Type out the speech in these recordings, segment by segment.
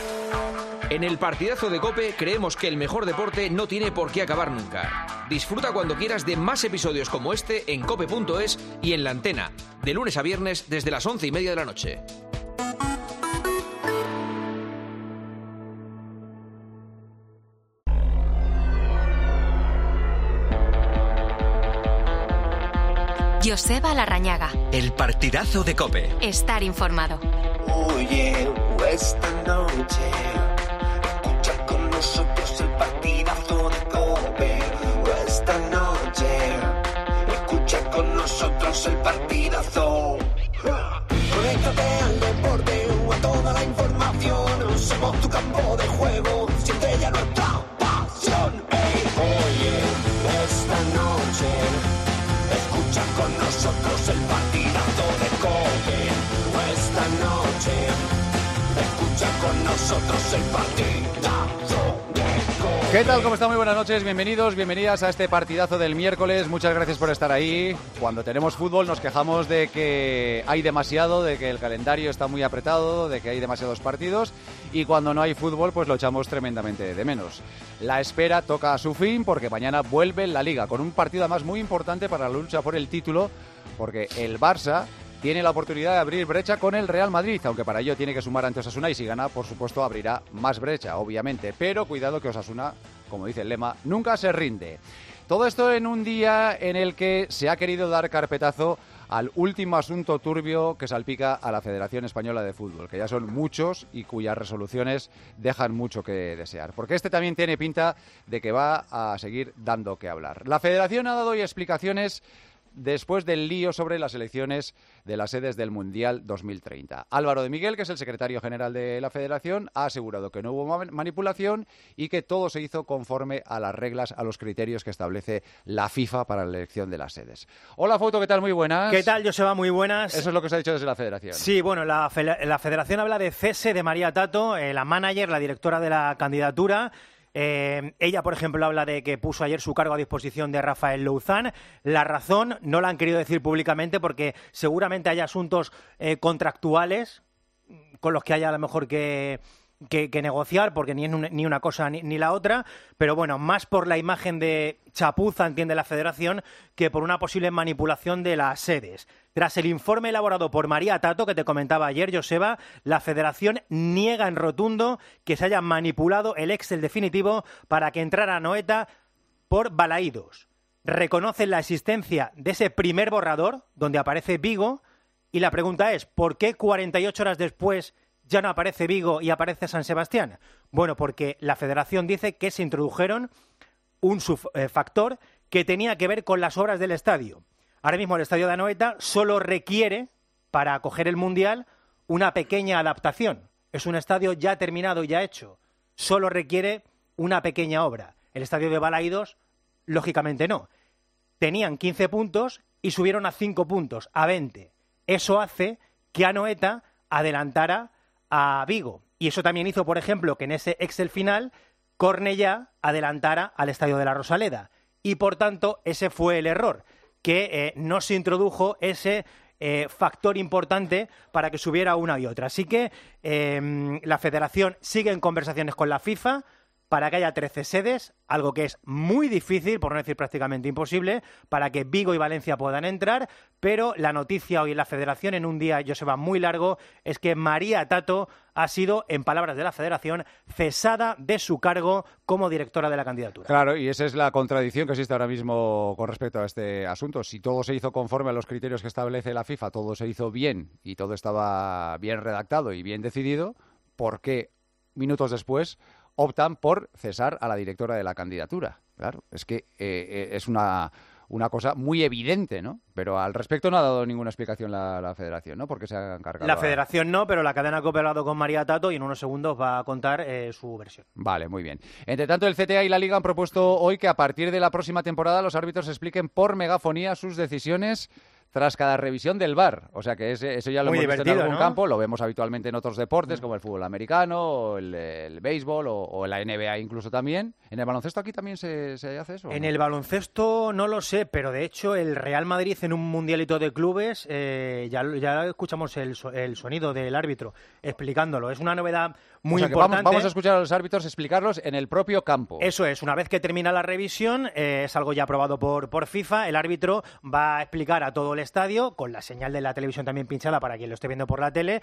En el partidazo de COPE creemos que el mejor deporte no tiene por qué acabar nunca. Disfruta cuando quieras de más episodios como este en cope.es y en La Antena, de lunes a viernes desde las 11:30 de la noche. Joseba Larrañaga. El partidazo de COPE. Estar informado. Oye, esta noche escucha con nosotros el partidazo de COPE. Esta noche escucha con nosotros el partidazo. Conéctate al deporte o a toda la información. Somos tu campo de juego, siente ya nuestra pasión. Oye, esta noche escucha con nosotros el partidazo de COPE. Esta noche escucha con nosotros el partidazo de COPE. ¿Qué tal? ¿Cómo están? Muy buenas noches, bienvenidos, bienvenidas a este partidazo del miércoles. Muchas gracias por estar ahí. Cuando tenemos fútbol nos quejamos de que hay demasiado, de que el calendario está muy apretado, de que hay demasiados partidos, y cuando no hay fútbol pues lo echamos tremendamente de menos. La espera toca a su fin porque mañana vuelve la Liga con un partido además muy importante para la lucha por el título, porque el Barça tiene la oportunidad de abrir brecha con el Real Madrid, aunque para ello tiene que sumar ante Osasuna y si gana, por supuesto, abrirá más brecha, obviamente. Pero cuidado que Osasuna, como dice el lema, nunca se rinde. Todo esto en un día en el que se ha querido dar carpetazo al último asunto turbio que salpica a la Federación Española de Fútbol, que ya son muchos y cuyas resoluciones dejan mucho que desear. Porque este también tiene pinta de que va a seguir dando que hablar. La Federación ha dado hoy explicaciones después del lío sobre las elecciones de las sedes del Mundial 2030. Álvaro de Miguel, que es el secretario general de la Federación, ha asegurado que no hubo manipulación y que todo se hizo conforme a las reglas, a los criterios que establece la FIFA para la elección de las sedes. Hola, Fouto, ¿qué tal? Muy buenas. ¿Qué tal, Joseba? Muy buenas. Eso es lo que se ha dicho desde la Federación. Sí, bueno, la Federación habla de cese de María Tato, la manager, la directora de la candidatura. Ella, por ejemplo, habla de que puso ayer su cargo a disposición de Rafael Louzán. La razón no la han querido decir públicamente porque seguramente hay asuntos contractuales con los que haya a lo mejor que negociar, porque ni es ni una cosa ni la otra, pero bueno, más por la imagen de chapuza, entiende la Federación, que por una posible manipulación de las sedes. Tras el informe elaborado por María Tato, que te comentaba ayer, Joseba, la Federación niega en rotundo que se haya manipulado el Excel definitivo para que entrara Anoeta por Balaídos. Reconocen la existencia de ese primer borrador, donde aparece Vigo, y la pregunta es, ¿por qué 48 horas después ya no aparece Vigo y aparece San Sebastián? Bueno, porque la Federación dice que se introdujeron un subfactor que tenía que ver con las obras del estadio. Ahora mismo el estadio de Anoeta solo requiere, para acoger el Mundial, una pequeña adaptación. Es un estadio ya terminado y ya hecho. Solo requiere una pequeña obra. El estadio de Balaídos, lógicamente no. Tenían 15 puntos y subieron a 5 puntos, a 20. Eso hace que Anoeta adelantara a Vigo. Y eso también hizo, por ejemplo, que en ese Excel final Cornellá adelantara al estadio de la Rosaleda. Y, por tanto, ese fue el error, que no se introdujo ese factor importante para que subiera una y otra. Así que la Federación sigue en conversaciones con la FIFA para que haya 13 sedes, algo que es muy difícil, por no decir prácticamente imposible, para que Vigo y Valencia puedan entrar, pero la noticia hoy en la Federación, en un día, Joseba, muy largo, es que María Tato ha sido, en palabras de la Federación, cesada de su cargo como directora de la candidatura. Claro, y esa es la contradicción que existe ahora mismo con respecto a este asunto. Si todo se hizo conforme a los criterios que establece la FIFA, todo se hizo bien y todo estaba bien redactado y bien decidido, ¿por qué minutos después optan por cesar a la directora de la candidatura? Claro, es que es una cosa muy evidente, ¿no? Pero al respecto no ha dado ninguna explicación la Federación, ¿no? Porque se ha encargado. La Federación no, pero la cadena COPE ha hablado con María Tato y en unos segundos va a contar su versión. Vale, muy bien. Entre tanto, el CTA y la Liga han propuesto hoy que a partir de la próxima temporada los árbitros expliquen por megafonía sus decisiones tras cada revisión del VAR. O sea que eso ya lo Muy hemos visto en divertido, algún ¿no? campo, lo vemos habitualmente en otros deportes como el fútbol americano, o el béisbol, o la NBA incluso también. ¿En el baloncesto aquí también se hace eso? En ¿no? el baloncesto no lo sé, pero de hecho el Real Madrid en un mundialito de clubes ya escuchamos el sonido del árbitro explicándolo. Es una novedad muy o sea que importante. vamos a escuchar a los árbitros explicarlos en el propio campo. Eso es, una vez que termina la revisión, es algo ya aprobado por FIFA, el árbitro va a explicar a todo el estadio, con la señal de la televisión también pinchada para quien lo esté viendo por la tele,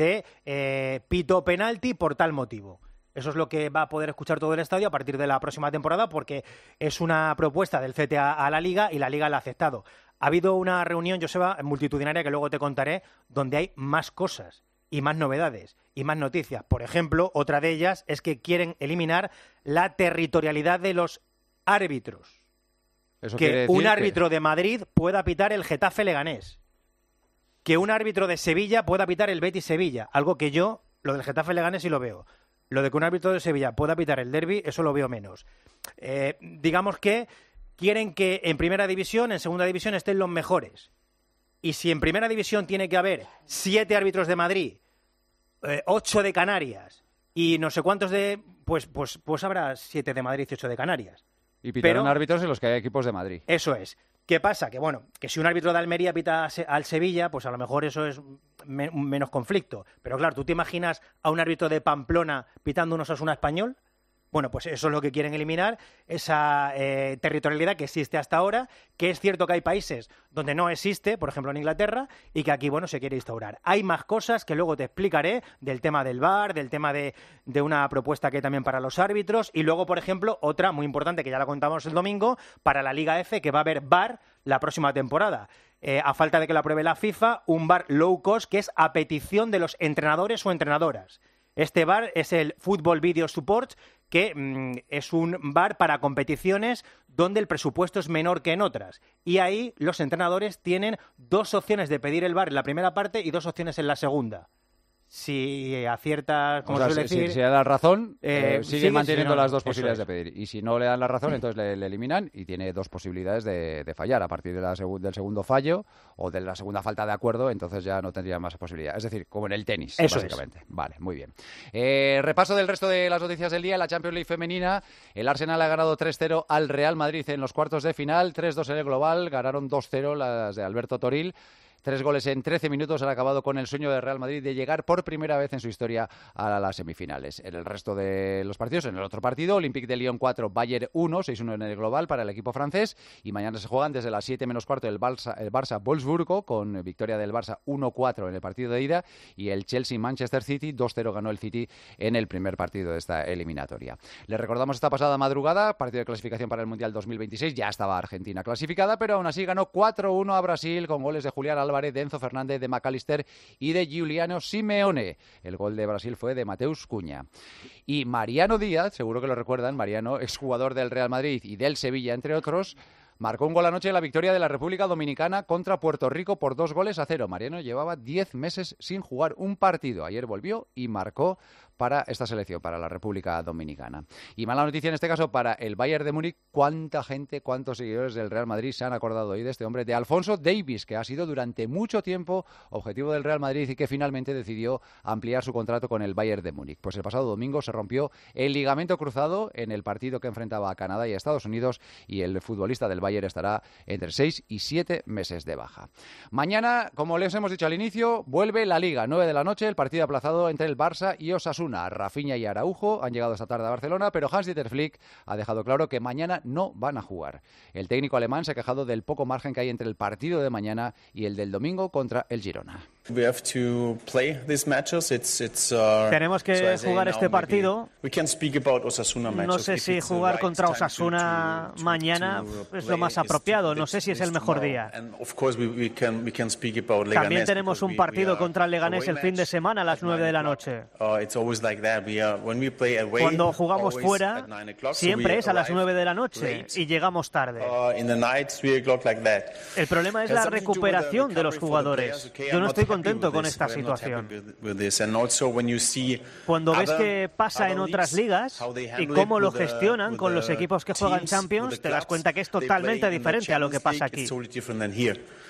de pito penalti por tal motivo. Eso es lo que va a poder escuchar todo el estadio a partir de la próxima temporada, porque es una propuesta del CTA a la Liga y la Liga la ha aceptado. Ha habido una reunión, Joseba, multitudinaria, que luego te contaré, donde hay más cosas y más novedades y más noticias. Por ejemplo, otra de ellas es que quieren eliminar la territorialidad de los árbitros. Eso Que un árbitro de Madrid pueda pitar el Getafe Leganés. Que un árbitro de Sevilla pueda pitar el Betis Sevilla. Algo que yo, lo del Getafe Leganés sí lo veo. Lo de que un árbitro de Sevilla pueda pitar el derbi, eso lo veo menos. Digamos que quieren que en primera división, en segunda división estén los mejores. Y si en primera división tiene que haber 7 árbitros de Madrid, 8 de Canarias y no sé cuántos de... Pues habrá 7 de Madrid y 8 de Canarias. Y pitaron pero- árbitros en los que hay equipos de Madrid. Eso es. ¿Qué pasa? Que bueno, que si un árbitro de Almería pita al Sevilla, pues a lo mejor eso es menos conflicto. Pero claro, ¿tú te imaginas a un árbitro de Pamplona pitando un Osasuna español? Bueno, pues eso es lo que quieren eliminar, esa territorialidad que existe hasta ahora, que es cierto que hay países donde no existe, por ejemplo en Inglaterra, y que aquí, bueno, se quiere instaurar. Hay más cosas que luego te explicaré del tema del VAR, del tema de una propuesta que hay también para los árbitros, y luego, por ejemplo, otra muy importante que ya la contamos el domingo, para la Liga F, que va a haber VAR la próxima temporada. A falta de que la apruebe la FIFA, un VAR low cost que es a petición de los entrenadores o entrenadoras. Este VAR es el Football Video Support, que es un VAR para competiciones donde el presupuesto es menor que en otras. Y ahí los entrenadores tienen 2 opciones de pedir el VAR en la primera parte y 2 opciones en la segunda. Si aciertas, como O sea, se suele si decir... le dan la razón, sigue, siguen manteniendo si no, las dos eso posibilidades es. de pedir. Y si no le dan la razón, entonces le eliminan y tiene 2 posibilidades de fallar. A partir de del segundo fallo o de la segunda falta de acuerdo, entonces ya no tendría más posibilidad. Es decir, como en el tenis, Eso básicamente. Vale, muy bien. Repaso del resto de las noticias del día. La Champions League femenina, el Arsenal ha ganado 3-0 al Real Madrid en los cuartos de final, 3-2 en el global, ganaron 2-0 las de Alberto Toril. 3 goles en 13 minutos han acabado con el sueño del Real Madrid de llegar por primera vez en su historia a las semifinales. En el resto de los partidos, en el otro partido, Olympique de Lyon 4, Bayern 1, 6-1 en el global para el equipo francés. Y mañana se juegan desde las 7 menos cuarto el Barça-Wolfsburgo, con victoria del Barça 1-4 en el partido de ida. Y el Chelsea-Manchester City, 2-0 ganó el City en el primer partido de esta eliminatoria. Les recordamos esta pasada madrugada, partido de clasificación para el Mundial 2026. Ya estaba Argentina clasificada, pero aún así ganó 4-1 a Brasil con goles de Julián Álvarez, de Enzo Fernández, de McAllister y de Giuliano Simeone. El gol de Brasil fue de Mateus Cunha. Y Mariano Díaz, seguro que lo recuerdan, Mariano, exjugador del Real Madrid y del Sevilla, entre otros, marcó un gol anoche en la victoria de la República Dominicana contra Puerto Rico por 2-0. Mariano llevaba 10 meses sin jugar un partido. Ayer volvió y marcó para esta selección, para la República Dominicana. Y mala noticia en este caso para el Bayern de Múnich. ¿Cuánta gente, cuántos seguidores del Real Madrid se han acordado hoy de este hombre, de Alphonso Davies, que ha sido durante mucho tiempo objetivo del Real Madrid y que finalmente decidió ampliar su contrato con el Bayern de Múnich? Pues el pasado domingo se rompió el ligamento cruzado en el partido que enfrentaba a Canadá y a Estados Unidos, y el futbolista del Bayern estará entre 6 y 7 meses de baja. Mañana, como les hemos dicho al inicio, vuelve la Liga, 9 de la noche, el partido aplazado entre el Barça y Osasuna. Rafinha y Araujo han llegado esta tarde a Barcelona, pero Hans-Dieter Flick ha dejado claro que mañana no van a jugar. El técnico alemán se ha quejado del poco margen que hay entre el partido de mañana y el del domingo contra el Girona. Tenemos que jugar este partido. No sé si jugar contra Osasuna mañana es lo más apropiado. No sé si es el mejor día. También tenemos un partido contra el Leganés el fin de semana a las 9 de la noche. Cuando jugamos fuera, siempre es a las 9 de la noche y llegamos tarde. El problema es la recuperación de los jugadores. Yo no estoy contento con esta situación. Cuando ves qué pasa en otras ligas y cómo lo gestionan con los equipos que juegan Champions, te das cuenta que es totalmente diferente a lo que pasa aquí.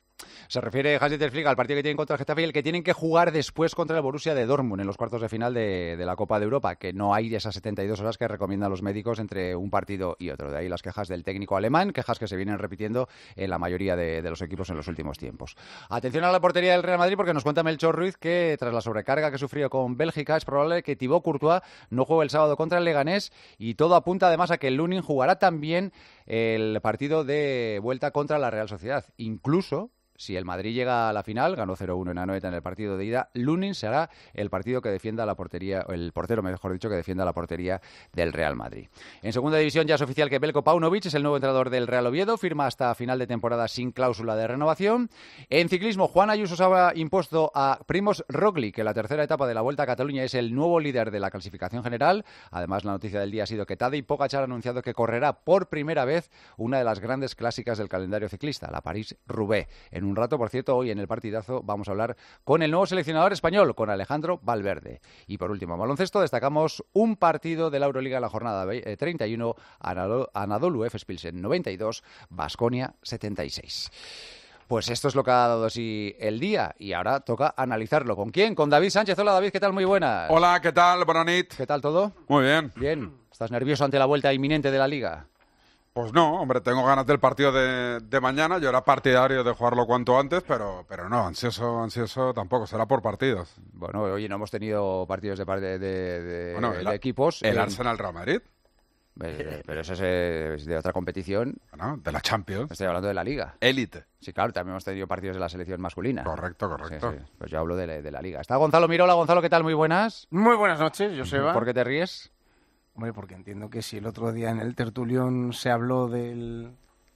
Se refiere Hans-Dieter Flick al partido que tienen contra el Getafe y el que tienen que jugar después contra el Borussia de Dortmund en los cuartos de final de la Copa de Europa, que no hay esas 72 horas que recomiendan los médicos entre un partido y otro. De ahí las quejas del técnico alemán, quejas que se vienen repitiendo en la mayoría de los equipos en los últimos tiempos. Atención a la portería del Real Madrid, porque nos cuenta Melchor Ruiz que tras la sobrecarga que sufrió con Bélgica es probable que Thibaut Courtois no juegue el sábado contra el Leganés, y todo apunta además a que el Lunin jugará también el partido de vuelta contra la Real Sociedad. Incluso si el Madrid llega a la final, ganó 0-1 en Anoeta en el partido de ida, Lunin será el partido que defienda la portería, el portero, mejor dicho, que defienda la portería del Real Madrid. En segunda división ya es oficial que Belko Paunovic es el nuevo entrenador del Real Oviedo, firma hasta final de temporada sin cláusula de renovación. En ciclismo, Juan Ayuso se ha impuesto a Primož Roglič, que en la tercera etapa de la Vuelta a Cataluña es el nuevo líder de la clasificación general. Además, la noticia del día ha sido que Tadej Pogačar ha anunciado que correrá por primera vez una de las grandes clásicas del calendario ciclista, la París-Roubaix. En un rato, por cierto, hoy en el partidazo vamos a hablar con el nuevo seleccionador español, con Alejandro Valverde. Y por último, en baloncesto, destacamos un partido de la Euroliga en la jornada 31, Anadolu Efes Pilsen 92, Baskonia 76. Pues esto es lo que ha dado así el día, y ahora toca analizarlo. ¿Con quién? Con David Sánchez. Hola, David, ¿qué tal? Muy buenas. Hola, ¿qué tal? Buenas noches. ¿Qué tal todo? Muy bien. Bien. ¿Estás nervioso ante la vuelta inminente de la Liga? Pues no, hombre, tengo ganas del partido de mañana. Yo era partidario de jugarlo cuanto antes, pero no, ansioso tampoco, será por partidos. Bueno, hoy no hemos tenido partidos de equipos. El Arsenal-Real Madrid. Pero eso es de otra competición. Bueno, de la Champions. Estoy hablando de la Liga. Élite. Sí, claro, también hemos tenido partidos de la selección masculina. Correcto. Sí. Pues yo hablo de la Liga. Está Gonzalo Mirola. Gonzalo, ¿qué tal? Muy buenas. Muy buenas noches, Joseba. ¿Por qué te ríes? Hombre, porque entiendo que si el otro día en el tertulión se habló del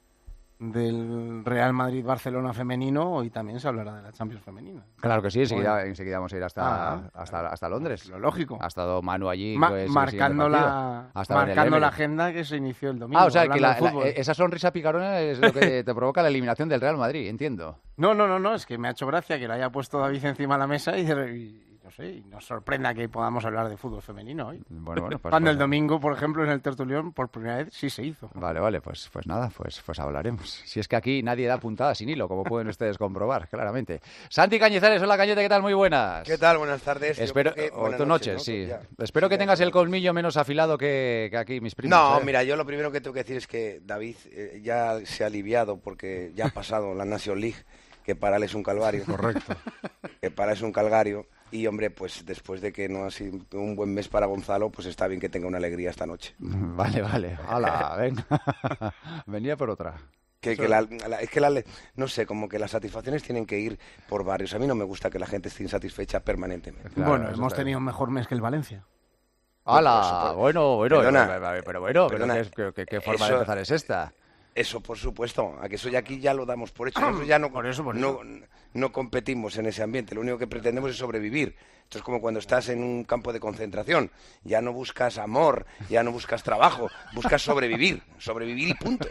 Real Madrid-Barcelona femenino, hoy también se hablará de la Champions femenina. Claro que sí, enseguida vamos a ir hasta Londres. Lo lógico. Ha estado Manu allí. Marcando la agenda que se inició el domingo. O sea, que esa sonrisa picarona es lo que te provoca la eliminación del Real Madrid, entiendo. No, es que me ha hecho gracia que lo haya puesto David encima de la mesa y no sé, y nos sorprenda que podamos hablar de fútbol femenino hoy. Bueno, pues, cuando el domingo, por ejemplo, en el tertulión, por primera vez sí se hizo. Vale, pues nada, pues hablaremos. Si es que aquí nadie da puntada sin hilo, como pueden ustedes comprobar, claramente. Santi Cañizares, hola Cañete, ¿qué tal? Muy buenas. ¿Qué tal? Buenas tardes. Buenas noches, sí. Espero que tengas el colmillo menos afilado que aquí mis primos. No, mira, yo lo primero que tengo que decir es que David ya se ha aliviado porque ya ha pasado la National League, que para él es un calvario. Correcto. Que para él es un calvario. Y, hombre, pues después de que no ha sido un buen mes para Gonzalo, pues está bien que tenga una alegría esta noche. Vale. Hala, venga. Venía por otra. No sé, como que las satisfacciones tienen que ir por barrios. A mí no me gusta que la gente esté insatisfecha permanentemente. Claro, bueno, hemos tenido un mejor mes que el Valencia. ¡Hala! Bueno, perdona, ¿qué forma de empezar es esta? Eso, por supuesto, a que eso ya aquí ya lo damos por hecho. Nosotros ya no competimos en ese ambiente, lo único que pretendemos es sobrevivir. Esto es como cuando estás en un campo de concentración. Ya no buscas amor, ya no buscas trabajo, buscas sobrevivir y punto.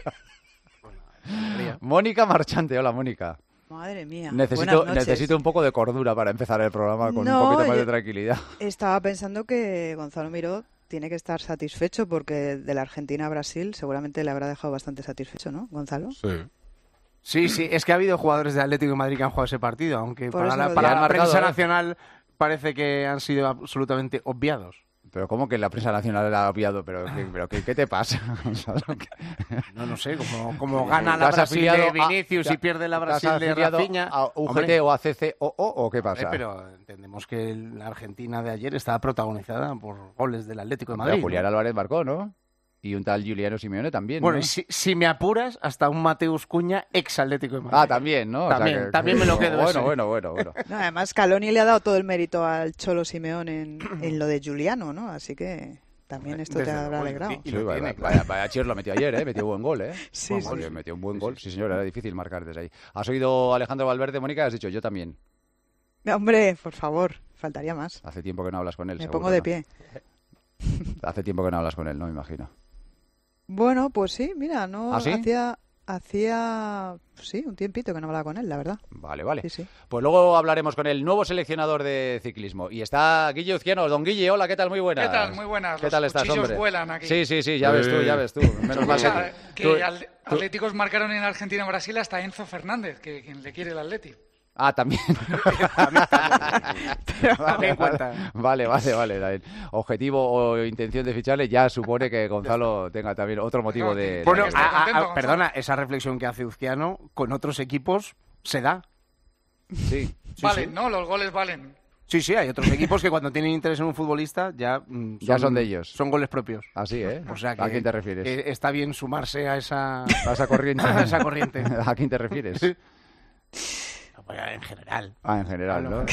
Mónica Marchante, hola Mónica. Madre mía. Necesito un poco de cordura para empezar el programa con un poquito más de tranquilidad. Estaba pensando que Gonzalo Miró tiene que estar satisfecho porque de la Argentina a Brasil seguramente le habrá dejado bastante satisfecho, ¿no, Gonzalo? Sí, es que ha habido jugadores de Atlético de Madrid que han jugado ese partido, aunque para la prensa nacional parece que han sido absolutamente obviados. Pero ¿cómo que la prensa nacional la ha obviado? ¿Pero qué te pasa? No sé, como gana la Brasil de Vinicius y pierde la Brasil de Rafinha. ¿A UGT o a CCOO o qué pasa? Pero entendemos que la Argentina de ayer estaba protagonizada por goles del Atlético de Madrid. Pero Julián Álvarez marcó, ¿no? Y un tal Giuliano Simeone también, bueno, ¿no? si me apuras, hasta un Mateus Cuña, ex Atlético de Madrid. También, ¿no? También me lo quedo. Bueno. No, además, Scaloni le ha dado todo el mérito al Cholo Simeone en lo de Giuliano, ¿no? Así que también esto te habrá alegrado. Vaya Chier lo metió ayer, metió buen gol, Sí. Metió un buen gol. Sí, señor, era difícil marcar desde ahí. ¿Has oído a Alejandro Valverde, Mónica? Has dicho, yo también. Hombre, por favor, faltaría más. Hace tiempo que no hablas con él. Me pongo de pie. Hace tiempo que no hablas con él, no me imagino. Bueno, pues sí, mira, no ¿Ah, sí? hacía... Hacía, sí, un tiempito que no hablaba con él, la verdad. Vale, vale. Sí, sí. Pues luego hablaremos con el nuevo seleccionador de ciclismo. Y está Guille Uzquiano. Don Guille, hola, ¿qué tal? Muy buenas. ¿Qué tal? Muy buenas. ¿Qué tal estás, hombre? Vuelan aquí. Sí, ya ves tú. Menos mal que Atléticos marcaron en Argentina-Brasil hasta Enzo Fernández, que quien le quiere el Atleti. Ah, también. Vale. Objetivo o intención de ficharle ya supone que Gonzalo tenga también otro motivo de... Bueno, perdona, esa reflexión que hace Uzquiano con otros equipos se da. Sí. Valen, ¿no? Los goles valen. Sí, hay otros equipos que cuando tienen interés en un futbolista ya son de ellos. Son goles propios. Así, ¿eh? O sea que, ¿a quién te refieres? Está bien sumarse a esa corriente. A esa corriente. ¿A quién te refieres? En general. En general, ¿no?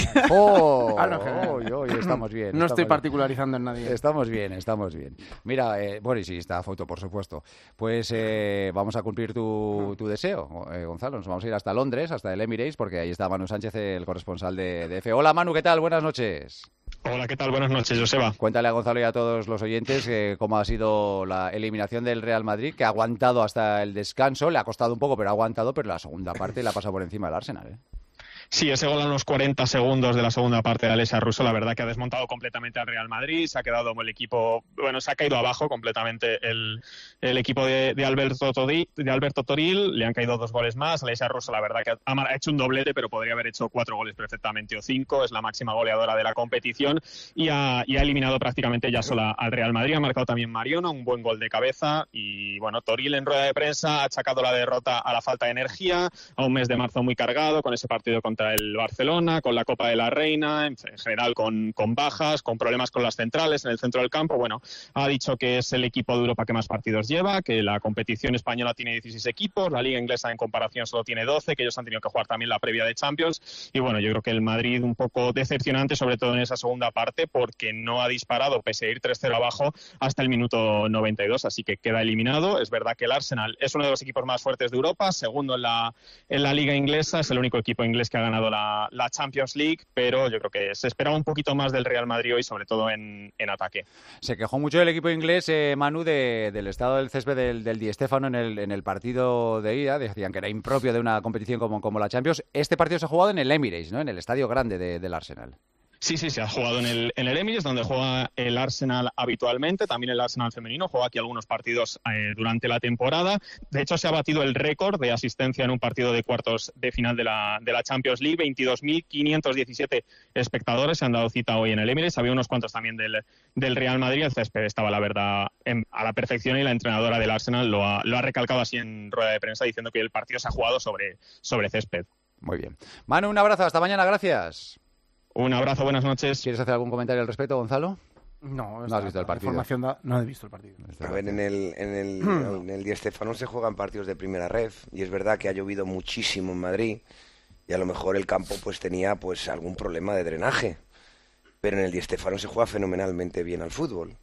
Estamos bien. No estoy particularizando en nadie. Estamos bien. Mira, y sí, está foto, por supuesto. Pues vamos a cumplir tu deseo, Gonzalo. Nos vamos a ir hasta Londres, hasta el Emirates, porque ahí está Manu Sánchez, el corresponsal de EFE. Hola, Manu, ¿qué tal? Buenas noches. Hola, ¿qué tal? Buenas noches, Joseba. Cuéntale a Gonzalo y a todos los oyentes cómo ha sido la eliminación del Real Madrid, que ha aguantado hasta el descanso. Le ha costado un poco, pero ha aguantado, pero la segunda parte la ha pasado por encima del Arsenal, ¿eh? Sí, ese gol a unos 40 segundos de la segunda parte de Alessio Russo, la verdad que ha desmontado completamente al Real Madrid, se ha quedado el equipo, se ha caído abajo completamente el equipo de Alberto Toril, le han caído 2 goles más, Alessio Russo la verdad que ha hecho un doblete, pero podría haber hecho 4 goles perfectamente o 5, es la máxima goleadora de la competición y ha eliminado prácticamente ya sola al Real Madrid, ha marcado también Mariona, un buen gol de cabeza y Toril en rueda de prensa ha achacado la derrota a la falta de energía, a un mes de marzo muy cargado con ese partido contra el Barcelona, con la Copa de la Reina, en general con bajas, con problemas con las centrales en el centro del campo. Ha dicho que es el equipo de Europa que más partidos lleva, que la competición española tiene 16 equipos, la Liga Inglesa en comparación solo tiene 12, que ellos han tenido que jugar también la previa de Champions. Y yo creo que el Madrid un poco decepcionante, sobre todo en esa segunda parte, porque no ha disparado, pese a ir 3-0 abajo, hasta el minuto 92, así que queda eliminado. Es verdad que el Arsenal es uno de los equipos más fuertes de Europa, segundo en la Liga Inglesa, es el único equipo inglés que ha ganado la Champions League, pero yo creo que se esperaba un poquito más del Real Madrid hoy, sobre todo en ataque. Se quejó mucho el equipo inglés, Manu, del estado del césped del Di Stéfano en el partido de ida. Decían que era impropio de una competición como la Champions. Este partido se ha jugado en el Emirates, ¿no? En el estadio grande del Arsenal. Sí, se ha jugado en el Emirates, donde juega el Arsenal habitualmente, también el Arsenal femenino, juega aquí algunos partidos durante la temporada. De hecho, se ha batido el récord de asistencia en un partido de cuartos de final de la Champions League, 22.517 espectadores se han dado cita hoy en el Emirates, había unos cuantos también del Real Madrid, el césped estaba, la verdad, a la perfección y la entrenadora del Arsenal lo ha recalcado así en rueda de prensa, diciendo que el partido se ha jugado sobre césped. Muy bien. Manu, un abrazo, hasta mañana, gracias. Un abrazo, buenas noches. ¿Quieres hacer algún comentario al respecto, Gonzalo? No has visto el partido. No he visto el partido. A ver, en el Di Stéfano se juegan partidos de primera ref y es verdad que ha llovido muchísimo en Madrid y a lo mejor el campo tenía algún problema de drenaje, pero en el Di Stéfano se juega fenomenalmente bien al fútbol.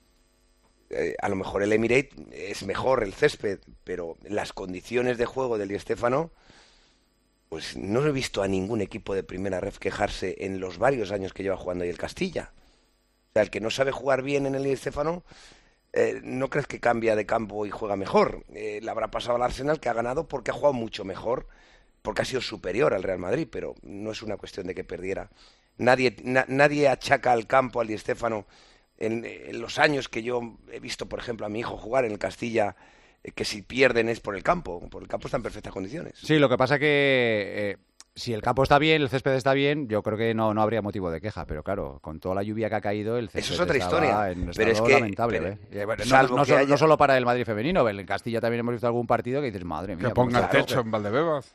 A lo mejor el Emirates es mejor el césped, pero las condiciones de juego del Di Stéfano, no he visto a ningún equipo de primera ref quejarse en los varios años que lleva jugando ahí el Castilla. O sea, el que no sabe jugar bien en el Di Stéfano, ¿no crees que cambia de campo y juega mejor? Le habrá pasado al Arsenal, que ha ganado porque ha jugado mucho mejor, porque ha sido superior al Real Madrid, pero no es una cuestión de que perdiera. Nadie achaca al campo, al Di Stéfano, en los años que yo he visto, por ejemplo, a mi hijo jugar en el Castilla, que si pierden es por el campo está en perfectas condiciones. Sí, lo que pasa que si el campo está bien, el césped está bien, yo creo que no habría motivo de queja, pero claro, con toda la lluvia que ha caído, el césped eso es otra historia, en un pero estado lamentable. No solo para el Madrid femenino, en Castilla también hemos visto algún partido que dices, madre mía. Que ponga el techo en Valdebebas.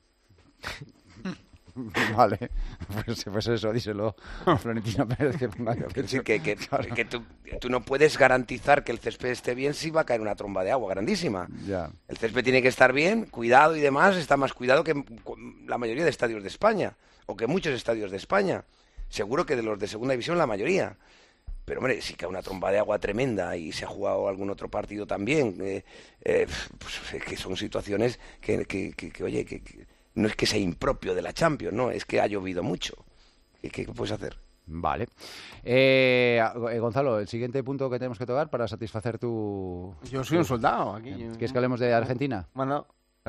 Vale, pues eso, díselo a Florentino Pérez que ponga sí, que tú no puedes garantizar que el césped esté bien si va a caer una tromba de agua grandísima. Ya. El césped tiene que estar bien, cuidado y demás, está más cuidado que la mayoría de estadios de España, o que muchos estadios de España. Seguro que de los de segunda división la mayoría. Pero, hombre, si cae una tromba de agua tremenda y se ha jugado algún otro partido también, que son situaciones que no es que sea impropio de la Champions, no, es que ha llovido mucho. ¿Qué puedes hacer? Vale. Gonzalo, el siguiente punto que tenemos que tocar para satisfacer tu... Yo soy un soldado aquí. ¿Quieres que hablemos de Argentina? Bueno,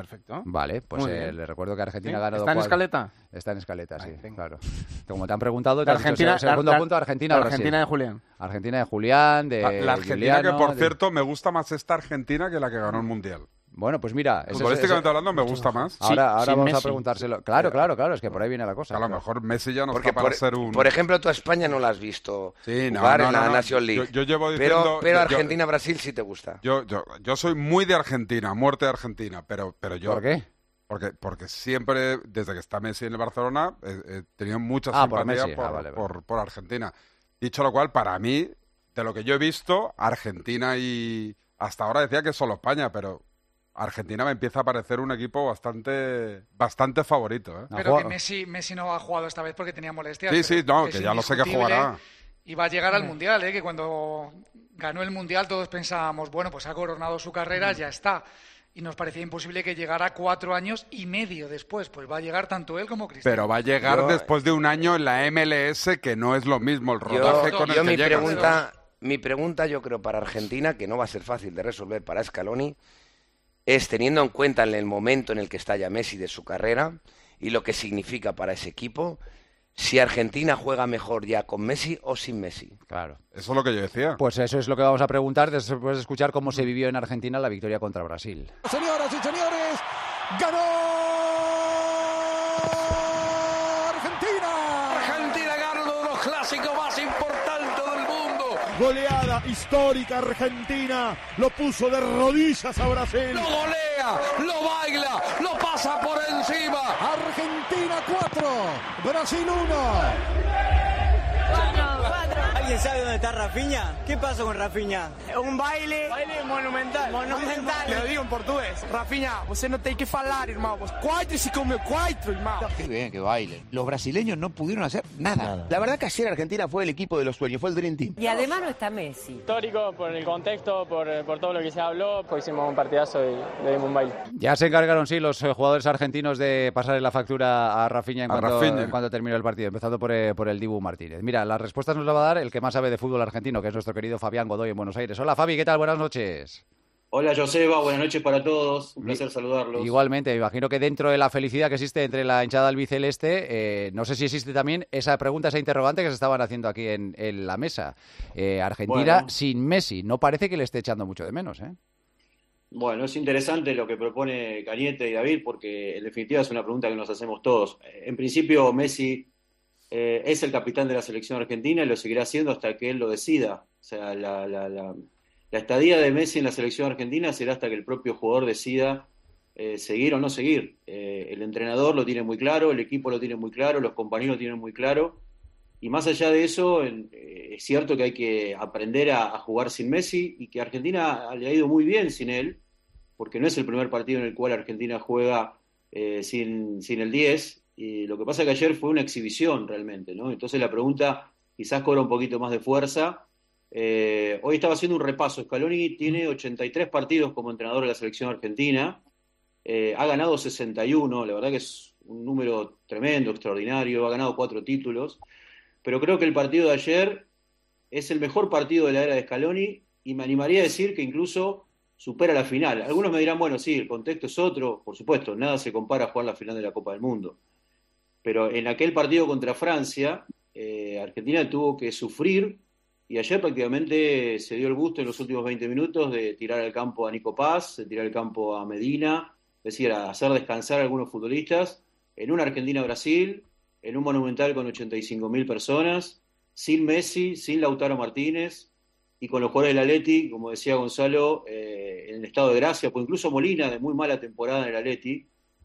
Perfecto. Vale, pues le recuerdo que Argentina ha ganado... ¿Está en escaleta? Está en escaleta, sí, claro. Como te han preguntado... Argentina, segundo punto, Argentina, Brasil. Argentina de Julián. Argentina de Julián, de la Argentina Giuliano, que, por cierto, me gusta más esta Argentina que la que ganó el Mundial. Bueno, pues mira... Futbolísticamente hablando me gusta más. Ahora vamos a preguntárselo. Claro, es que por ahí viene la cosa. A lo mejor Messi ya no está para ser un... Por ejemplo, tú a España no la has visto jugar en la National League. Yo llevo diciendo... Pero Argentina-Brasil sí te gusta. Yo soy muy de Argentina, muerte de Argentina, pero yo... ¿Por qué? Porque siempre, desde que está Messi en el Barcelona, he tenido mucha simpatía por Argentina. Dicho lo cual, para mí, de lo que yo he visto, Argentina y... Hasta ahora decía que solo España, pero... Argentina me empieza a parecer un equipo bastante favorito. Pero que Messi no ha jugado esta vez porque tenía molestias. Sí, que ya lo sé que jugará. Y va a llegar al Mundial, que cuando ganó el Mundial todos pensábamos, bueno, pues ha coronado su carrera, ya está. Y nos parecía imposible que llegara 4 años y medio después. Pues va a llegar tanto él como Cristiano. Pero va a llegar después de un año en la MLS, que no es lo mismo el rodaje con el que llega. Mi pregunta, yo creo, para Argentina, que no va a ser fácil de resolver para Scaloni, es teniendo en cuenta en el momento en el que está ya Messi de su carrera y lo que significa para ese equipo, si Argentina juega mejor ya con Messi o sin Messi. Claro. Eso es lo que yo decía. Pues eso es lo que vamos a preguntar después de escuchar cómo se vivió en Argentina la victoria contra Brasil. Señoras y señores, ganó Argentina. Argentina gana uno de los clásicos más importantes del mundo. Goleada histórica Argentina, lo puso de rodillas a Brasil. Lo golea, lo baila, lo pasa por encima. Argentina 4, Brasil 1. ¿Alguien sabe dónde está Rafinha? ¿Qué pasó con Rafinha? Un baile monumental. Monumental. Lo digo en portugués. Rafinha, você não tem que falar, irmão. 4 se comeu 4, irmão. Qué bien que bailen. Los brasileños no pudieron hacer nada. La verdad que ayer Argentina fue el equipo de los sueños, fue el Dream Team. Y además no está Messi. Histórico por el contexto, por todo lo que se habló, pues hicimos un partidazo y le dimos un baile. Ya se encargaron, sí, los jugadores argentinos de pasarle la factura a Rafinha en cuanto terminó el partido, empezando por el Dibu Martínez. Mira, las respuestas nos las va a dar el que más sabe de fútbol argentino, que es nuestro querido Fabián Godoy en Buenos Aires. Hola Fabi, ¿qué tal? Buenas noches. Hola Joseba, buenas noches para todos, un placer saludarlos. Igualmente, me imagino que dentro de la felicidad que existe entre la hinchada albiceleste, no sé si existe también esa pregunta, esa interrogante que se estaban haciendo aquí en la mesa. Argentina sin Messi, no parece que le esté echando mucho de menos, ¿eh? Bueno, es interesante lo que propone Cañete y David, porque en definitiva es una pregunta que nos hacemos todos. En principio, Messi es el capitán de la selección argentina y lo seguirá siendo hasta que él lo decida. O sea, la estadía de Messi en la selección argentina será hasta que el propio jugador decida seguir o no seguir. El entrenador lo tiene muy claro, el equipo lo tiene muy claro, los compañeros lo tienen muy claro. Y más allá de eso, es cierto que hay que aprender a jugar sin Messi y que a Argentina le ha ido muy bien sin él, porque no es el primer partido en el cual Argentina juega sin el 10. Y lo que pasa es que ayer fue una exhibición realmente, ¿no? Entonces la pregunta quizás cobra un poquito más de fuerza. Hoy estaba haciendo un repaso. Scaloni tiene 83 partidos como entrenador de la selección argentina. Ha ganado 61, la verdad que es un número tremendo, extraordinario. Ha ganado 4 títulos. Pero creo que el partido de ayer es el mejor partido de la era de Scaloni y me animaría a decir que incluso supera la final. Algunos me dirán, bueno, sí, el contexto es otro. Por supuesto, nada se compara a jugar la final de la Copa del Mundo. Pero en aquel partido contra Francia, Argentina tuvo que sufrir y ayer prácticamente se dio el gusto en los últimos 20 minutos de tirar al campo a Nico Paz, de tirar al campo a Medina, es decir, a hacer descansar a algunos futbolistas en una Argentina-Brasil, en un Monumental con 85.000 personas, sin Messi, sin Lautaro Martínez y con los jugadores del Atleti, como decía Gonzalo, en estado de gracia, pues incluso Molina, de muy mala temporada en el Atleti,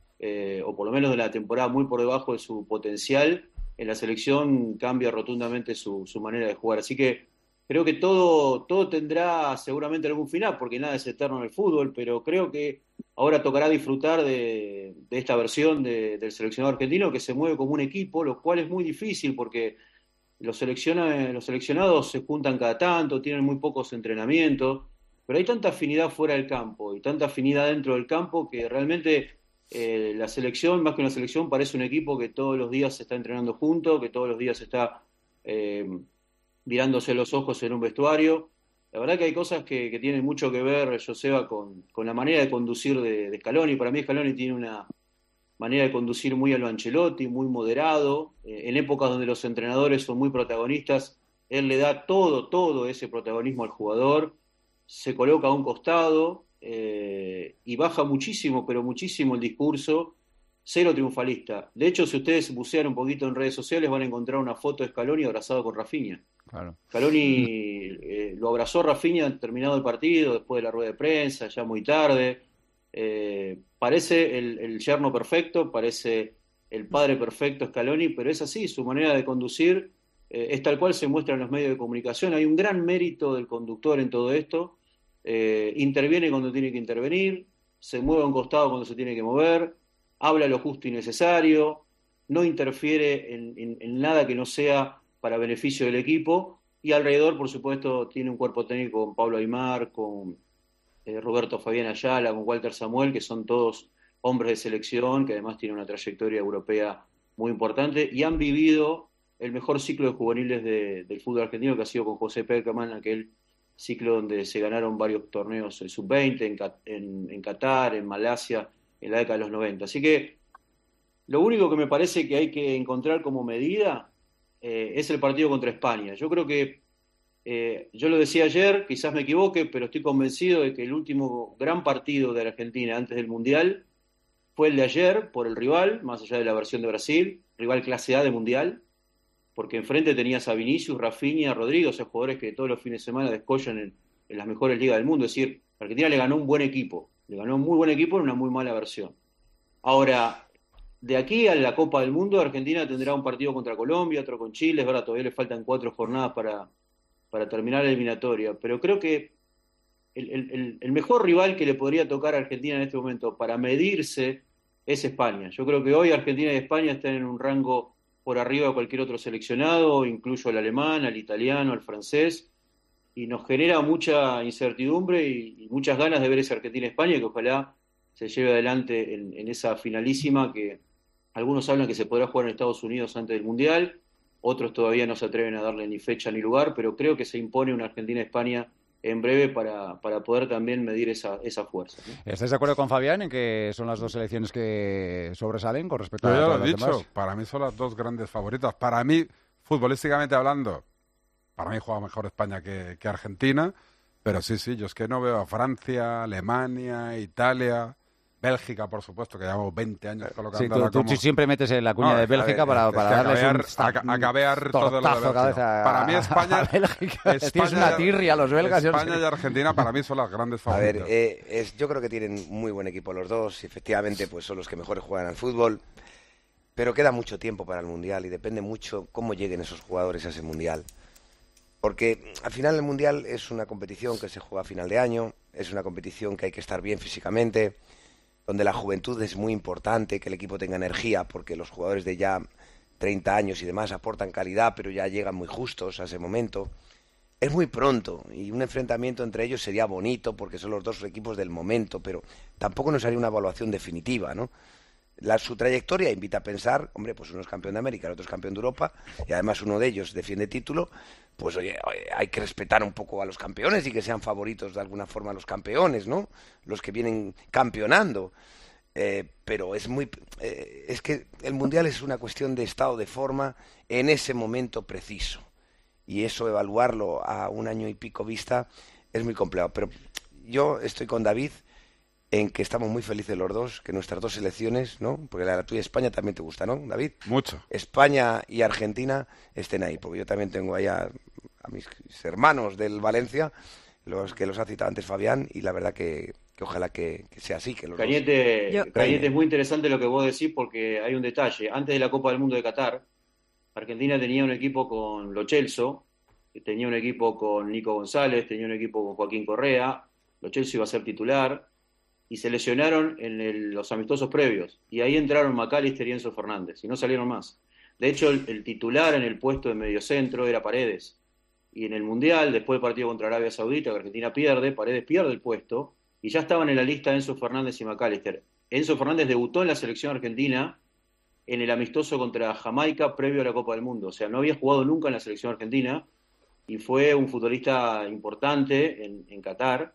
o por lo menos de la temporada muy por debajo de su potencial, en la selección cambia rotundamente su manera de jugar. Así que creo que todo tendrá seguramente algún final, porque nada es eterno en el fútbol, pero creo que ahora tocará disfrutar de esta versión del seleccionado argentino que se mueve como un equipo, lo cual es muy difícil porque los seleccionados se juntan cada tanto, tienen muy pocos entrenamientos, pero hay tanta afinidad fuera del campo y tanta afinidad dentro del campo que realmente la selección, más que una selección, parece un equipo que todos los días se está entrenando junto, que todos los días está mirándose los ojos en un vestuario. La verdad que hay cosas que tienen mucho que ver, Joseba, con la manera de conducir de Scaloni. Para mí Scaloni tiene una manera de conducir muy a lo Ancelotti, muy moderado. En épocas donde los entrenadores son muy protagonistas, él le da todo ese protagonismo al jugador, se coloca a un costado y baja muchísimo, pero muchísimo el discurso, cero triunfalista. De hecho, si ustedes bucean un poquito en redes sociales, van a encontrar una foto de Scaloni abrazado con Rafinha. Claro. Scaloni lo abrazó Rafinha terminado el partido, después de la rueda de prensa, ya muy tarde. Parece el yerno perfecto, parece el padre perfecto Scaloni, pero es así, su manera de conducir es tal cual se muestra en los medios de comunicación. Hay un gran mérito del conductor en todo esto. Interviene cuando tiene que intervenir, se mueve a un costado cuando se tiene que mover, habla lo justo y necesario, no interfiere en nada que no sea para beneficio del equipo, y alrededor, por supuesto, tiene un cuerpo técnico con Pablo Aimar, con Roberto Fabián Ayala, con Walter Samuel, que son todos hombres de selección, que además tienen una trayectoria europea muy importante, y han vivido el mejor ciclo de juveniles del fútbol argentino, que ha sido con José Peckerman, aquel ciclo donde se ganaron varios torneos sub-20 en Qatar, en Malasia, en la década de los 90. Así que lo único que me parece que hay que encontrar como medida es el partido contra España. Yo creo que, yo lo decía ayer, quizás me equivoque, pero estoy convencido de que el último gran partido de la Argentina antes del Mundial fue el de ayer, por el rival, más allá de la versión de Brasil, rival clase A de Mundial, porque enfrente tenías a Vinicius, Rafinha, Rodrigo, esos jugadores que todos los fines de semana descollan en las mejores ligas del mundo. Es decir, Argentina le ganó un buen equipo, le ganó un muy buen equipo en una muy mala versión. Ahora, de aquí a la Copa del Mundo, Argentina tendrá un partido contra Colombia, otro con Chile, es verdad, todavía le faltan 4 jornadas para terminar la eliminatoria, pero creo que el mejor rival que le podría tocar a Argentina en este momento para medirse es España. Yo creo que hoy Argentina y España están en un rango por arriba de cualquier otro seleccionado, incluyo al alemán, al italiano, al francés, y nos genera mucha incertidumbre y muchas ganas de ver esa Argentina-España, que ojalá se lleve adelante en esa finalísima que algunos hablan que se podrá jugar en Estados Unidos antes del Mundial, otros todavía no se atreven a darle ni fecha ni lugar, pero creo que se impone una Argentina-España en breve para poder también medir esa fuerza, ¿no? ¿Estás de acuerdo con Fabián en que son las dos selecciones que sobresalen con respecto a las demás? Yo lo he dicho, para mí son las dos grandes favoritas. Para mí, futbolísticamente hablando, para mí juega mejor España que Argentina, pero sí, yo es que no veo a Francia, Alemania, Italia, Bélgica, por supuesto, que llevamos 20 años colocándola tú siempre metes en la cuña de Bélgica para darles acabear todo lo de Bélgica. Para mí España... Tienes una tirria a los belgas. España y Argentina para mí son las grandes favoritas. A ver, yo creo que tienen muy buen equipo los dos, y efectivamente pues son los que mejores juegan al fútbol, pero queda mucho tiempo para el Mundial y depende mucho cómo lleguen esos jugadores a ese Mundial. Porque al final el Mundial es una competición que se juega a final de año, es una competición que hay que estar bien físicamente, donde la juventud es muy importante, que el equipo tenga energía, porque los jugadores de ya 30 años y demás aportan calidad, pero ya llegan muy justos a ese momento. Es muy pronto, y un enfrentamiento entre ellos sería bonito, porque son los dos equipos del momento, pero tampoco nos haría una evaluación definitiva, ¿no? Su trayectoria invita a pensar, hombre, pues uno es campeón de América, el otro es campeón de Europa, y además uno de ellos defiende título, pues oye, hay que respetar un poco a los campeones y que sean favoritos de alguna forma los campeones, ¿no? Los que vienen campeonando. Pero es que el Mundial es una cuestión de estado de forma en ese momento preciso. Y eso, evaluarlo a un año y pico vista, es muy complejo. Pero yo estoy con David en que estamos muy felices los dos, que nuestras dos selecciones, ¿no? Porque la tuya España también te gusta, ¿no, David? Mucho. España y Argentina estén ahí, porque yo también tengo allá a mis hermanos del Valencia, los que los ha citado antes Fabián, y la verdad que ojalá que sea así. Que los Cañete, es muy interesante lo que vos decís, porque hay un detalle. Antes de la Copa del Mundo de Qatar, Argentina tenía un equipo con Lo Celso, tenía un equipo con Nico González, tenía un equipo con Joaquín Correa, Lo Celso iba a ser titular, y se lesionaron en los amistosos previos, y ahí entraron McAllister y Enzo Fernández, y no salieron más. De hecho, el titular en el puesto de mediocentro era Paredes, y en el Mundial, después del partido contra Arabia Saudita, que Argentina pierde, Paredes pierde el puesto, y ya estaban en la lista Enzo Fernández y McAllister. Enzo Fernández debutó en la selección argentina en el amistoso contra Jamaica previo a la Copa del Mundo, o sea, no había jugado nunca en la selección argentina, y fue un futbolista importante en Qatar,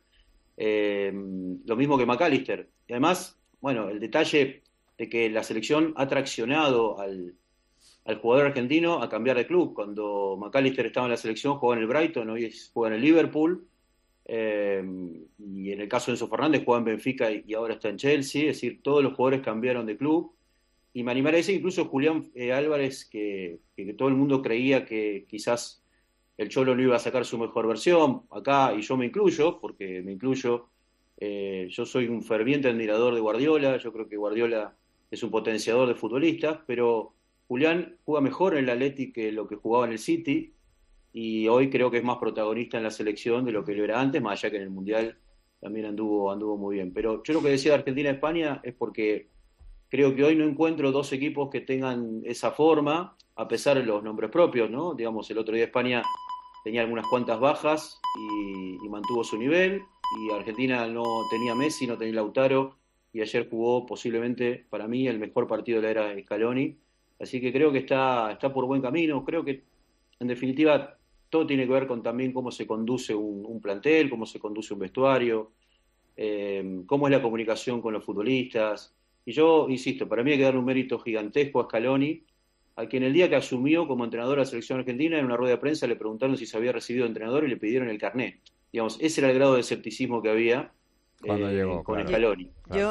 lo mismo que McAllister. Y además, bueno, el detalle de que la selección ha traccionado al jugador argentino a cambiar de club. Cuando McAllister estaba en la selección jugaba en el Brighton, hoy juega en el Liverpool, y en el caso de Enzo Fernández juega en Benfica y ahora está en Chelsea. Es decir, todos los jugadores cambiaron de club, y me animaré a decir incluso Julián Álvarez, que todo el mundo creía que quizás el Cholo no iba a sacar su mejor versión acá, y yo me incluyo, porque me incluyo. Yo soy un ferviente admirador de Guardiola. Yo creo que Guardiola es un potenciador de futbolistas, pero Julián juega mejor en el Athletic que lo que jugaba en el City, y hoy creo que es más protagonista en la selección de lo que lo era antes, más allá que en el Mundial también anduvo muy bien. Pero yo lo que decía de Argentina-España es porque creo que hoy no encuentro dos equipos que tengan esa forma, a pesar de los nombres propios, ¿no? Digamos, el otro día España tenía algunas cuantas bajas y mantuvo su nivel, y Argentina no tenía Messi, no tenía Lautaro, y ayer jugó posiblemente, para mí, el mejor partido de la era Scaloni. Así que creo que está por buen camino. Creo que, en definitiva, todo tiene que ver con también cómo se conduce un plantel, cómo se conduce un vestuario, cómo es la comunicación con los futbolistas. Y yo, insisto, para mí hay que darle un mérito gigantesco a Scaloni, a quien el día que asumió como entrenador de la selección argentina, en una rueda de prensa le preguntaron si se había recibido de entrenador y le pidieron el carnet. Digamos, ese era el grado de escepticismo que había cuando llegó con Scaloni.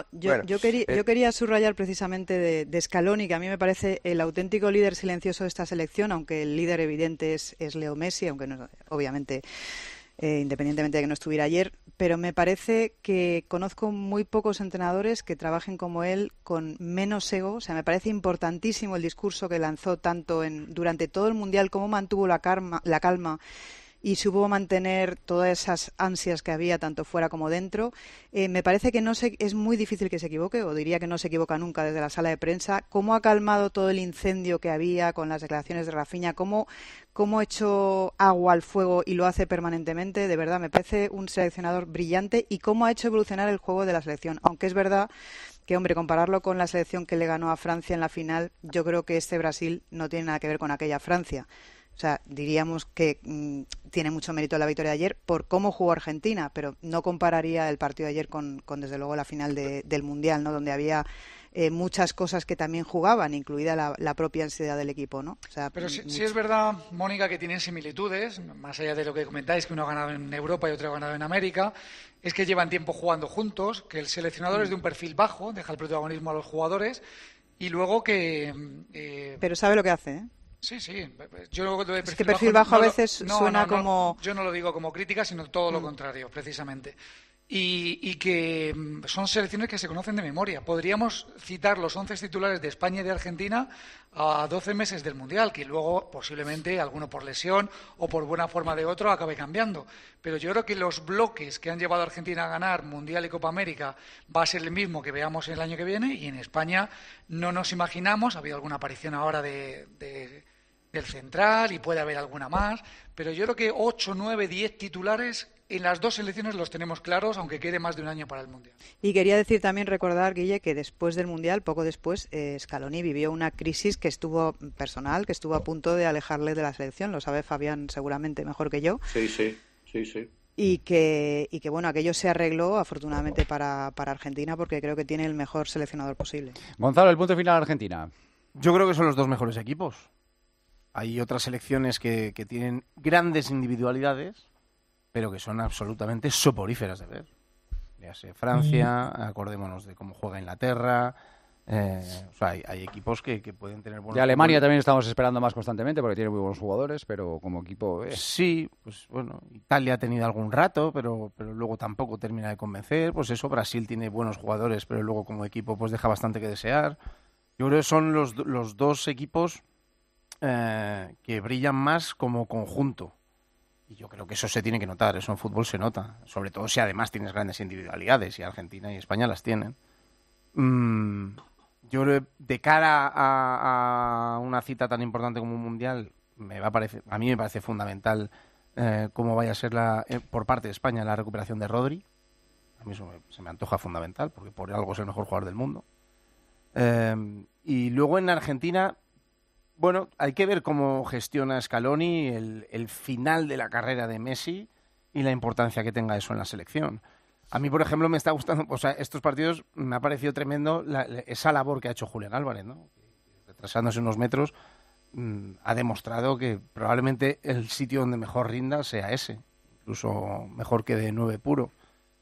Yo quería subrayar precisamente de Scaloni, que a mí me parece el auténtico líder silencioso de esta selección, aunque el líder evidente es Leo Messi, aunque no, obviamente independientemente de que no estuviera ayer, pero me parece que conozco muy pocos entrenadores que trabajen como él con menos ego. O sea, me parece importantísimo el discurso que lanzó tanto durante todo el Mundial, cómo mantuvo la calma y supo mantener todas esas ansias que había tanto fuera como dentro. Me parece que es muy difícil que se equivoque, o diría que no se equivoca nunca desde la sala de prensa. Cómo ha calmado todo el incendio que había con las declaraciones de Rafinha, cómo ha hecho agua al fuego y lo hace permanentemente. De verdad, me parece un seleccionador brillante, y cómo ha hecho evolucionar el juego de la selección. Aunque es verdad que, hombre, compararlo con la selección que le ganó a Francia en la final, yo creo que este Brasil no tiene nada que ver con aquella Francia. O sea, diríamos que tiene mucho mérito la victoria de ayer por cómo jugó Argentina, pero no compararía el partido de ayer con desde luego, la final del Mundial, ¿no? Donde había muchas cosas que también jugaban, incluida la propia ansiedad del equipo, ¿no? O sea, pero sí es verdad, Mónica, que tienen similitudes, más allá de lo que comentáis, que uno ha ganado en Europa y otro ha ganado en América, es que llevan tiempo jugando juntos, que el seleccionador es de un perfil bajo, deja el protagonismo a los jugadores, y luego que... Pero sabe lo que hace, ¿eh? Sí. Yo es que perfil bajo a veces suena como... Yo no lo digo como crítica, sino todo lo contrario, precisamente. Y que son selecciones que se conocen de memoria. Podríamos citar los 11 titulares de España y de Argentina a 12 meses del Mundial, que luego posiblemente alguno por lesión o por buena forma de otro acabe cambiando. Pero yo creo que los bloques que han llevado a Argentina a ganar Mundial y Copa América va a ser el mismo que veamos el año que viene, y en España no nos imaginamos, ha habido alguna aparición ahora del central y puede haber alguna más, pero yo creo que 8, 9, 10 titulares en las dos selecciones los tenemos claros, aunque quede más de un año para el Mundial. Y quería decir también, recordar, Guille, que después del Mundial, poco después, Scaloni vivió una crisis que estuvo a punto de alejarle de la selección. Lo sabe Fabián seguramente mejor que yo. Sí. Y que bueno, aquello se arregló afortunadamente para Argentina, porque creo que tiene el mejor seleccionador posible. Gonzalo, el punto final de Argentina. Yo creo que son los dos mejores equipos. Hay otras selecciones que tienen grandes individualidades, pero que son absolutamente soporíferas de ver. Ya sé, Francia, acordémonos de cómo juega Inglaterra. O sea, hay equipos que pueden tener buenos... De Alemania también estamos esperando más constantemente, porque tiene muy buenos jugadores, pero como equipo... Sí, pues bueno, Italia ha tenido algún rato, pero luego tampoco termina de convencer. Pues eso, Brasil tiene buenos jugadores, pero luego como equipo pues deja bastante que desear. Yo creo que son los dos equipos que brillan más como conjunto. Y yo creo que eso se tiene que notar, eso en fútbol se nota. Sobre todo si además tienes grandes individualidades, y Argentina y España las tienen. Yo creo que de cara a una cita tan importante como un Mundial, a mí me parece fundamental cómo vaya a ser por parte de España la recuperación de Rodri. A mí eso se me antoja fundamental, porque por algo es el mejor jugador del mundo. Y luego en Argentina, bueno, hay que ver cómo gestiona Scaloni el final de la carrera de Messi y la importancia que tenga eso en la selección. A mí, por ejemplo, me está gustando, o sea, estos partidos me ha parecido tremendo esa labor que ha hecho Julián Álvarez, ¿no? Retrasándose unos metros, ha demostrado que probablemente el sitio donde mejor rinda sea ese, incluso mejor que de 9 puro.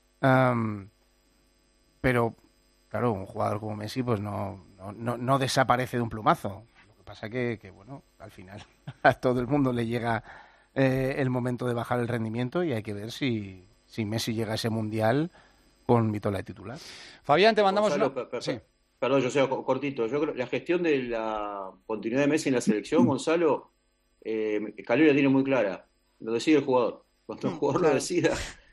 Pero, claro, un jugador como Messi pues no desaparece de un plumazo. Lo que pasa que bueno, al final a todo el mundo le llega el momento de bajar el rendimiento y hay que ver si Messi llega a ese Mundial con Vitola de titular. Fabián, te mandamos Sí. Perdón, yo sé, cortito. Yo creo que la gestión de la continuidad de Messi en la selección, Gonzalo, Scaloni la tiene muy clara. Lo decide el jugador. Cuando el jugador lo decida,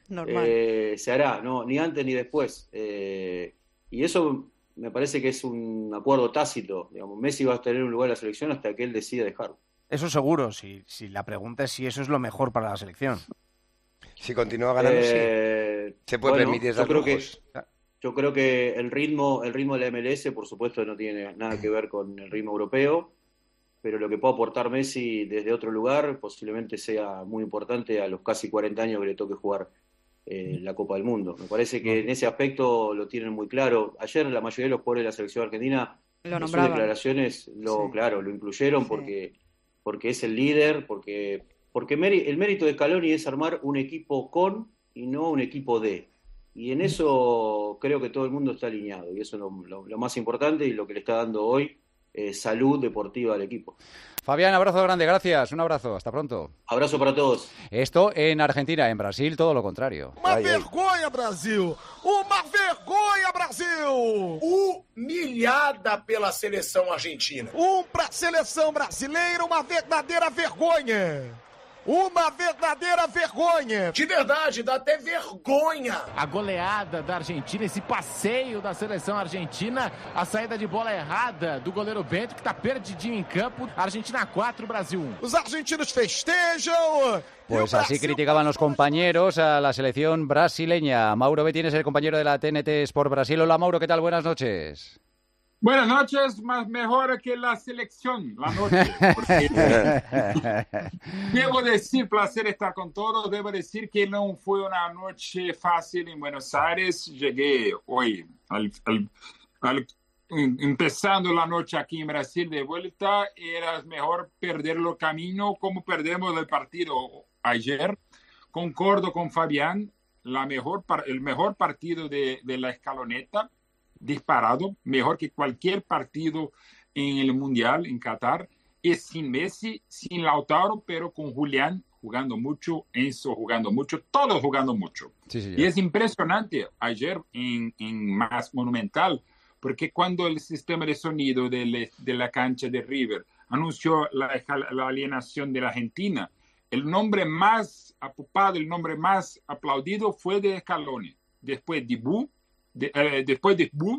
se hará, no, ni antes ni después. Y eso me parece que es un acuerdo tácito. Digamos, Messi va a tener un lugar en la selección hasta que él decida dejarlo. Eso seguro, si la pregunta es si eso es lo mejor para la selección. Si continúa ganando, sí. Se puede permitir esas lujos. Yo creo que el ritmo de la MLS, por supuesto, no tiene nada que ver con el ritmo europeo, pero lo que puede aportar Messi desde otro lugar posiblemente sea muy importante a los casi 40 años que le toque jugar la Copa del Mundo. Me parece que en ese aspecto lo tienen muy claro. Ayer la mayoría de los jugadores de la selección argentina en sus declaraciones lo incluyeron porque es el líder, porque el mérito de Scaloni es armar un equipo con y no un equipo de. Y en eso creo que todo el mundo está alineado. Y eso es lo más importante y lo que le está dando hoy salud deportiva al equipo. Fabián, abrazo grande, gracias. Un abrazo, hasta pronto. Abrazo para todos. Esto en Argentina, en Brasil, todo lo contrario. Uma vergonha, Brasil! Uma vergonha, Brasil! Humilhada pela seleção argentina. Para a seleção brasileira, uma verdadeira vergonha. Uma verdadeira vergonha. De verdade, dá até vergonha. A goleada da Argentina, esse passeio da seleção argentina, a saída de bola errada do goleiro Bento, que está perdidinho em campo. Argentina 4, Brasil 1. Os argentinos festejam. Pues así criticaban los compañeros a la selección brasileña. Mauro Bettini es el compañero de la TNT Sport Brasil. Hola Mauro, ¿qué tal? Buenas noches. Buenas noches, más mejor que la selección, la noche. Debo decir, placer estar con todos. Debo decir que no fue una noche fácil en Buenos Aires. Llegué hoy, empezando la noche aquí en Brasil de vuelta. Era mejor perder el camino como perdemos el partido ayer. Concordo con Fabián, el mejor partido de la escaloneta. Disparado, mejor que cualquier partido en el Mundial en Qatar, es sin Messi, sin Lautaro, pero con Julián jugando mucho, Enzo jugando mucho, todos jugando mucho. Sí, y es impresionante ayer en Más Monumental, porque cuando el sistema de sonido de la cancha de River anunció la alienación de la Argentina, el nombre más apupado, el nombre más aplaudido fue de Scaloni, después de Bu, después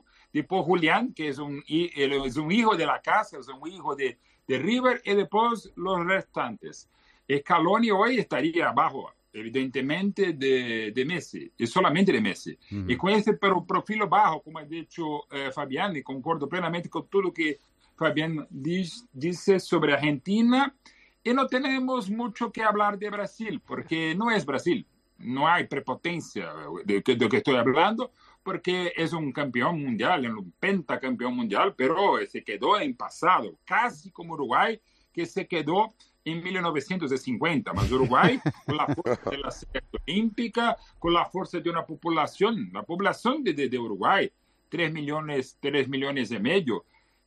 Julián, que es un hijo de la casa, es un hijo de River, y después los restantes. Scaloni hoy estaría abajo, evidentemente, de Messi, y solamente de Messi. Y con ese perfil bajo, como ha dicho Fabián, y concordo plenamente con todo lo que Fabián dice sobre Argentina, y no tenemos mucho que hablar de Brasil, porque no es Brasil. No hay prepotencia de que estoy hablando, porque es un campeón mundial, un pentacampeón mundial, pero se quedó en pasado, casi como Uruguay, que se quedó en 1950. Mas Uruguay, con la fuerza de la selección olímpica, con la fuerza de una población, la población de Uruguay, 3 millones y medio,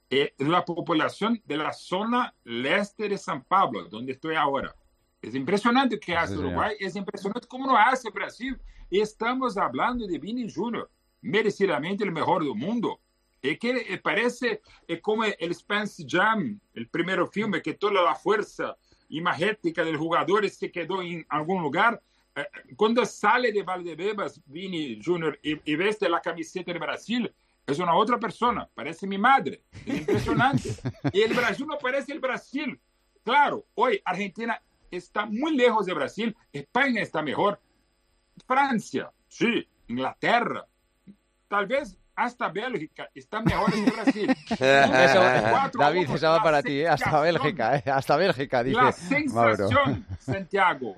la población de la zona leste de San Pablo, donde estoy ahora. Es impresionante que hace Uruguay, es impresionante cómo lo hace Brasil. Estamos hablando de Vini Júnior, merecidamente el mejor del mundo. Que parece como el Space Jam, el primer filme, que toda la fuerza imagética del jugador se quedó en algún lugar. Cuando sale de Valdebebas, Vini Júnior, y veste la camiseta de Brasil, es una otra persona, parece mi madre. Es impresionante. Y el Brasil no parece el Brasil. Claro, hoy Argentina está muy lejos de Brasil, España está mejor, Francia, sí, Inglaterra, tal vez hasta Bélgica está mejor que Brasil. David, esa va para ti, hasta Bélgica, hasta Bélgica, dice la sensación, Mauro. Santiago,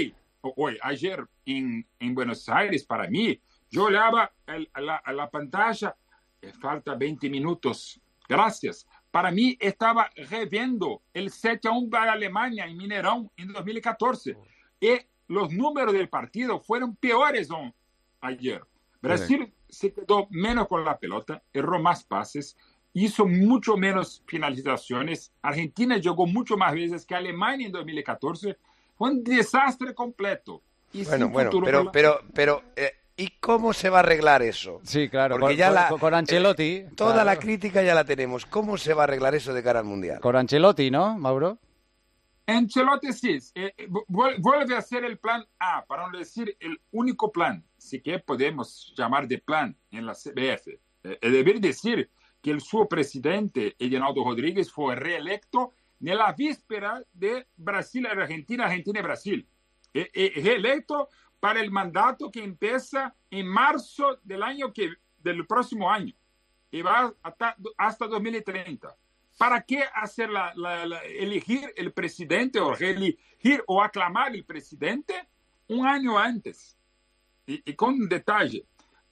ayer en Buenos Aires, para mí, yo olhaba a la pantalla, falta 20 minutos, gracias. Para mí estaba reviendo el 7-1 para Alemania en Mineirão en 2014. Y los números del partido fueron peores ayer. Brasil se quedó menos con la pelota, erró más pases, hizo mucho menos finalizaciones. Argentina llegó mucho más veces que Alemania en 2014. Fue un desastre completo. Y pero ¿y cómo se va a arreglar eso? Sí, claro, porque con Ancelotti. Toda la crítica ya la tenemos. ¿Cómo se va a arreglar eso de cara al Mundial? Con Ancelotti, ¿no, Mauro? Ancelotti sí, vuelve a hacer el plan A, para no decir el único plan, si que podemos llamar de plan en la CBF. Deber decir que el su presidente, Edinaldo Rodríguez, fue reelecto en la víspera de Brasil-Argentina, Argentina-Brasil. Reelecto para el mandato que empieza en marzo del próximo año y va hasta 2030. ¿Para qué hacer elegir el presidente o reelegir o aclamar el presidente un año antes? Y con un detalle,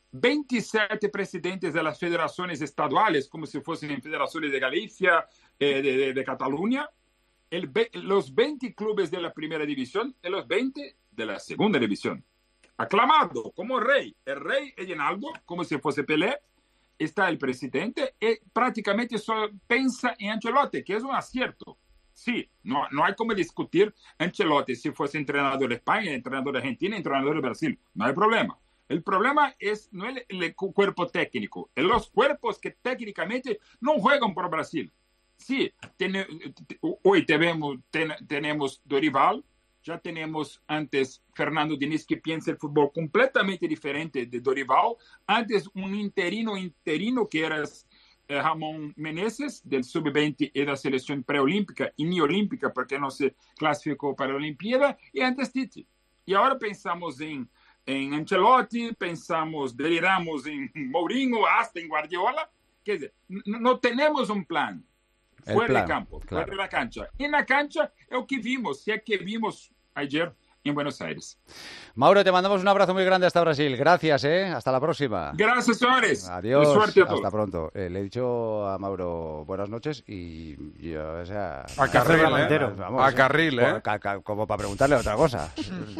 27 presidentes de las federaciones estaduales, como si fuesen federaciones de Galicia, de Cataluña, los 20 clubes de la primera división y los 20 de la segunda división. Aclamado como rey, el rey Edinaldo, como si fuese Pelé, está el presidente y prácticamente solo piensa en Ancelotti, que es un acierto. Sí, no hay como discutir Ancelotti si fuese entrenador de España, entrenador de Argentina, entrenador de Brasil. No hay problema. El problema no es el cuerpo técnico, es los cuerpos que técnicamente no juegan por Brasil. Sí, hoy tenemos Dorival, ya tenemos antes Fernando Diniz, que piensa el fútbol completamente diferente de Dorival. Antes un interino que era Ramón Meneses, del sub-20 y de la selección preolímpica y ni olímpica, porque no se clasificó para la Olimpiada, y antes Tite. Y ahora pensamos en Ancelotti, deliramos en Mourinho, hasta en Guardiola. Quer dizer, no tenemos un plan. Fuera de campo, claro. Fuera de la cancha. En la cancha es lo que vimos, si es que vimos ayer en Buenos Aires. Mauro, te mandamos un abrazo muy grande hasta Brasil. Gracias, hasta la próxima. Gracias, señores. Adiós. Suerte a todos. Hasta pronto. Le he dicho a Mauro buenas noches y yo, a carril, como para preguntarle otra cosa.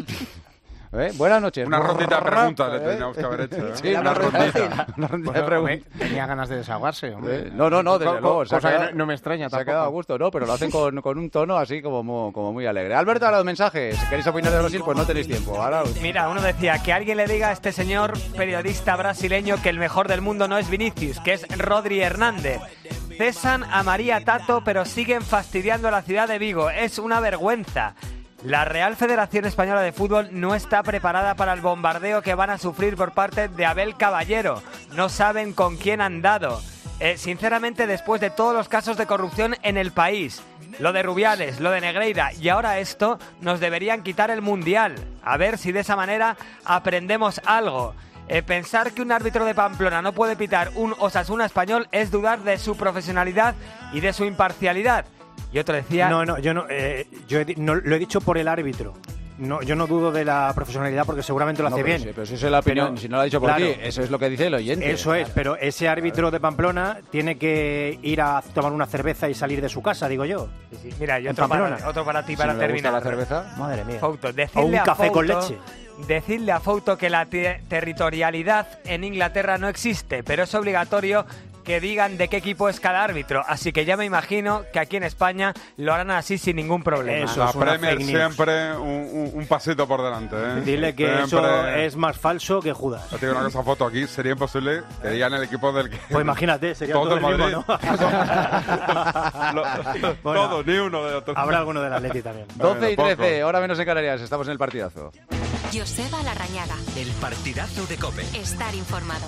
Buenas noches. Una rondita de preguntas le teníamos que haber hecho. Sí, una rondita de preguntas. Tenía ganas de desahogarse, hombre. No, desde luego. No me extraña tampoco. Se ha quedado a gusto, ¿no? Pero lo hacen con un tono así como muy alegre. Alberto, a los mensajes. Si queréis opinar de Brasil, pues no tenéis tiempo. Ahora... Mira, uno decía que alguien le diga a este señor periodista brasileño que el mejor del mundo no es Vinicius, que es Rodri Hernández. Cesan a María Tato, pero siguen fastidiando a la ciudad de Vigo. Es una vergüenza. La Real Federación Española de Fútbol no está preparada para el bombardeo que van a sufrir por parte de Abel Caballero. No saben con quién han dado. Sinceramente, después de todos los casos de corrupción en el país, lo de Rubiales, lo de Negreira y ahora esto, nos deberían quitar el Mundial. A ver si de esa manera aprendemos algo. Pensar que un árbitro de Pamplona no puede pitar un Osasuna español es dudar de su profesionalidad y de su imparcialidad. Y otro decía... yo no lo he dicho por el árbitro. No, yo no dudo de la profesionalidad porque seguramente lo hace bien. Pero si eso es la opinión, si no lo ha dicho por ti, eso es lo que dice el oyente. Eso es, pero ese árbitro de Pamplona tiene que ir a tomar una cerveza y salir de su casa, digo yo. Sí. Mira, yo otro para ti, para terminar. ¿La cerveza? Madre mía. Fouto, o un café con leche. Decidle a Fouto que la territorialidad en Inglaterra no existe, pero es obligatorio que digan de qué equipo es cada árbitro. Así que ya me imagino que aquí en España lo harán así sin ningún problema. Eso la Premier siempre un pasito por delante. Dile que siempre... eso es más falso que Judas. Yo tengo una foto aquí, sería imposible que digan el equipo del que... Pues imagínate, sería todo el mismo, ¿no? Todo, ni uno de otro. Habrá alguno del Atleti también. 12 y 13, hora menos en Canarias, estamos en el partidazo. Joseba Larrañaga. El partidazo de COPE. Estar informado.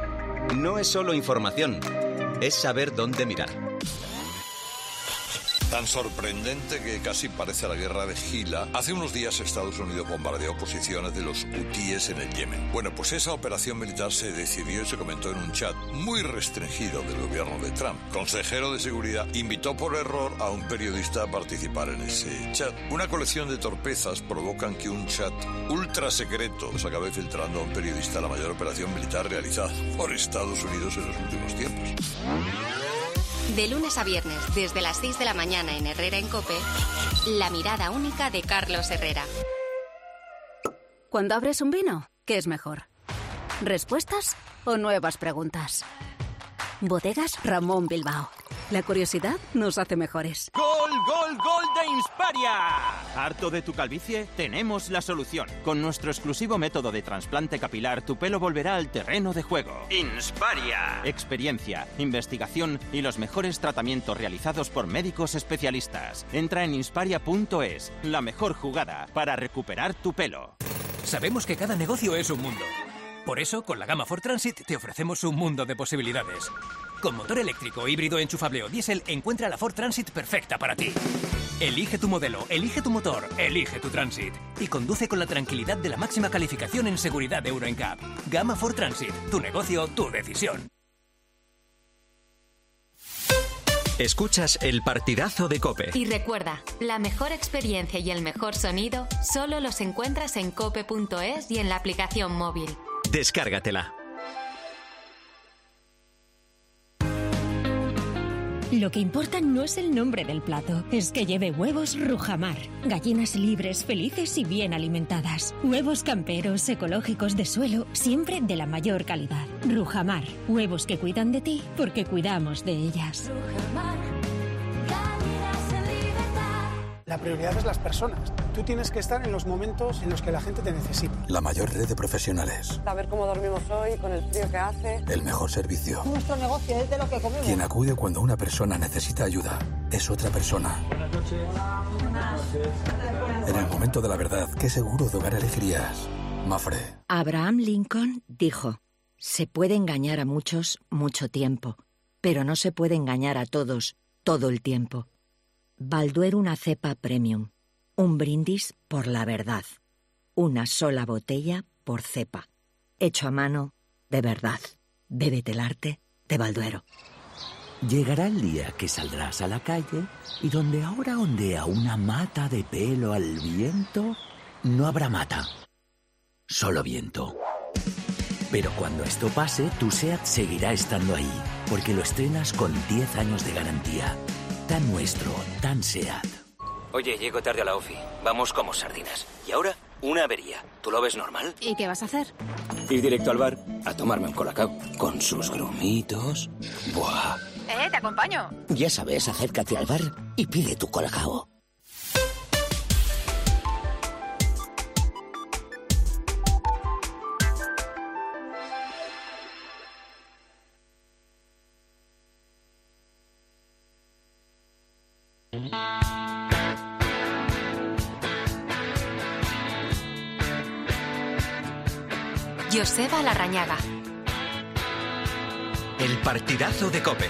No es solo información, es saber dónde mirar. Tan sorprendente que casi parece la guerra de Gila. Hace unos días Estados Unidos bombardeó posiciones de los hutíes en el Yemen. Bueno, pues esa operación militar se decidió y se comentó en un chat muy restringido del gobierno de Trump. Consejero de Seguridad invitó por error a un periodista a participar en ese chat. Una colección de torpezas provocan que un chat ultra secreto se acabe filtrando a un periodista la mayor operación militar realizada por Estados Unidos en los últimos tiempos. De lunes a viernes, desde las 6 de la mañana en Herrera en COPE, la mirada única de Carlos Herrera. Cuando abres un vino, ¿qué es mejor? ¿Respuestas o nuevas preguntas? Bodegas Ramón Bilbao. La curiosidad nos hace mejores. ¡Gol, gol, gol de Insparia! ¿Harto de tu calvicie? Tenemos la solución. Con nuestro exclusivo método de trasplante capilar, tu pelo volverá al terreno de juego. Insparia. Experiencia, investigación y los mejores tratamientos realizados por médicos especialistas. Entra en insparia.es, la mejor jugada para recuperar tu pelo. Sabemos que cada negocio es un mundo. Por eso, con la gama Ford Transit te ofrecemos un mundo de posibilidades. Con motor eléctrico, híbrido, enchufable o diésel, encuentra la Ford Transit perfecta para ti. Elige tu modelo, elige tu motor, elige tu Transit. Y conduce con la tranquilidad de la máxima calificación en seguridad de Euro NCAP. Gama Ford Transit. Tu negocio, tu decisión. Escuchas el partidazo de COPE. Y recuerda, la mejor experiencia y el mejor sonido solo los encuentras en cope.es y en la aplicación móvil. Descárgatela. Lo que importa no es el nombre del plato, es que lleve huevos Rujamar. Gallinas libres, felices y bien alimentadas. Huevos camperos, ecológicos de suelo, siempre de la mayor calidad. Rujamar, huevos que cuidan de ti porque cuidamos de ellas. La prioridad es las personas. Tú tienes que estar en los momentos en los que la gente te necesita. La mayor red de profesionales. Saber cómo dormimos hoy, con el frío que hace. El mejor servicio. Nuestro negocio es de lo que comemos. Quien acude cuando una persona necesita ayuda es otra persona. Buenas noches. En el momento de la verdad, ¿qué seguro de hogar elegirías? Mafre. Abraham Lincoln dijo: se puede engañar a muchos mucho tiempo, pero no se puede engañar a todos todo el tiempo. Balduero, una cepa premium. Un brindis por la verdad. Una sola botella por cepa. Hecho a mano de verdad. Bébete el arte de Balduero. Llegará el día que saldrás a la calle y donde ahora ondea una mata de pelo al viento, no habrá mata, solo viento. Pero cuando esto pase, tu SEAT seguirá estando ahí, porque lo estrenas con 10 años de garantía. Tan nuestro, tan SEAT. Oye, llego tarde a la ofi. Vamos como sardinas. Y ahora, una avería. ¿Tú lo ves normal? ¿Y qué vas a hacer? Ir directo al bar a tomarme un colacao. Con sus grumitos. ¡Buah! Te acompaño. Ya sabes, acércate al bar y pide tu colacao. Joseba Larrañaga. El partidazo de COPE.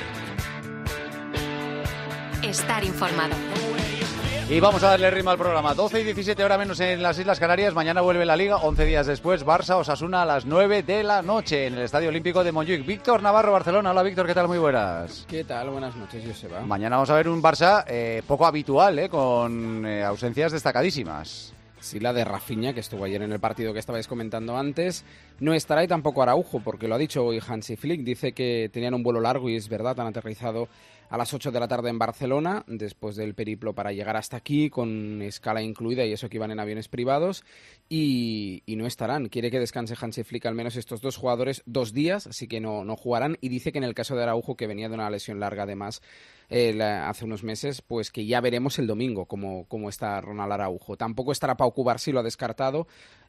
Estar informado. Y vamos a darle ritmo al programa. 12 y 17 horas menos en las Islas Canarias. Mañana vuelve la Liga. 11 días después, Barça-Osasuna a las 9 de la noche en el Estadio Olímpico de Montjuic. Víctor Navarro, Barcelona. Hola, Víctor. ¿Qué tal? Muy buenas. ¿Qué tal? Buenas noches, Joseba. Mañana vamos a ver un Barça poco habitual, con ausencias destacadísimas. Sí, la de Rafinha, que estuvo ayer en el partido que estabais comentando antes, no estará, y tampoco Araujo, porque lo ha dicho hoy Hansi Flick. Dice que tenían un vuelo largo y es verdad, han aterrizado a las 8 de la tarde en Barcelona, después del periplo para llegar hasta aquí, con escala incluida, y eso que iban en aviones privados, y no estarán. Quiere que descanse Hansi Flick al menos estos dos jugadores 2 días, así que no jugarán, y dice que en el caso de Araujo, que venía de una lesión larga además hace unos meses, pues que ya veremos el domingo cómo está Ronald Araujo. Tampoco estará Pau Cubarsí, lo ha descartado,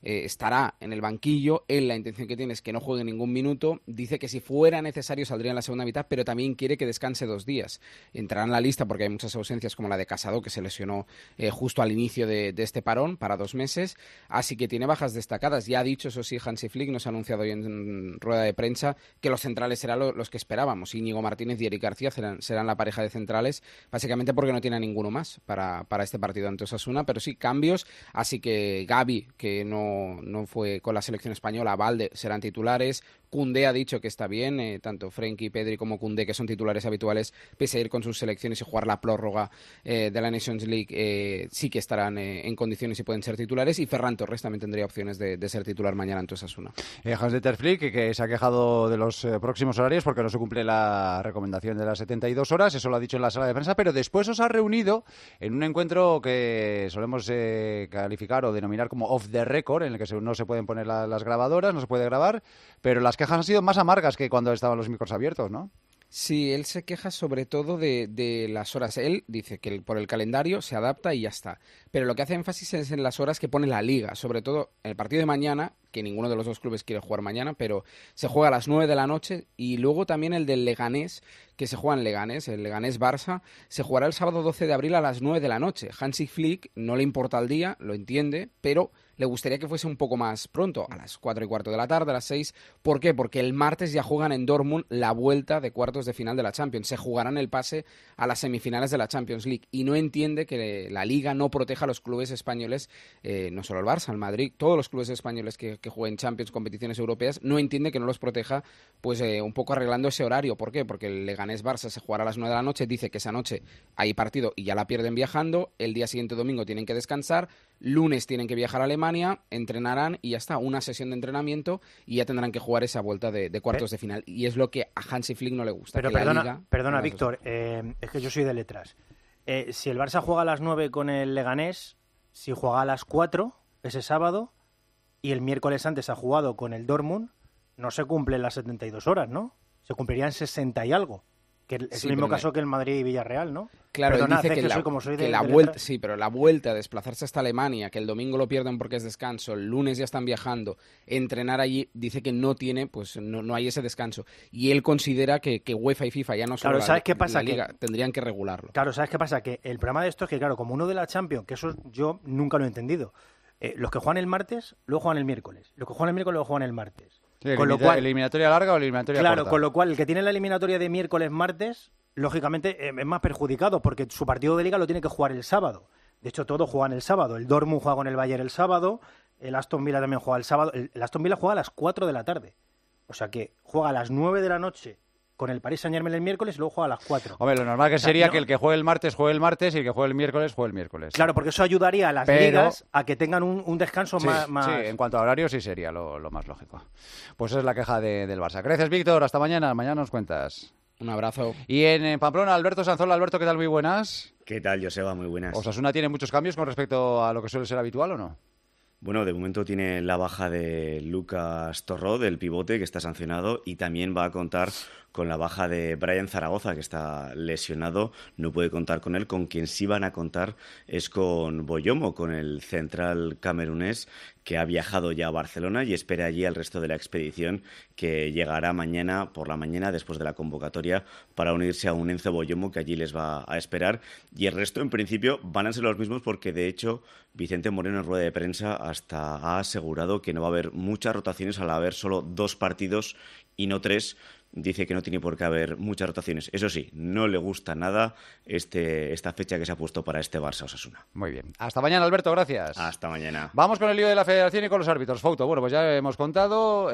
estará en el banquillo. Él la intención que tiene es que no juegue ningún minuto. Dice que si fuera necesario saldría en la segunda mitad, pero también quiere que descanse 2 días. Entrará en la lista porque hay muchas ausencias, como la de Casado, que se lesionó justo al inicio de este parón para 2 meses. Así que tiene bajas destacadas. Ya ha dicho, eso sí, Hansi Flick nos ha anunciado hoy en rueda de prensa que los centrales serán los que esperábamos. Íñigo Martínez y Eric García serán la pareja de centrales, básicamente porque no tiene a ninguno más para este partido ante Osasuna, pero sí cambios. Así que Gavi, que no fue con la selección española, Balde serán titulares. Koundé ha dicho que está bien, tanto Frenkie, Pedri como Koundé, que son titulares habituales, pese a ir con sus selecciones y jugar la prórroga de la Nations League, sí que estarán en condiciones y pueden ser titulares. Y Ferran Torres también tendría opciones de ser titular mañana ante Osasuna. Hans-Dieter Flick, que se ha quejado de los próximos horarios porque no se cumple la recomendación de las 72 horas, eso lo ha dicho en la sala de prensa, pero después os ha reunido en un encuentro que solemos calificar o denominar como off the record, en el que no se pueden poner las grabadoras, no se puede grabar, pero las quejas han sido más amargas que cuando estaban los micros abiertos, ¿no? Sí, él se queja sobre todo de las horas. Él dice que por el calendario se adapta y ya está. Pero lo que hace énfasis es en las horas que pone la Liga. Sobre todo en el partido de mañana, que ninguno de los dos clubes quiere jugar mañana, pero se juega a las 9 de la noche. Y luego también el del Leganés, que se juega en Leganés, el Leganés-Barça, se jugará el sábado 12 de abril a las 9 de la noche. Hansi Flick no le importa el día, lo entiende, pero le gustaría que fuese un poco más pronto, a las 4:15 de la tarde, a las 6. ¿Por qué? Porque el martes ya juegan en Dortmund la vuelta de cuartos de final de la Champions. Se jugarán el pase a las semifinales de la Champions League. Y no entiende que la Liga no proteja a los clubes españoles, no solo el Barça, el Madrid, todos los clubes españoles que jueguen Champions, competiciones europeas, no entiende que no los proteja, pues un poco arreglando ese horario. ¿Por qué? Porque el Leganés-Barça se jugará a las 9 de la noche, dice que esa noche hay partido y ya la pierden viajando, el día siguiente domingo tienen que descansar, lunes tienen que viajar a Alemania, entrenarán y ya está, una sesión de entrenamiento y ya tendrán que jugar esa vuelta de cuartos de final. Y es lo que a Hansi Flick no le gusta. Pero perdona Víctor, es que yo soy de letras. Si el Barça juega a las 9 con el Leganés, si juega a las 4 ese sábado y el miércoles antes ha jugado con el Dortmund, no se cumplen las 72 horas, ¿no? Se cumplirían 60 y algo. Que es el mismo caso que el Madrid y Villarreal, ¿no? Claro, perdona, dice que la vuelta, sí, pero la vuelta, desplazarse hasta Alemania, que el domingo lo pierden porque es descanso, el lunes ya están viajando, entrenar allí, dice que no tiene, pues no hay ese descanso. Y él considera que UEFA y FIFA, ya no solo ¿sabes qué pasa? la Liga, tendrían que regularlo. Claro, ¿sabes qué pasa? Que el problema de esto es que, claro, como uno de la Champions, que eso yo nunca lo he entendido, los que juegan el martes, luego juegan el miércoles. Los que juegan el miércoles, luego juegan el martes. Sí, con lo cual, ¿eliminatoria larga o eliminatoria corta? Claro, con lo cual, el que tiene la eliminatoria de miércoles-martes, lógicamente es más perjudicado porque su partido de Liga lo tiene que jugar el sábado. De hecho, todos juegan el sábado. El Dortmund juega con el Bayern el sábado, el Aston Villa también juega el sábado. El Aston Villa juega a las 4 de la tarde. O sea que juega a las 9 de la noche con el Paris Saint-Germain el miércoles y luego juega a las 4. Hombre, lo normal que sería que el que juegue el martes y el que juegue el miércoles. Claro, porque eso ayudaría a las ligas a que tengan un descanso más... Sí, en cuanto a horario sí sería lo más lógico. Pues esa es la queja del Barça. Gracias, Víctor. Hasta mañana. Mañana nos cuentas. Un abrazo. Y en Pamplona, Alberto Sanzola. Alberto, ¿qué tal? Muy buenas. ¿Qué tal, Joseba? Muy buenas. ¿Osasuna tiene muchos cambios con respecto a lo que suele ser habitual o no? Bueno, de momento tiene la baja de Lucas Torró, del pivote, que está sancionado, y también va a contar con la baja de Brian Zaragoza, que está lesionado, no puede contar con él. Con quien sí van a contar es con Boyomo, con el central camerunés, que ha viajado ya a Barcelona y espera allí al resto de la expedición, que llegará mañana por la mañana después de la convocatoria para unirse a un Enzo Boyomo que allí les va a esperar. Y el resto, en principio, van a ser los mismos porque, de hecho, Vicente Moreno en rueda de prensa hasta ha asegurado que no va a haber muchas rotaciones al haber solo 2 partidos y no 3. Dice que no tiene por qué haber muchas rotaciones. Eso sí, no le gusta nada esta fecha que se ha puesto para este Barça-Osasuna. Muy bien. Hasta mañana, Alberto. Gracias. Hasta mañana. Vamos con el lío de la Federación y con los árbitros. Fouto, bueno, pues ya hemos contado.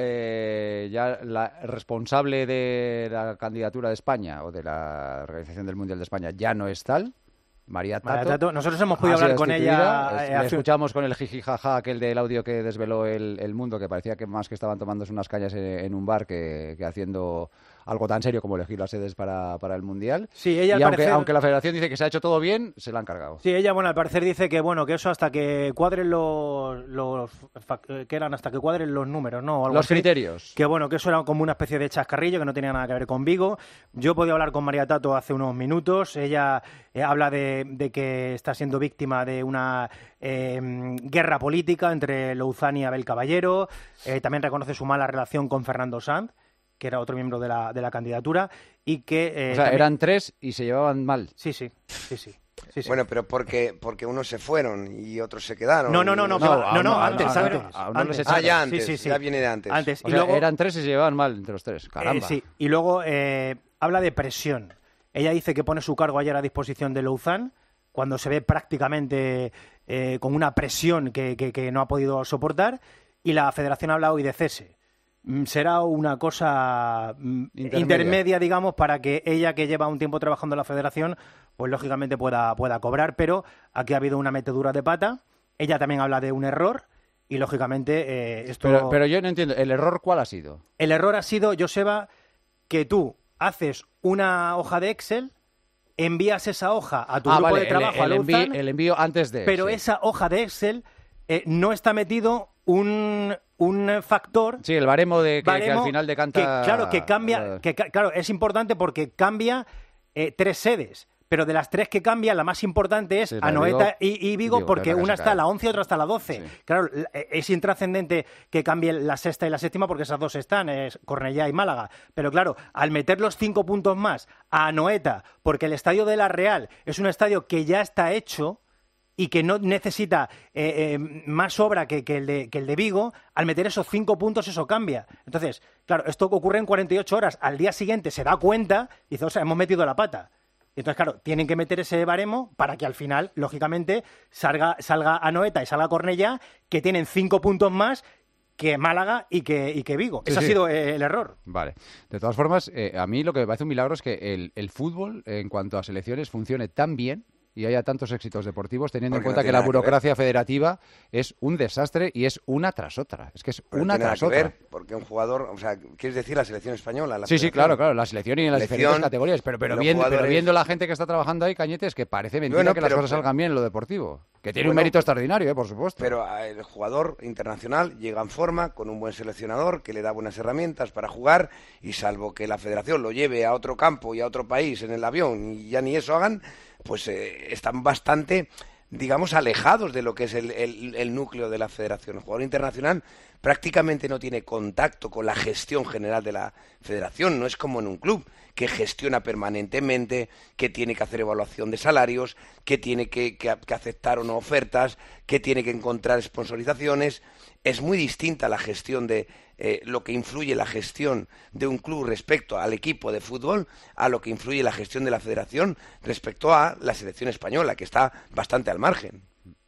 Ya la responsable de la candidatura de España o de la Organización del Mundial de España ya no es tal. María Tato. Nosotros hemos podido hablar con ella. Escuchamos con el jijijaja aquel del audio que desveló el Mundo, que parecía que más que estaban tomándose unas cañas en un bar que haciendo algo tan serio como elegir las sedes para el Mundial. Sí, ella y al parecer... aunque la Federación dice que se ha hecho todo bien, se la han cargado. Sí, ella, bueno, al parecer dice que eso hasta que cuadren hasta que cuadren los números, ¿no? Los criterios. Que bueno, que eso era como una especie de chascarrillo que no tenía nada que ver con Vigo. Yo he podido hablar con María Tato hace unos minutos. Ella habla de que está siendo víctima de una guerra política entre Louzán y Abel Caballero. También reconoce su mala relación con Fernando Sanz, que era otro miembro de la candidatura, y que... o sea, también... eran 3 y se llevaban mal. Sí. Bueno, pero porque unos se fueron y otros se quedaron. No, antes. Ya antes, ya viene de antes. O sea, luego, eran 3 y se llevaban mal entre los 3, caramba. Sí, y luego habla de presión. Ella dice que pone su cargo ayer a disposición de Louzán, cuando se ve prácticamente con una presión que no ha podido soportar, y la Federación habla hoy de cese. Será una cosa intermedia, digamos, para que ella, que lleva un tiempo trabajando en la Federación, pues lógicamente pueda cobrar, pero aquí ha habido una metedura de pata. Ella también habla de un error y, lógicamente, esto... Pero yo no entiendo, ¿el error cuál ha sido? El error ha sido, Joseba, que tú haces una hoja de Excel, envías esa hoja a tu grupo de trabajo, a Louzán, el envío antes de... Pero esa hoja de Excel no está metido un factor... Sí, el baremo que al final decanta... Que cambia... Claro, es importante porque cambia 3 sedes. Pero de las 3 que cambian, la más importante es Anoeta y Vigo, porque una está a la 11 y otra está a la 12. Sí. Claro, es intrascendente que cambien la 6ª y la 7ª porque esas 2 están, Cornellá y Málaga. Pero claro, al meter los 5 puntos más a Anoeta, porque el estadio de la Real es un estadio que ya está hecho y que no necesita más obra que el de Vigo, al meter esos 5 puntos eso cambia. Entonces, claro, esto ocurre en 48 horas. Al día siguiente se da cuenta y dice, o sea, hemos metido la pata. Entonces, claro, tienen que meter ese baremo para que al final, lógicamente, salga Anoeta y salga Cornellá, que tienen 5 puntos más que Málaga y que Vigo. Ese ha sido el error. Vale. De todas formas, a mí lo que me parece un milagro es que el fútbol, en cuanto a selecciones, funcione tan bien y haya tantos éxitos deportivos, teniendo en cuenta que la burocracia federativa es un desastre y es una tras otra. Es que es una tras otra. Porque un jugador, o sea, ¿quieres decir la selección española? Sí, claro, la selección y en las diferentes categorías. Pero viendo la gente que está trabajando ahí, Cañete, es que parece mentira que las cosas salgan bien en lo deportivo. Que tiene un mérito extraordinario, por supuesto. Pero el jugador internacional llega en forma, con un buen seleccionador que le da buenas herramientas para jugar, y salvo que la federación lo lleve a otro campo y a otro país en el avión y ya ni eso hagan, pues están bastante, digamos, alejados de lo que es el núcleo de la federación. El jugador internacional prácticamente no tiene contacto con la gestión general de la federación, no es como en un club que gestiona permanentemente, que tiene que hacer evaluación de salarios, que tiene que aceptar o no ofertas, que tiene que encontrar sponsorizaciones. Es muy distinta la gestión de lo que influye la gestión de un club respecto al equipo de fútbol a lo que influye la gestión de la federación respecto a la selección española, que está bastante al margen.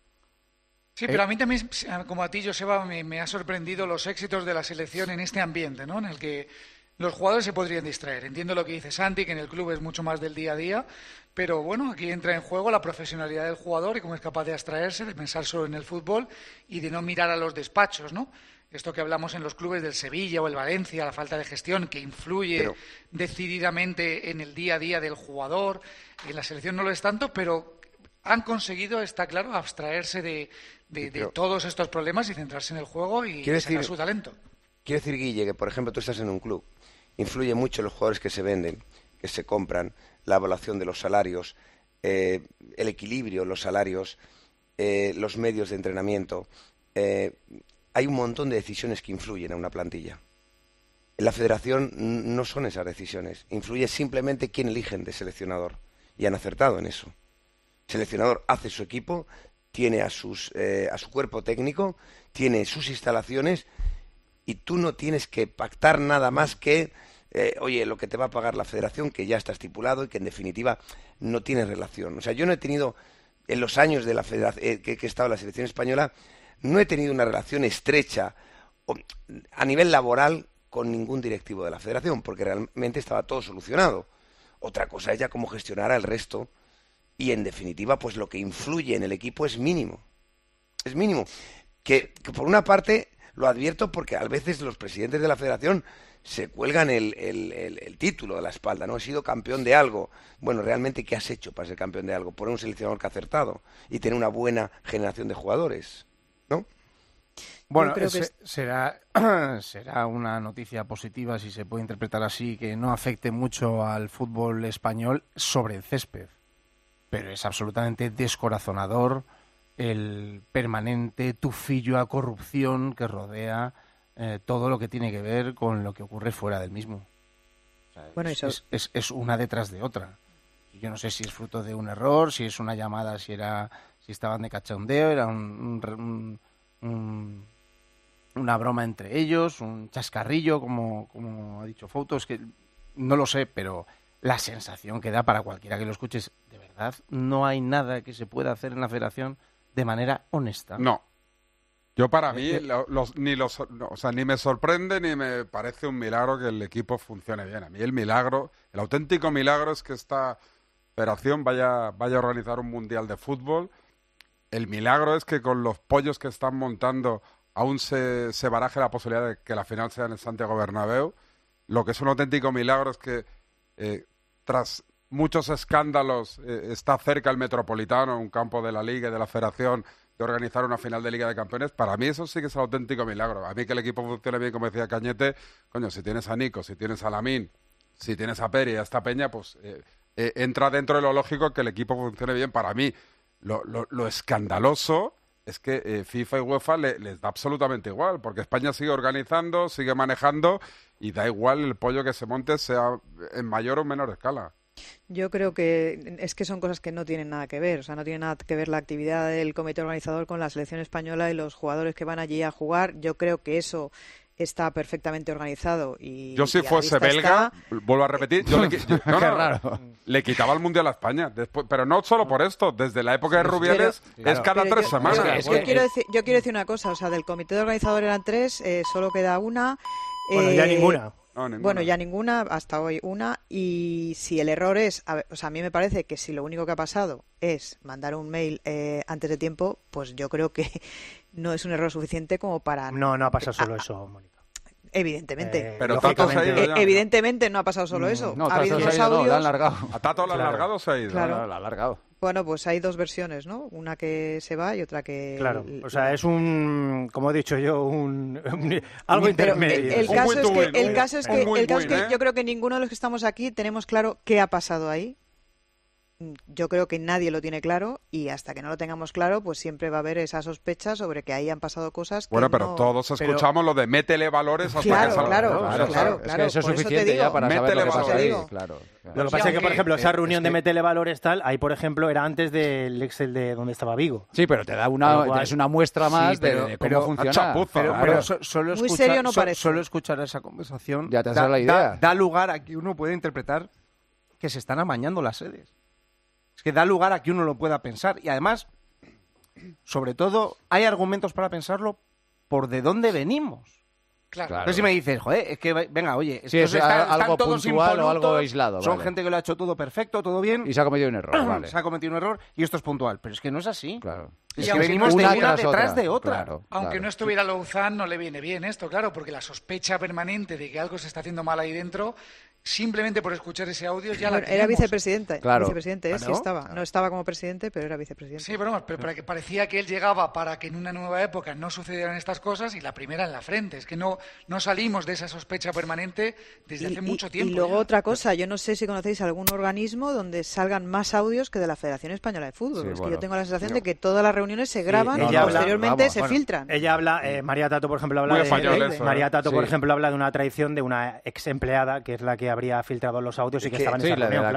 Sí, pero a mí también, como a ti, Joseba, me ha sorprendido los éxitos de la selección en este ambiente, ¿no? En el que los jugadores se podrían distraer. Entiendo lo que dice Santi, que en el club es mucho más del día a día, pero bueno, aquí entra en juego la profesionalidad del jugador y cómo es capaz de abstraerse, de pensar solo en el fútbol y de no mirar a los despachos, ¿no? Esto que hablamos en los clubes del Sevilla o el Valencia, la falta de gestión que influye decididamente en el día a día del jugador. En la selección no lo es tanto, pero han conseguido, está claro, abstraerse de todos estos problemas y centrarse en el juego y sacar su talento. Quiero decir, Guille, que por ejemplo tú estás en un club, influye mucho los jugadores que se venden, que se compran, la evaluación de los salarios, el equilibrio, los salarios, los medios de entrenamiento. Hay un montón de decisiones que influyen en una plantilla. En la federación no son esas decisiones, influye simplemente quién eligen de seleccionador, y han acertado en eso. El seleccionador hace su equipo, tiene a su cuerpo técnico, tiene sus instalaciones, y tú no tienes que pactar nada más que, oye, lo que te va a pagar la federación, que ya está estipulado y que en definitiva no tiene relación. O sea, yo no he tenido, en los años de la federación que he estado en la selección española, no he tenido una relación estrecha a nivel laboral con ningún directivo de la federación, porque realmente estaba todo solucionado. Otra cosa es ya cómo gestionar al resto, y en definitiva, pues lo que influye en el equipo es mínimo. Es mínimo. Que por una parte Lo advierto porque a veces los presidentes de la federación se cuelgan el título de la espalda, ¿no? He sido campeón de algo. Bueno, realmente, ¿qué has hecho para ser campeón de algo? Poner un seleccionador que ha acertado y tener una buena generación de jugadores, ¿no? Bueno, será una noticia positiva, si se puede interpretar así, que no afecte mucho al fútbol español sobre el césped. Pero es absolutamente descorazonador el permanente tufillo a corrupción que rodea todo lo que tiene que ver con lo que ocurre fuera del mismo. O sea, bueno, es una detrás de otra. Yo no sé si es fruto de un error, si es una llamada, si estaban de cachondeo, era una broma entre ellos, un chascarrillo, como ha dicho Fouto, es que no lo sé, pero la sensación que da para cualquiera que lo escuche es, de verdad, no hay nada que se pueda hacer en la federación de manera honesta. No. Yo para mí, ni me sorprende ni me parece un milagro que el equipo funcione bien. A mí el auténtico milagro es que esta federación vaya a organizar un mundial de fútbol. El milagro es que con los pollos que están montando aún se baraje la posibilidad de que la final sea en el Santiago Bernabéu. Lo que es un auténtico milagro es que tras muchos escándalos está cerca el Metropolitano, un campo de la Liga y de la Federación, de organizar una final de Liga de Campeones. Para mí eso sí que es un auténtico milagro. A mí que el equipo funcione bien, como decía Cañete, coño, si tienes a Nico, si tienes a Lamine, si tienes a Peri y a esta peña, pues entra dentro de lo lógico que el equipo funcione bien. Para mí lo escandaloso es que FIFA y UEFA les da absolutamente igual, porque España sigue organizando, sigue manejando y da igual el pollo que se monte, sea en mayor o menor escala. Yo creo que es que son cosas que no tienen nada que ver, o sea, no tiene nada que ver la actividad del comité organizador con la selección española y los jugadores que van allí a jugar. Yo creo que eso está perfectamente organizado. Yo si fuese belga, vuelvo a repetir, le quitaba el Mundial a España, después, pero no solo por esto, desde la época de Rubiales es cada 3 semanas. Yo quiero decir una cosa, o sea, del comité organizador eran 3, solo queda una. Bueno, ya ninguna. No, ninguna. Bueno, ya ninguna, hasta hoy una, y si el error es, a mí me parece que si lo único que ha pasado es mandar un mail antes de tiempo, pues yo creo que no es un error suficiente como para... No ha pasado solo eso, Mónica. Evidentemente. Pero Tato se ha ido ya, evidentemente no ha pasado solo eso. No, ha habido los audios. Lo han largado. ¿A Tato lo han largado o se ha ido? Claro. Lo han largado. Bueno, pues hay 2 versiones, ¿no? Una que se va y otra que... Claro, o sea, es como he dicho yo, algo intermedio. El caso es que yo creo que ninguno de los que estamos aquí tenemos claro qué ha pasado ahí. Yo creo que nadie lo tiene claro y hasta que no lo tengamos claro, pues siempre va a haber esa sospecha sobre que ahí han pasado cosas que pero todos escuchamos lo de métele valores hasta que salga. Claro. Es que eso es suficiente ya para saber lo que pasa ahí. Claro. Lo que pasa es que, por ejemplo, esa reunión de métele valores tal, ahí, por ejemplo, era antes del Excel de donde estaba Vigo. Sí, pero te da es una muestra más de cómo funciona. Pero solo muy serio no parece. Solo escuchar esa conversación ya te haces la idea. Da lugar a que uno pueda interpretar que se están amañando las sedes. Es que da lugar a que uno lo pueda pensar. Y además, sobre todo, hay argumentos para pensarlo por de dónde venimos. Claro. Entonces si me dices, joder, es que, venga, oye, es algo todos puntual o algo aislado. Son gente que lo ha hecho todo perfecto, todo bien. Y se ha cometido un error, vale. Se ha cometido un error y esto es puntual. Pero es que no es así. Claro. Es que venimos de una detrás de otra. Aunque no estuviera Louzán, no le viene bien esto, claro, porque la sospecha permanente de que algo se está haciendo mal ahí dentro, simplemente por escuchar ese audio ya la tenemos. Era vicepresidente. Claro. Vicepresidente, sí estaba. No estaba como presidente, pero era vicepresidente. Sí, pero parecía que él llegaba para que en una nueva época no sucedieran estas cosas y la primera en la frente. Es que no salimos de esa sospecha permanente desde hace mucho tiempo. Y luego otra cosa, yo no sé si conocéis algún organismo donde salgan más audios que de la Federación Española de Fútbol. Es que yo tengo la sensación de que todas las reuniones se graban y posteriormente se filtran. Ella habla, María Tato, por ejemplo, habla por ejemplo, habla de una traición de una ex empleada que es la que habría filtrado los audios y que estaban en esa reunión.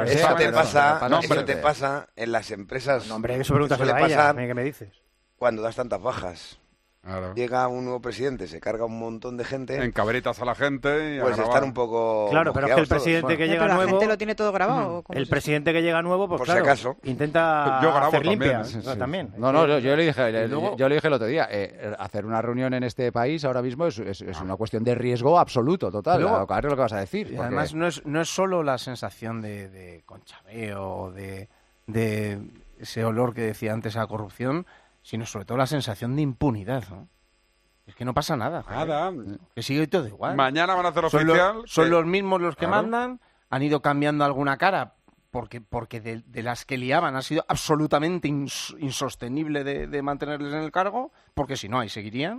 Eso te pasa en las empresas. No, hombre, eso pregúntaselo a ella, ¿qué me dices? Cuando das tantas bajas. Claro. Llega un nuevo presidente, se carga un montón de gente. Encabritas a la gente y pues están un poco. Claro, pero es que el presidente que llega nuevo. La gente lo tiene todo grabado. El presidente que llega nuevo, pues por claro, si acaso. intenta hacer limpias. También. No, yo le dije el otro día, hacer una reunión en este país ahora mismo es una cuestión de riesgo absoluto, total. Luego, a ver lo que vas a decir. Y además no es solo la sensación de conchabeo, de ese olor que decía antes a corrupción, sino sobre todo la sensación de impunidad, ¿no? Es que no pasa nada. Nada. Que sigue todo igual. Mañana van a hacer oficial. Son los mismos los que mandan, han ido cambiando alguna cara, porque de las que liaban ha sido absolutamente insostenible de mantenerles en el cargo, porque si no, ahí seguirían.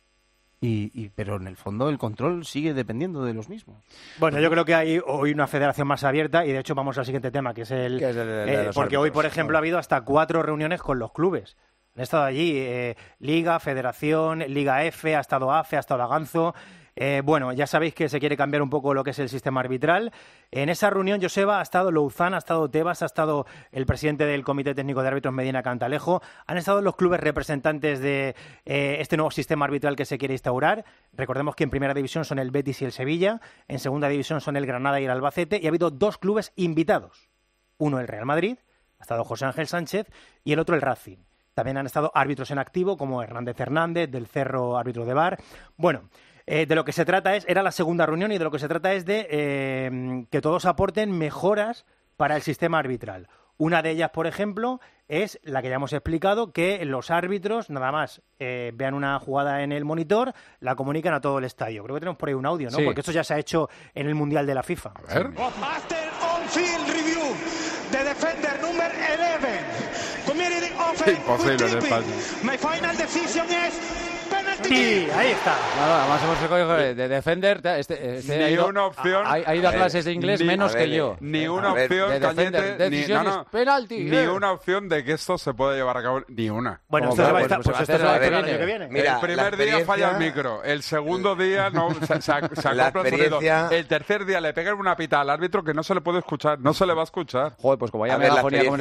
Pero en el fondo el control sigue dependiendo de los mismos. Bueno, yo creo que hay hoy una federación más abierta y de hecho vamos al siguiente tema, que es el de los porque árbitros. Hoy, por ejemplo, ha habido hasta 4 reuniones con los clubes. Han estado allí Liga, Federación, Liga F, ha estado AFE, ha estado Aganzo. Bueno, ya sabéis que se quiere cambiar un poco lo que es el sistema arbitral. En esa reunión, Joseba, ha estado Louzán, ha estado Tebas, ha estado el presidente del Comité Técnico de Árbitros, Medina Cantalejo. Han estado los clubes representantes de este nuevo sistema arbitral que se quiere instaurar. Recordemos que en primera división son el Betis y el Sevilla, en segunda división son el Granada y el Albacete, y ha habido 2 clubes invitados. Uno, el Real Madrid, ha estado José Ángel Sánchez, y el otro, el Racing. También han estado árbitros en activo, como Hernández Hernández, del Cerro, árbitro de VAR. Bueno, de lo que se trata era la segunda reunión, y de lo que se trata es de que todos aporten mejoras para el sistema arbitral. Una de ellas, por ejemplo, es la que ya hemos explicado, que los árbitros nada más vean una jugada en el monitor, la comunican a todo el estadio. Creo que tenemos por ahí un audio, ¿no? Sí. Porque esto ya se ha hecho en el Mundial de la FIFA. A ver. After on-field review, the defender number 11, committed offense. Imposible en España. My final decision is penalty. Sí, ahí está. Además hemos recogido de defender. Ni una opción. Ha ido a clases de inglés menos que yo. Ni una opción, de defender, Cañete, penalti. Ni una opción de que esto se pueda llevar a cabo. Ni una. Bueno, esto va a estar el año que viene. Mira, el primer día falla el micro. El segundo día no se acopla el sonido. El tercer día le pegan una pita al árbitro que no se le puede escuchar. No se le va a escuchar. Joder, pues como ya la experiencia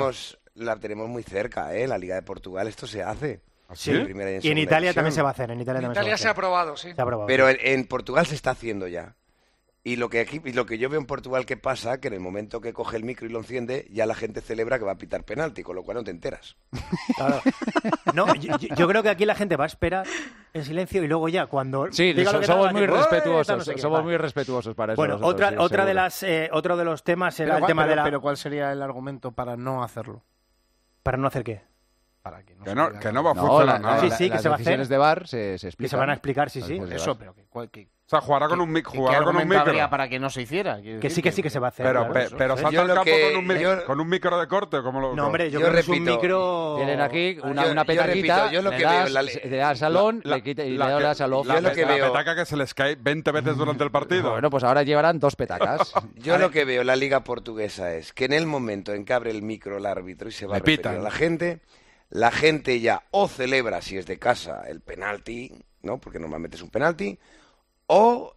la tenemos muy cerca, ¿eh? La Liga de Portugal esto se hace. Sí, y en Italia también se va a hacer. En Italia se ha aprobado, sí. Pero en Portugal se está haciendo ya. Y lo que yo veo en Portugal que pasa, que en el momento que coge el micro y lo enciende, ya la gente celebra que va a pitar penalti, con lo cual no te enteras. Claro. No, yo creo que aquí la gente va a esperar en silencio y luego ya cuando somos muy respetuosos, somos muy respetuosos para eso. Bueno, otro de los temas era el tema de la. Pero ¿cuál sería el argumento para no hacerlo? ¿Para no hacer qué? Para que no va a funcionar nada. Sí, que se va a hacer. De VAR se explican. Que se van a explicar, sí. Eso, pero que o sea, jugará con un micro. Para que no se hiciera. Que sí que se va a hacer. Pero salta al campo con un micro de corte. No, hombre, yo creo que es un micro. Tienen aquí una petaquita. Yo lo que veo. Le da al salón y le das al ojo. La petaca que se les cae 20 veces durante el partido. Bueno, pues ahora llevarán 2 petacas. Yo lo que veo en la Liga Portuguesa es que en el momento en que abre el micro el árbitro y se va a referir a la gente ya o celebra, si es de casa, el penalti, ¿no? Porque normalmente es un penalti, o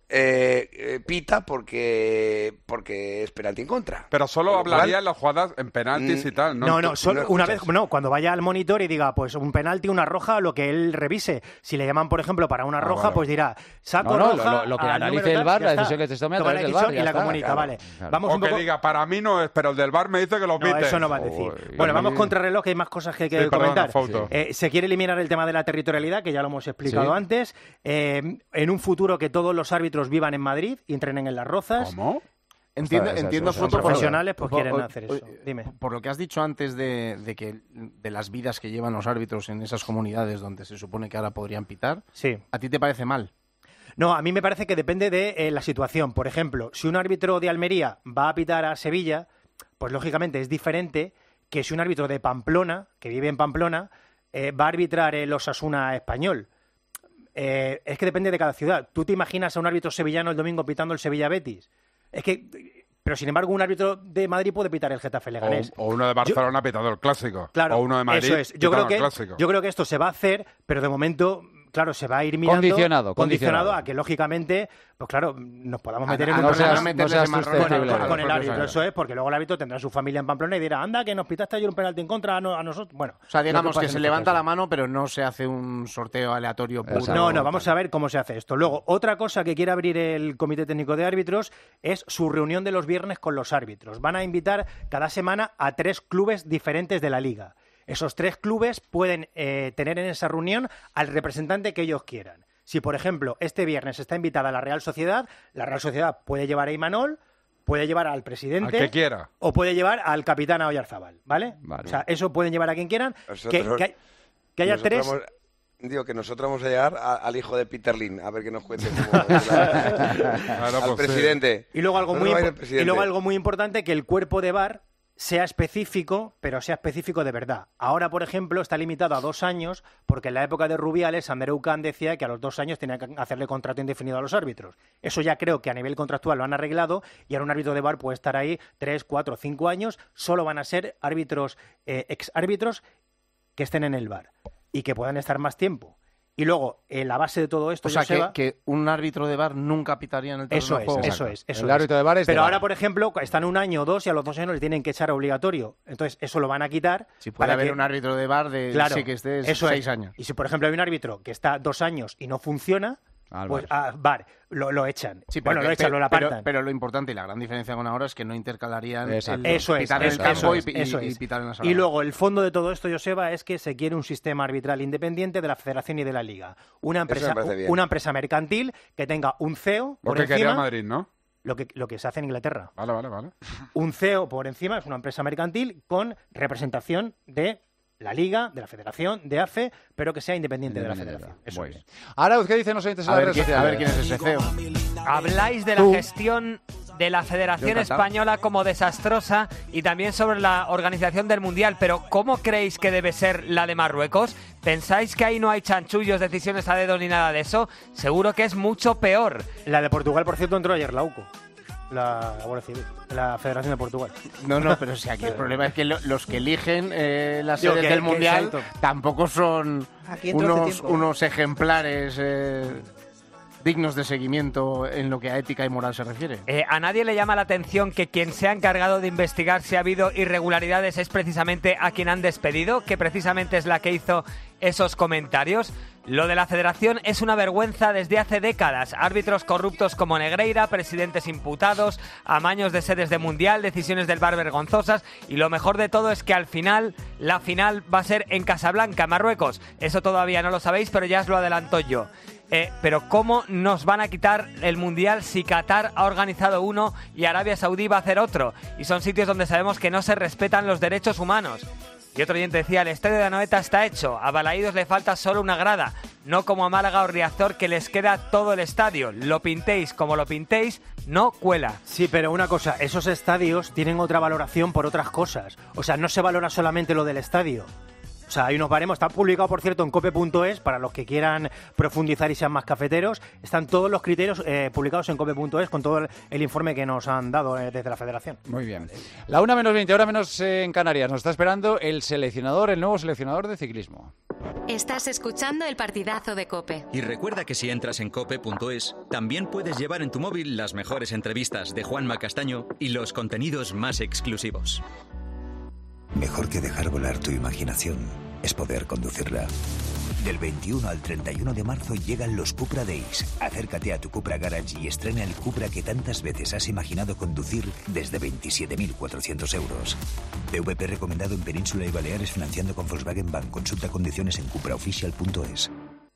pita porque es penalti en contra. Pero solo hablaría en las jugadas en penaltis y tal, ¿no? Cuando vaya al monitor y diga, pues un penalti, una roja, lo que él revise. Si le llaman, por ejemplo, para una roja, pues dirá, saco roja. Lo que analice el VAR, la decisión que se tome a través del VAR. Y la comunica, vale. Vamos o que diga, para mí no es, pero el del VAR me dice que lo pite. No, eso no va a decir. Bueno, vamos contra reloj, que hay más cosas que hay que comentar. Se quiere eliminar el tema de la territorialidad, que ya lo hemos explicado antes. En un futuro que todos los árbitros vivan en Madrid y entrenen en Las Rozas. ¿Cómo? Entiendo los profesionales pues quieren hacer eso. Dime. Por lo que has dicho antes de las vidas que llevan los árbitros en esas comunidades donde se supone que ahora podrían pitar, sí. ¿A ti te parece mal? No, a mí me parece que depende de la situación. Por ejemplo, si un árbitro de Almería va a pitar a Sevilla, pues lógicamente es diferente que si un árbitro de Pamplona, que vive en Pamplona, va a arbitrar el Osasuna Español. Es que depende de cada ciudad. ¿Tú te imaginas a un árbitro sevillano el domingo pitando el Sevilla-Betis? Pero sin embargo un árbitro de Madrid puede pitar el Getafe-Leganés. O uno de Barcelona pitando el Clásico. Claro, o uno de Madrid eso es. Yo creo que esto se va a hacer, pero de momento, claro, se va a ir mirando condicionado a que lógicamente, pues claro, nos podamos meter en un problema con el árbitro. Eso es, porque luego el árbitro tendrá su familia en Pamplona y dirá, anda, que nos pitaste ayer un penalti en contra a nosotros. Bueno, o sea, digamos que se levanta la mano, pero no se hace un sorteo aleatorio puro. No, vamos a ver cómo se hace esto. Luego, otra cosa que quiere abrir el Comité Técnico de Árbitros es su reunión de los viernes con los árbitros. Van a invitar cada semana a 3 clubes diferentes de la Liga. Esos 3 clubes pueden tener en esa reunión al representante que ellos quieran. Si, por ejemplo, este viernes está invitada la Real Sociedad puede llevar a Imanol, puede llevar al presidente... Al que quiera. O puede llevar al capitán Oyarzábal, ¿vale? O sea, eso pueden llevar a quien quieran. Que haya 3... Digo que nosotros vamos a llegar al hijo de Peter Lim, a ver que nos cuente al presidente. Y luego algo muy importante, que el cuerpo de VAR sea específico, pero sea específico de verdad. Ahora, por ejemplo, está limitado a 2 años, porque en la época de Rubiales, Andreu Can decía que a los 2 años tenía que hacerle contrato indefinido a los árbitros. Eso ya creo que a nivel contractual lo han arreglado, y ahora un árbitro de VAR puede estar ahí 3, 4, 5 años. Solo van a ser árbitros, exárbitros que estén en el VAR y que puedan estar más tiempo. Y luego, la base de todo esto... O sea, que un árbitro de VAR nunca pitaría en el terreno de juego. Eso es. El árbitro de VAR es Pero de ahora, VAR. por ejemplo, están 1 año o 2 y a los 2 años le tienen que echar obligatorio. Entonces, eso lo van a quitar. Si puede haber un árbitro de VAR de que esté 6 años. Y si, por ejemplo, hay un árbitro que está 2 años y no funciona, pues a VAR lo echan. Sí, lo apartan. Pero lo importante y la gran diferencia con ahora es que no intercalarían pitar en el campo y pitar en la sala. Y luego, el fondo de todo esto, Joseba, es que se quiere un sistema arbitral independiente de la Federación y de la Liga. Una empresa mercantil que tenga un CEO por encima. Lo que quería Madrid, ¿no? Lo que se hace en Inglaterra. Vale. Un CEO por encima, es una empresa mercantil con representación de la Liga, de la Federación, de AFE, pero que sea independiente de la Federación. Eso es. Arauz, ¿qué dicen los oyentes en las redes sociales? A ver quién es ese CEO. Habláis de la gestión de la Federación Española como desastrosa y también sobre la organización del Mundial, pero ¿cómo creéis que debe ser la de Marruecos? ¿Pensáis que ahí no hay chanchullos, decisiones a dedo ni nada de eso? Seguro que es mucho peor. La de Portugal, por cierto, entró ayer la UCO. La Guardia Civil, la Federación de Portugal. No, pero si aquí el problema es que los que eligen las sedes del Mundial tampoco son unos ejemplares dignos de seguimiento en lo que a ética y moral se refiere. A nadie le llama la atención que quien se ha encargado de investigar si ha habido irregularidades es precisamente a quien han despedido, que precisamente es la que hizo esos comentarios. Lo de la Federación es una vergüenza desde hace décadas. Árbitros corruptos como Negreira, presidentes imputados, amaños de sedes de Mundial, decisiones del VAR vergonzosas, y lo mejor de todo es que al final, la final va a ser en Casablanca, Marruecos. Eso todavía no lo sabéis, pero ya os lo adelanto yo. Pero ¿cómo nos van a quitar el Mundial si Qatar ha organizado uno y Arabia Saudí va a hacer otro? Y son sitios donde sabemos que no se respetan los derechos humanos. Y otro oyente decía, el estadio de Anoeta está hecho, a Balaídos le falta solo una grada, no como a Málaga o Riazor que les queda todo el estadio. Lo pintéis como lo pintéis, no cuela. Sí, pero una cosa, esos estadios tienen otra valoración por otras cosas. O sea, no se valora solamente lo del estadio. O sea, hay unos baremos, está publicado, por cierto, en cope.es, para los que quieran profundizar y sean más cafeteros. Están todos los criterios publicados en cope.es con todo el informe que nos han dado desde la Federación. Muy bien. La 1:20, hora menos en Canarias. Nos está esperando el nuevo seleccionador de ciclismo. Estás escuchando el partidazo de COPE. Y recuerda que si entras en cope.es, también puedes llevar en tu móvil las mejores entrevistas de Juanma Castaño y los contenidos más exclusivos. Mejor que dejar volar tu imaginación es poder conducirla. Del 21 al 31 de marzo llegan los Cupra Days. Acércate a tu Cupra Garage y estrena el Cupra que tantas veces has imaginado conducir desde 27.400 euros. PVP recomendado en Península y Baleares financiando con Volkswagen Bank. Consulta condiciones en cupraofficial.es.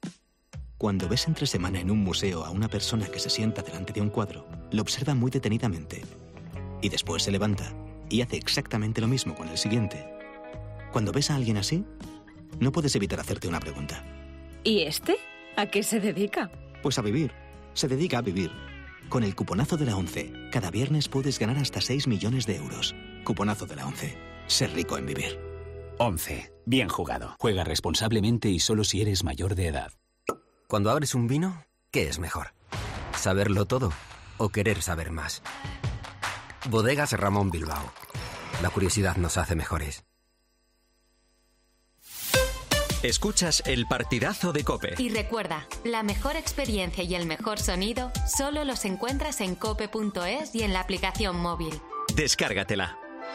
Cuando ves entre semana en un museo a una persona que se sienta delante de un cuadro, lo observa muy detenidamente y después se levanta y hace exactamente lo mismo con el siguiente. Cuando ves a alguien así, no puedes evitar hacerte una pregunta. ¿Y este? ¿A qué se dedica? Pues a vivir. Se dedica a vivir. Con el cuponazo de la 11, cada viernes puedes ganar hasta 6 millones de euros. Cuponazo de la 11. Ser rico en vivir. 11. Bien jugado. Juega responsablemente y solo si eres mayor de edad. Cuando abres un vino, ¿qué es mejor? ¿Saberlo todo o querer saber más? Bodegas Ramón Bilbao. La curiosidad nos hace mejores. Escuchas el partidazo de COPE. Y recuerda, la mejor experiencia y el mejor sonido solo los encuentras en cope.es y en la aplicación móvil. Descárgatela.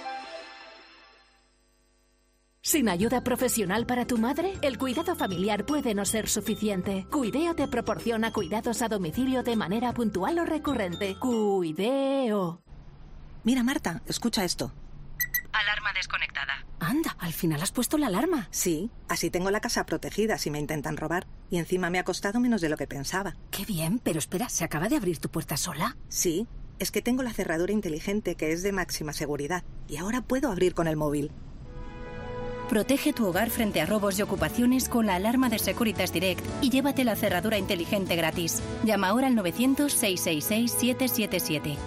¿Sin ayuda profesional para tu madre? El cuidado familiar puede no ser suficiente. Cuideo te proporciona cuidados a domicilio de manera puntual o recurrente. Cuideo. Mira, Marta, escucha esto. Alarma desconectada. Anda, al final has puesto la alarma. Sí, así tengo la casa protegida si me intentan robar. Y encima me ha costado menos de lo que pensaba. Qué bien, pero espera, ¿se acaba de abrir tu puerta sola? Sí, es que tengo la cerradura inteligente que es de máxima seguridad. Y ahora puedo abrir con el móvil. Protege tu hogar frente a robos y ocupaciones con la alarma de Securitas Direct y llévate la cerradura inteligente gratis. Llama ahora al 900-666-777.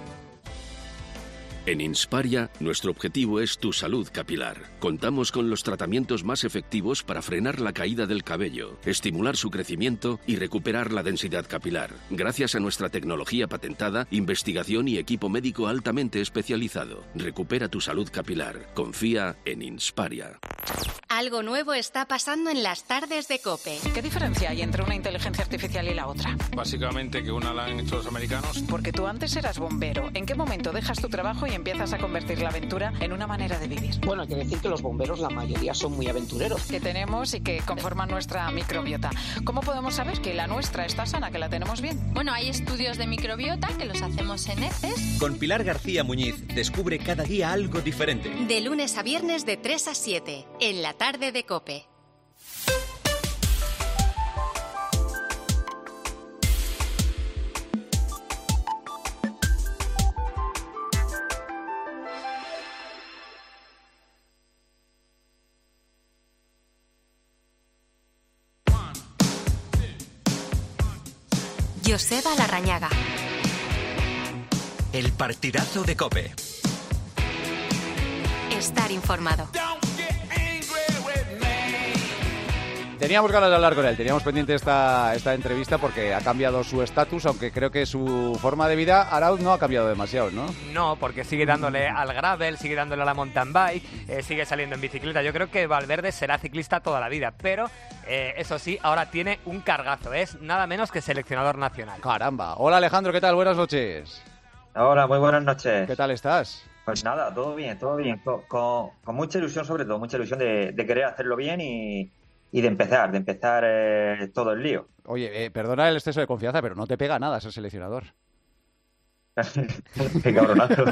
En Insparia, nuestro objetivo es tu salud capilar. Contamos con los tratamientos más efectivos para frenar la caída del cabello, estimular su crecimiento y recuperar la densidad capilar. Gracias a nuestra tecnología patentada, investigación y equipo médico altamente especializado. Recupera tu salud capilar. Confía en Insparia. Algo nuevo está pasando en las tardes de COPE. ¿Qué diferencia hay entre una inteligencia artificial y la otra? Básicamente que una la han hecho los americanos. Porque tú antes eras bombero. ¿En qué momento dejas tu trabajo y empiezas a convertir la aventura en una manera de vivir? Bueno, hay que decir que los bomberos, la mayoría son muy aventureros. Que tenemos y que conforman nuestra microbiota. ¿Cómo podemos saber que la nuestra está sana, que la tenemos bien? Bueno, hay estudios de microbiota que los hacemos en heces. Con Pilar García Muñiz descubre cada día algo diferente. De lunes a viernes de 3 a 7, en la tarde de COPE. Joseba Larrañaga. El partidazo de COPE. Estar informado. Teníamos ganas de hablar con él, teníamos pendiente esta entrevista porque ha cambiado su estatus, aunque creo que su forma de vida, Arauz, no ha cambiado demasiado, ¿no? No, porque sigue dándole al gravel, sigue dándole a la mountain bike, sigue saliendo en bicicleta. Yo creo que Valverde será ciclista toda la vida, pero eso sí, ahora tiene un cargazo, es nada menos que seleccionador nacional. Caramba. Hola Alejandro, ¿qué tal? Buenas noches. Hola, muy buenas noches. ¿Qué tal estás? Pues nada, todo bien, con mucha ilusión, sobre todo, mucha ilusión de querer hacerlo bien y de empezar todo el lío. Oye, perdona el exceso de confianza, pero no te pega nada ser seleccionador. Qué cabronazo.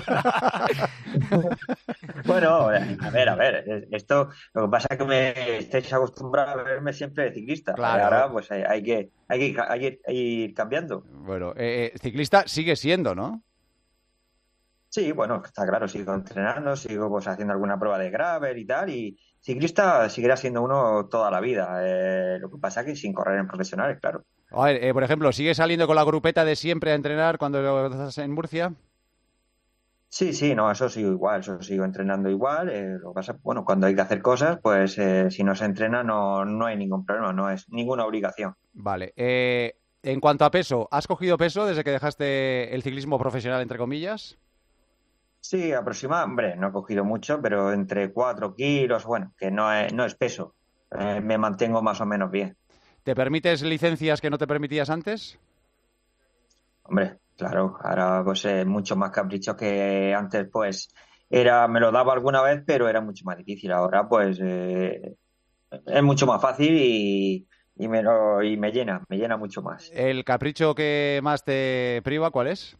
Bueno, a ver, esto, lo que pasa es que me estáis acostumbrados a verme siempre de ciclista. Claro. Ahora pues hay que ir cambiando. Bueno, ciclista sigue siendo, ¿no? Sí, bueno, está claro, sigo entrenando, sigo pues haciendo alguna prueba de gravel y tal, y ciclista seguirá siendo uno toda la vida. Lo que pasa es que sin correr en profesionales, claro. A ver, por ejemplo, ¿sigues saliendo con la grupeta de siempre a entrenar cuando estás en Murcia? Sí, no, eso sigo igual, eso sigo entrenando igual. Lo que pasa, bueno, cuando hay que hacer cosas, pues si no se entrena no hay ningún problema, no es ninguna obligación. Vale. En cuanto a peso, ¿has cogido peso desde que dejaste el ciclismo profesional, entre comillas? Sí, aproximadamente, hombre, no he cogido mucho, pero entre 4 kilos, bueno, que no es peso. Me mantengo más o menos bien. ¿Te permites licencias que no te permitías antes? Hombre, claro, ahora pues mucho más capricho que antes, pues me lo daba alguna vez, pero era mucho más difícil. Ahora pues es mucho más fácil y me llena mucho más. ¿El capricho que más te priva cuál es?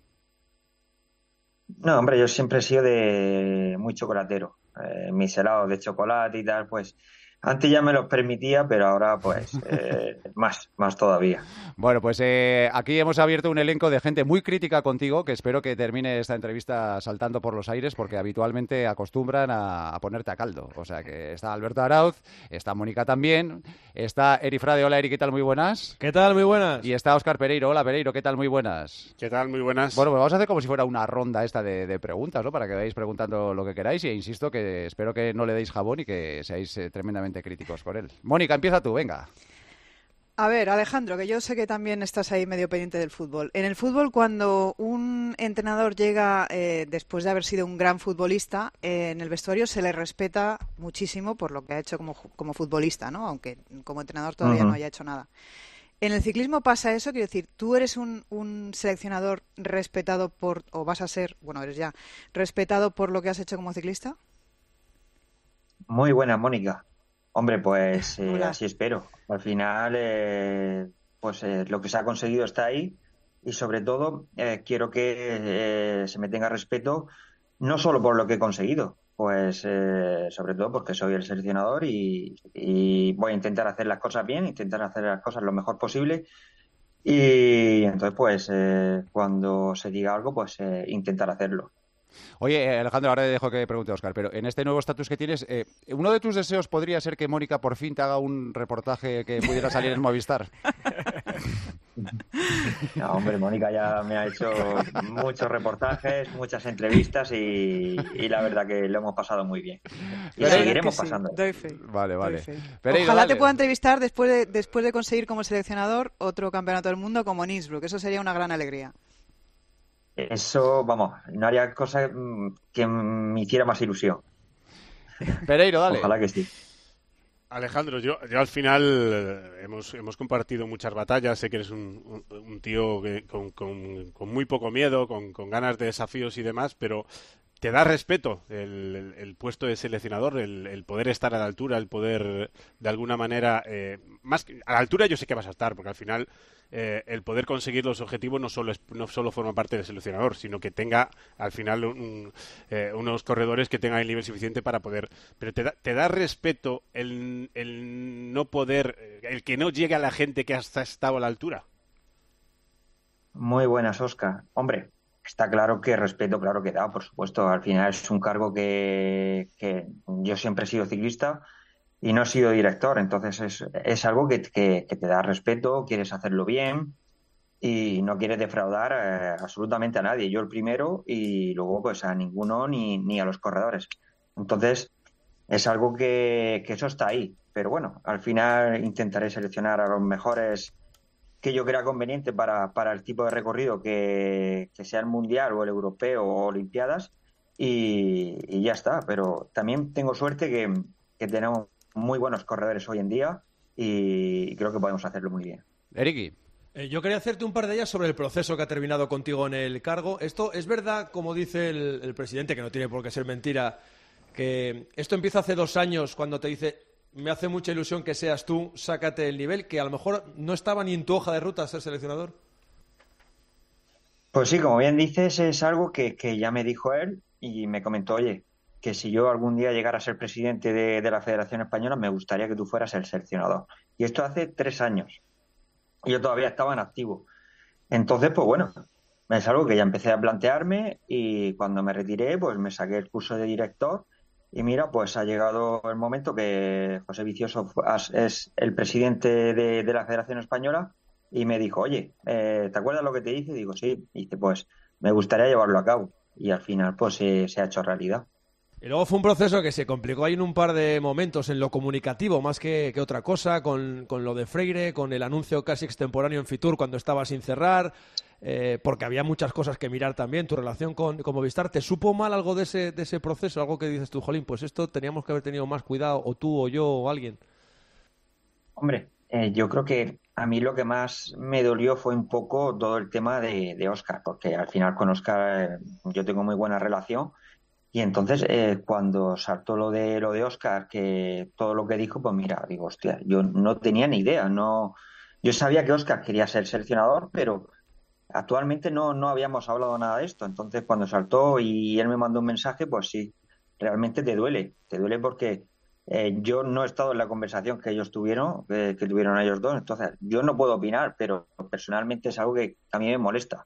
No, hombre, yo siempre he sido de muy chocolatero. Mis helados de chocolate y tal, pues antes ya me los permitía, pero ahora pues más todavía. Bueno, pues aquí hemos abierto un elenco de gente muy crítica contigo, que espero que termine esta entrevista saltando por los aires, porque habitualmente acostumbran a ponerte a caldo. O sea que está Alberto Arauz, está Mónica también, está Eri Frade. Hola Eri, ¿qué tal? Muy buenas. ¿Qué tal? Muy buenas. Y está Óscar Pereiro. Hola Pereiro, ¿qué tal? Muy buenas. ¿Qué tal? Muy buenas. Bueno, pues vamos a hacer como si fuera una ronda esta de preguntas, ¿no? Para que vayáis preguntando lo que queráis, y insisto que espero que no le deis jabón y que seáis tremendamente críticos con él. Mónica, empieza tú, venga. A ver, Alejandro, que yo sé que también estás ahí medio pendiente del fútbol. En el fútbol, cuando un entrenador llega después de haber sido un gran futbolista, en el vestuario se le respeta muchísimo por lo que ha hecho como futbolista, ¿no? Aunque como entrenador todavía no haya hecho nada. En el ciclismo pasa eso, quiero decir, ¿tú eres un seleccionador respetado o vas a ser, bueno, eres ya, respetado por lo que has hecho como ciclista? Muy buena, Mónica. Hombre, pues así espero. Al final, lo que se ha conseguido está ahí y sobre todo quiero que se me tenga respeto no solo por lo que he conseguido, pues sobre todo porque soy el seleccionador y voy a intentar hacer las cosas bien, intentar hacer las cosas lo mejor posible y entonces pues cuando se diga algo pues intentar hacerlo. Oye, Alejandro, ahora dejo que pregunte a Óscar, pero en este nuevo estatus que tienes, ¿uno de tus deseos podría ser que Mónica por fin te haga un reportaje que pudiera salir en Movistar? No, hombre, Mónica ya me ha hecho muchos reportajes, muchas entrevistas y la verdad que lo hemos pasado muy bien. Y seguiremos pasando. Doy fe. Vale. Pereiro, ojalá te pueda entrevistar después de conseguir como seleccionador otro campeonato del mundo como en Innsbruck. Eso sería una gran alegría. Eso, vamos, no haría cosa que me hiciera más ilusión. Pereiro, dale. Ojalá que sí. Alejandro, yo al final hemos compartido muchas batallas. Sé que eres un tío que, con muy poco miedo, con ganas de desafíos y demás, pero te da respeto el puesto de seleccionador, el poder estar a la altura, el poder de alguna manera, más que, a la altura yo sé que vas a estar, porque al final el poder conseguir los objetivos no solo forma parte del seleccionador, sino que tenga al final unos corredores que tengan el nivel suficiente para poder. Pero te da respeto el no poder, el que no llegue a la gente que hasta estado a la altura. Muy buenas, Óscar. Hombre, está claro que respeto, claro que da, por supuesto. Al final es un cargo que yo siempre he sido ciclista y no he sido director, entonces es algo que te da respeto, quieres hacerlo bien y no quieres defraudar absolutamente a nadie. Yo el primero y luego pues a ninguno ni a los corredores. Entonces es algo que eso está ahí. Pero bueno, al final intentaré seleccionar a los mejores que yo crea conveniente para el tipo de recorrido que sea el mundial o el europeo o olimpiadas y ya está. Pero también tengo suerte que tenemos muy buenos corredores hoy en día y creo que podemos hacerlo muy bien. Eriki. Yo quería hacerte un par de ellas sobre el proceso que ha terminado contigo en el cargo. Esto es verdad, como dice el presidente, que no tiene por qué ser mentira, que esto empieza hace 2 años cuando te dice: me hace mucha ilusión que seas tú, sácate el nivel, que a lo mejor no estaba ni en tu hoja de ruta ser seleccionador. Pues sí, como bien dices, es algo que ya me dijo él y me comentó, oye, que si yo algún día llegara a ser presidente de la Federación Española, me gustaría que tú fueras el seleccionador. Y esto hace 3 años. Y yo todavía estaba en activo. Entonces, pues bueno, es algo que ya empecé a plantearme y cuando me retiré, pues me saqué el curso de director. Y mira, pues ha llegado el momento que José Vicioso es el presidente de la Federación Española y me dijo, oye, ¿te acuerdas lo que te dije? Y digo, sí. Y dice, pues me gustaría llevarlo a cabo. Y al final, pues se ha hecho realidad. Y luego fue un proceso que se complicó ahí en un par de momentos en lo comunicativo, más que otra cosa, con lo de Freire, con el anuncio casi extemporáneo en Fitur cuando estaba sin cerrar, porque había muchas cosas que mirar también. Tu relación con Movistar, ¿te supo mal algo de ese proceso? Algo que dices tú, jolín, pues esto teníamos que haber tenido más cuidado, o tú, o yo, o alguien. Hombre, yo creo que a mí lo que más me dolió fue un poco todo el tema de Óscar, porque al final con Óscar yo tengo muy buena relación. Y entonces, cuando saltó lo de Óscar, que todo lo que dijo, pues mira, digo, hostia, yo no tenía ni idea. Yo sabía que Óscar quería ser seleccionador, pero actualmente no habíamos hablado nada de esto. Entonces, cuando saltó y él me mandó un mensaje, pues sí, realmente te duele porque yo no he estado en la conversación que ellos tuvieron, que tuvieron ellos dos. Entonces, yo no puedo opinar, pero personalmente es algo que a mí me molesta.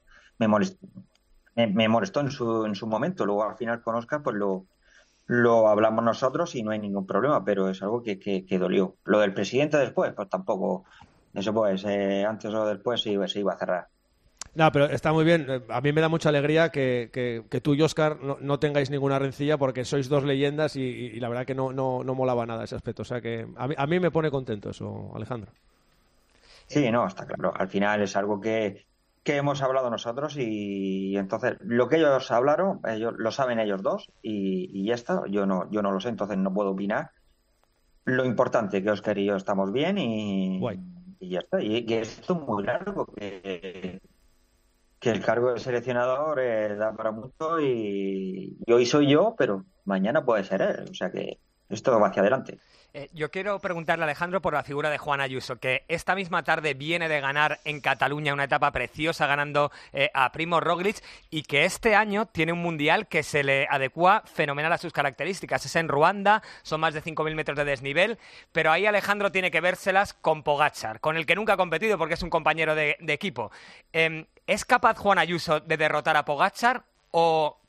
Me molestó en su momento. Luego al final con Óscar pues lo hablamos nosotros y no hay ningún problema, pero es algo que dolió. Lo del presidente después, pues tampoco. Eso pues antes o después se iba a cerrar. No, pero está muy bien. A mí me da mucha alegría que tú y Óscar no tengáis ninguna rencilla porque sois 2 leyendas y la verdad que no molaba nada ese aspecto. O sea que a mí me pone contento eso, Alejandro. Sí, no, está claro. Al final es algo que hemos hablado nosotros y entonces lo que ellos hablaron, ellos lo saben ellos dos y ya está. Yo no lo sé, entonces no puedo opinar. Lo importante que Óscar y yo estamos bien y ya está. Y que esto es muy largo, que el cargo de seleccionador da para mucho y hoy soy yo, pero mañana puede ser él. O sea que esto va hacia adelante. Yo quiero preguntarle a Alejandro por la figura de Juan Ayuso, que esta misma tarde viene de ganar en Cataluña una etapa preciosa ganando a Primož Roglič y que este año tiene un mundial que se le adecua fenomenal a sus características. Es en Ruanda, son más de 5.000 metros de desnivel, pero ahí Alejandro tiene que vérselas con Pogačar, con el que nunca ha competido porque es un compañero de equipo. ¿Es capaz Juan Ayuso de derrotar a Pogačar o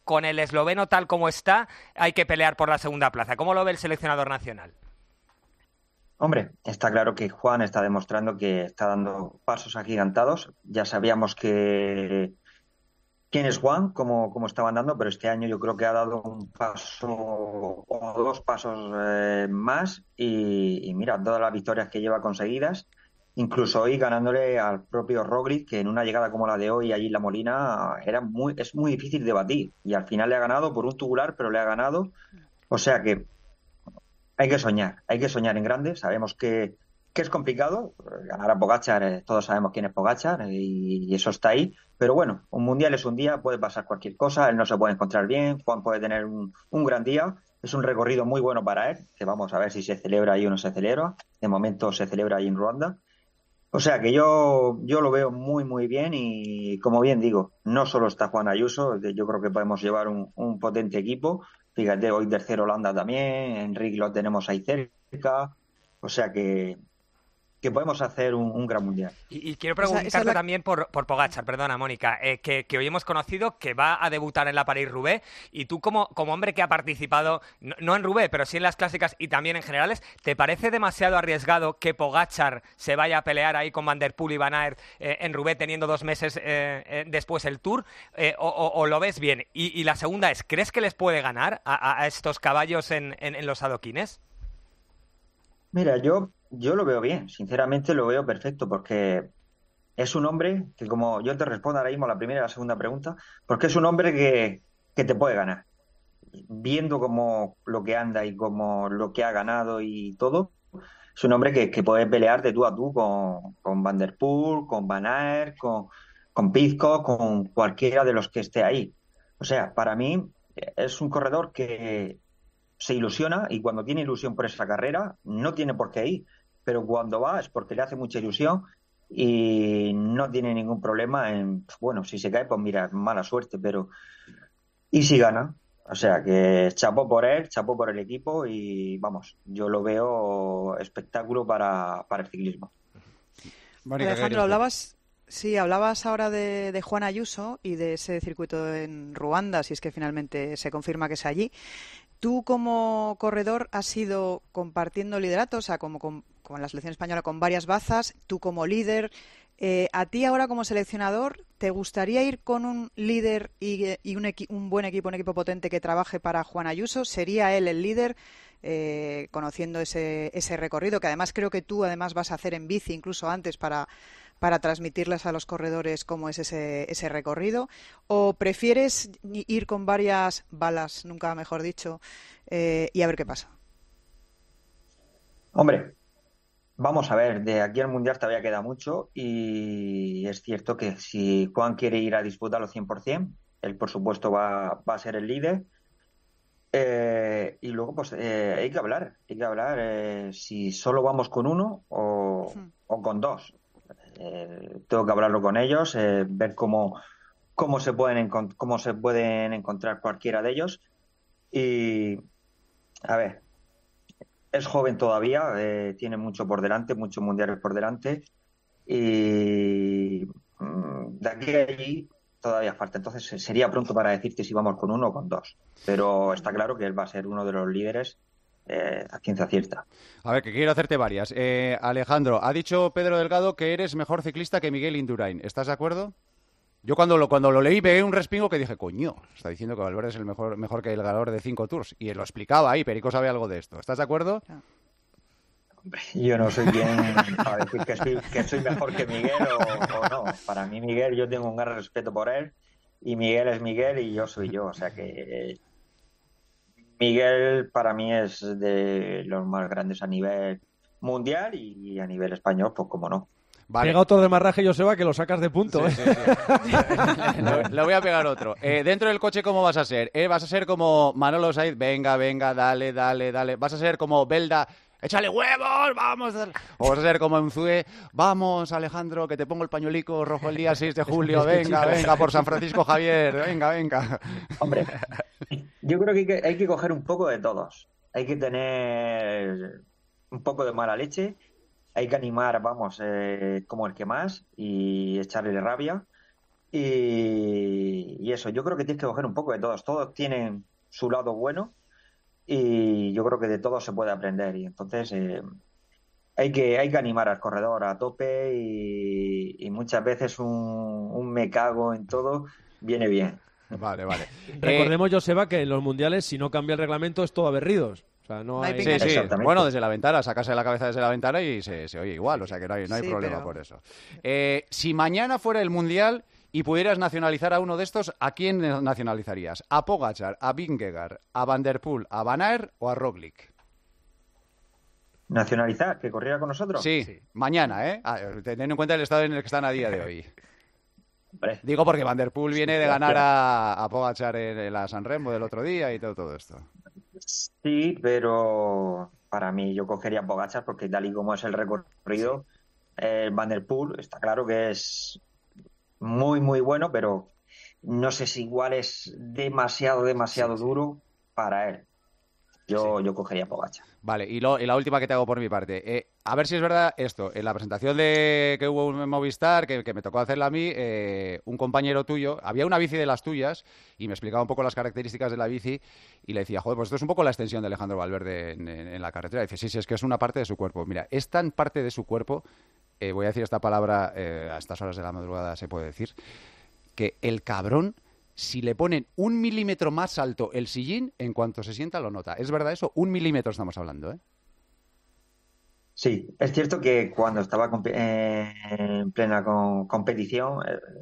con el esloveno tal como está, hay que pelear por la segunda plaza. ¿Cómo lo ve el seleccionador nacional? Hombre, está claro que Juan está demostrando que está dando pasos agigantados. Ya sabíamos quién es Juan, cómo estaban dando, pero este año yo creo que ha dado un paso o 2 pasos más y mira, todas las victorias que lleva conseguidas, incluso hoy ganándole al propio Roglic, que en una llegada como la de hoy allí en La Molina es muy difícil de batir y al final le ha ganado por un tubular, pero le ha ganado. O sea que hay que soñar en grande. Sabemos que es complicado. Ganar a Pogačar, todos sabemos quién es Pogačar y eso está ahí. Pero bueno, un mundial es un día, puede pasar cualquier cosa, él no se puede encontrar bien, Juan puede tener un gran día. Es un recorrido muy bueno para él, que vamos a ver si se celebra ahí o no se celebra. De momento se celebra ahí en Ruanda. O sea que yo lo veo muy, muy bien y, como bien digo, no solo está Juan Ayuso, yo creo que podemos llevar un potente equipo. Fíjate, hoy tercero Holanda también, Enrique lo tenemos ahí cerca, o sea que podemos hacer un gran mundial. Y quiero preguntarte también por Pogačar, perdona Mónica, que hoy hemos conocido que va a debutar en la París-Roubaix y tú como hombre que ha participado, no en Roubaix, pero sí en las clásicas y también en generales, ¿te parece demasiado arriesgado que Pogačar se vaya a pelear ahí con Van der Poel y Van Aert en Roubaix teniendo 2 meses después el Tour? ¿O lo ves bien? Y la segunda es, ¿crees que les puede ganar a estos caballos en los adoquines? Mira, yo lo veo bien, sinceramente lo veo perfecto, porque es un hombre que, como yo te respondo ahora mismo la primera y la segunda pregunta, porque es un hombre que te puede ganar. Viendo como lo que anda y como lo que ha ganado y todo, es un hombre que puede pelear de tú a tú con Van der Poel, con Van Aert, con Pidcock, con cualquiera de los que esté ahí. O sea, para mí es un corredor que se ilusiona y cuando tiene ilusión por esa carrera no tiene por qué ir, pero cuando va es porque le hace mucha ilusión y no tiene ningún problema en, bueno, si se cae pues mira, mala suerte, pero y si gana, o sea que chapó por él, chapó por el equipo y vamos, yo lo veo espectáculo para el ciclismo. Alejandro, hablabas ahora de Juan Ayuso y de ese circuito en Ruanda, si es que finalmente se confirma que es allí. Tú como corredor has ido compartiendo liderato, o sea, como en la selección española con varias bazas, tú como líder. ¿A ti ahora como seleccionador te gustaría ir con un líder y un buen equipo, un equipo potente que trabaje para Juan Ayuso? ¿Sería él el líder, conociendo ese recorrido, que además creo que tú además vas a hacer en bici incluso antes para transmitirles a los corredores cómo es ese recorrido? ¿O prefieres ir con varias balas, nunca mejor dicho, y a ver qué pasa? Hombre, vamos a ver, de aquí al Mundial todavía queda mucho y es cierto que si Juan quiere ir a disputarlo 100%, él por supuesto va a ser el líder. Y luego pues hay que hablar si solo vamos con uno o con 2. Tengo que hablarlo con ellos, ver cómo se pueden encontrar cualquiera de ellos y a ver, es joven todavía, tiene mucho por delante, muchos mundiales por delante y de aquí a allí todavía falta, entonces sería pronto para decirte si vamos con 1 o con 2, pero está claro que él va a ser uno de los líderes a ciencia cierta. A ver, que quiero hacerte varias. Alejandro, ha dicho Pedro Delgado que eres mejor ciclista que Miguel Indurain. ¿Estás de acuerdo? Yo cuando lo leí pegué un respingo que dije, coño, está diciendo que Valverde es el mejor que el ganador de 5 Tours. Y lo explicaba ahí, Perico sabe algo de esto. ¿Estás de acuerdo? Hombre, yo no soy quien para decir que soy mejor que Miguel o no. Para mí Miguel, yo tengo un gran respeto por él y Miguel es Miguel y yo soy yo. O sea que Miguel para mí es de los más grandes a nivel mundial y a nivel español, pues como no. Vale. Pega otro de marraje, Joseba, que lo sacas de punto. Sí. Le voy a pegar otro. Dentro del coche, ¿cómo vas a ser? ¿Vas a ser como Manolo Saiz? Venga, dale. ¿Vas a ser como Belda? ¡Échale huevos! ¡Vamos! O vas a ser como Unzué. Vamos, Alejandro, que te pongo el pañuelico rojo el día 6 de julio. Venga, por San Francisco Javier. Venga. Hombre, yo creo que hay que coger un poco de todos. Hay que tener un poco de mala leche. Hay que animar, como el que más y echarle rabia. Y eso, yo creo que tienes que coger un poco de todos. Todos tienen su lado bueno y yo creo que de todos se puede aprender. Y entonces hay que animar al corredor a tope y muchas veces un me cago en todo viene bien. Vale. Recordemos, Joseba, que en los mundiales, si no cambia el reglamento, es todo a berridos. O sea, no hay... Sí. Bueno, desde la ventana, sacarse la cabeza desde la ventana y se oye igual, o sea que no hay problema por eso. Si mañana fuera el mundial y pudieras nacionalizar a uno de estos, ¿a quién nacionalizarías? ¿A Pogačar, a Vingegaard, a Van der Poel, a Van Aert o a Roglic? ¿Nacionalizar? ¿Que corriera con nosotros? Sí. Mañana, teniendo en cuenta el estado en el que están a día de hoy. Digo porque Van der Poel viene de ganar a Pogačar en la San Remo del otro día y todo esto. Sí, pero para mí yo cogería Pogačar porque tal y como es el recorrido, Van der Poel está claro que es muy, muy bueno, pero no sé si igual es demasiado duro para él. Yo cogería Pogačar. Vale, y la última que te hago por mi parte. A ver si es verdad esto. En la presentación que hubo en Movistar, que me tocó hacerla a mí, un compañero tuyo, había una bici de las tuyas y me explicaba un poco las características de la bici y le decía, joder, pues esto es un poco la extensión de Alejandro Valverde en la carretera. Y dice, sí, es que es una parte de su cuerpo. Mira, es tan parte de su cuerpo, voy a decir esta palabra, a estas horas de la madrugada se puede decir, que el cabrón, si le ponen 1 milímetro más alto el sillín, en cuanto se sienta lo nota. ¿Es verdad eso? 1 milímetro estamos hablando, ¿eh? Sí, es cierto que cuando estaba en plena competición,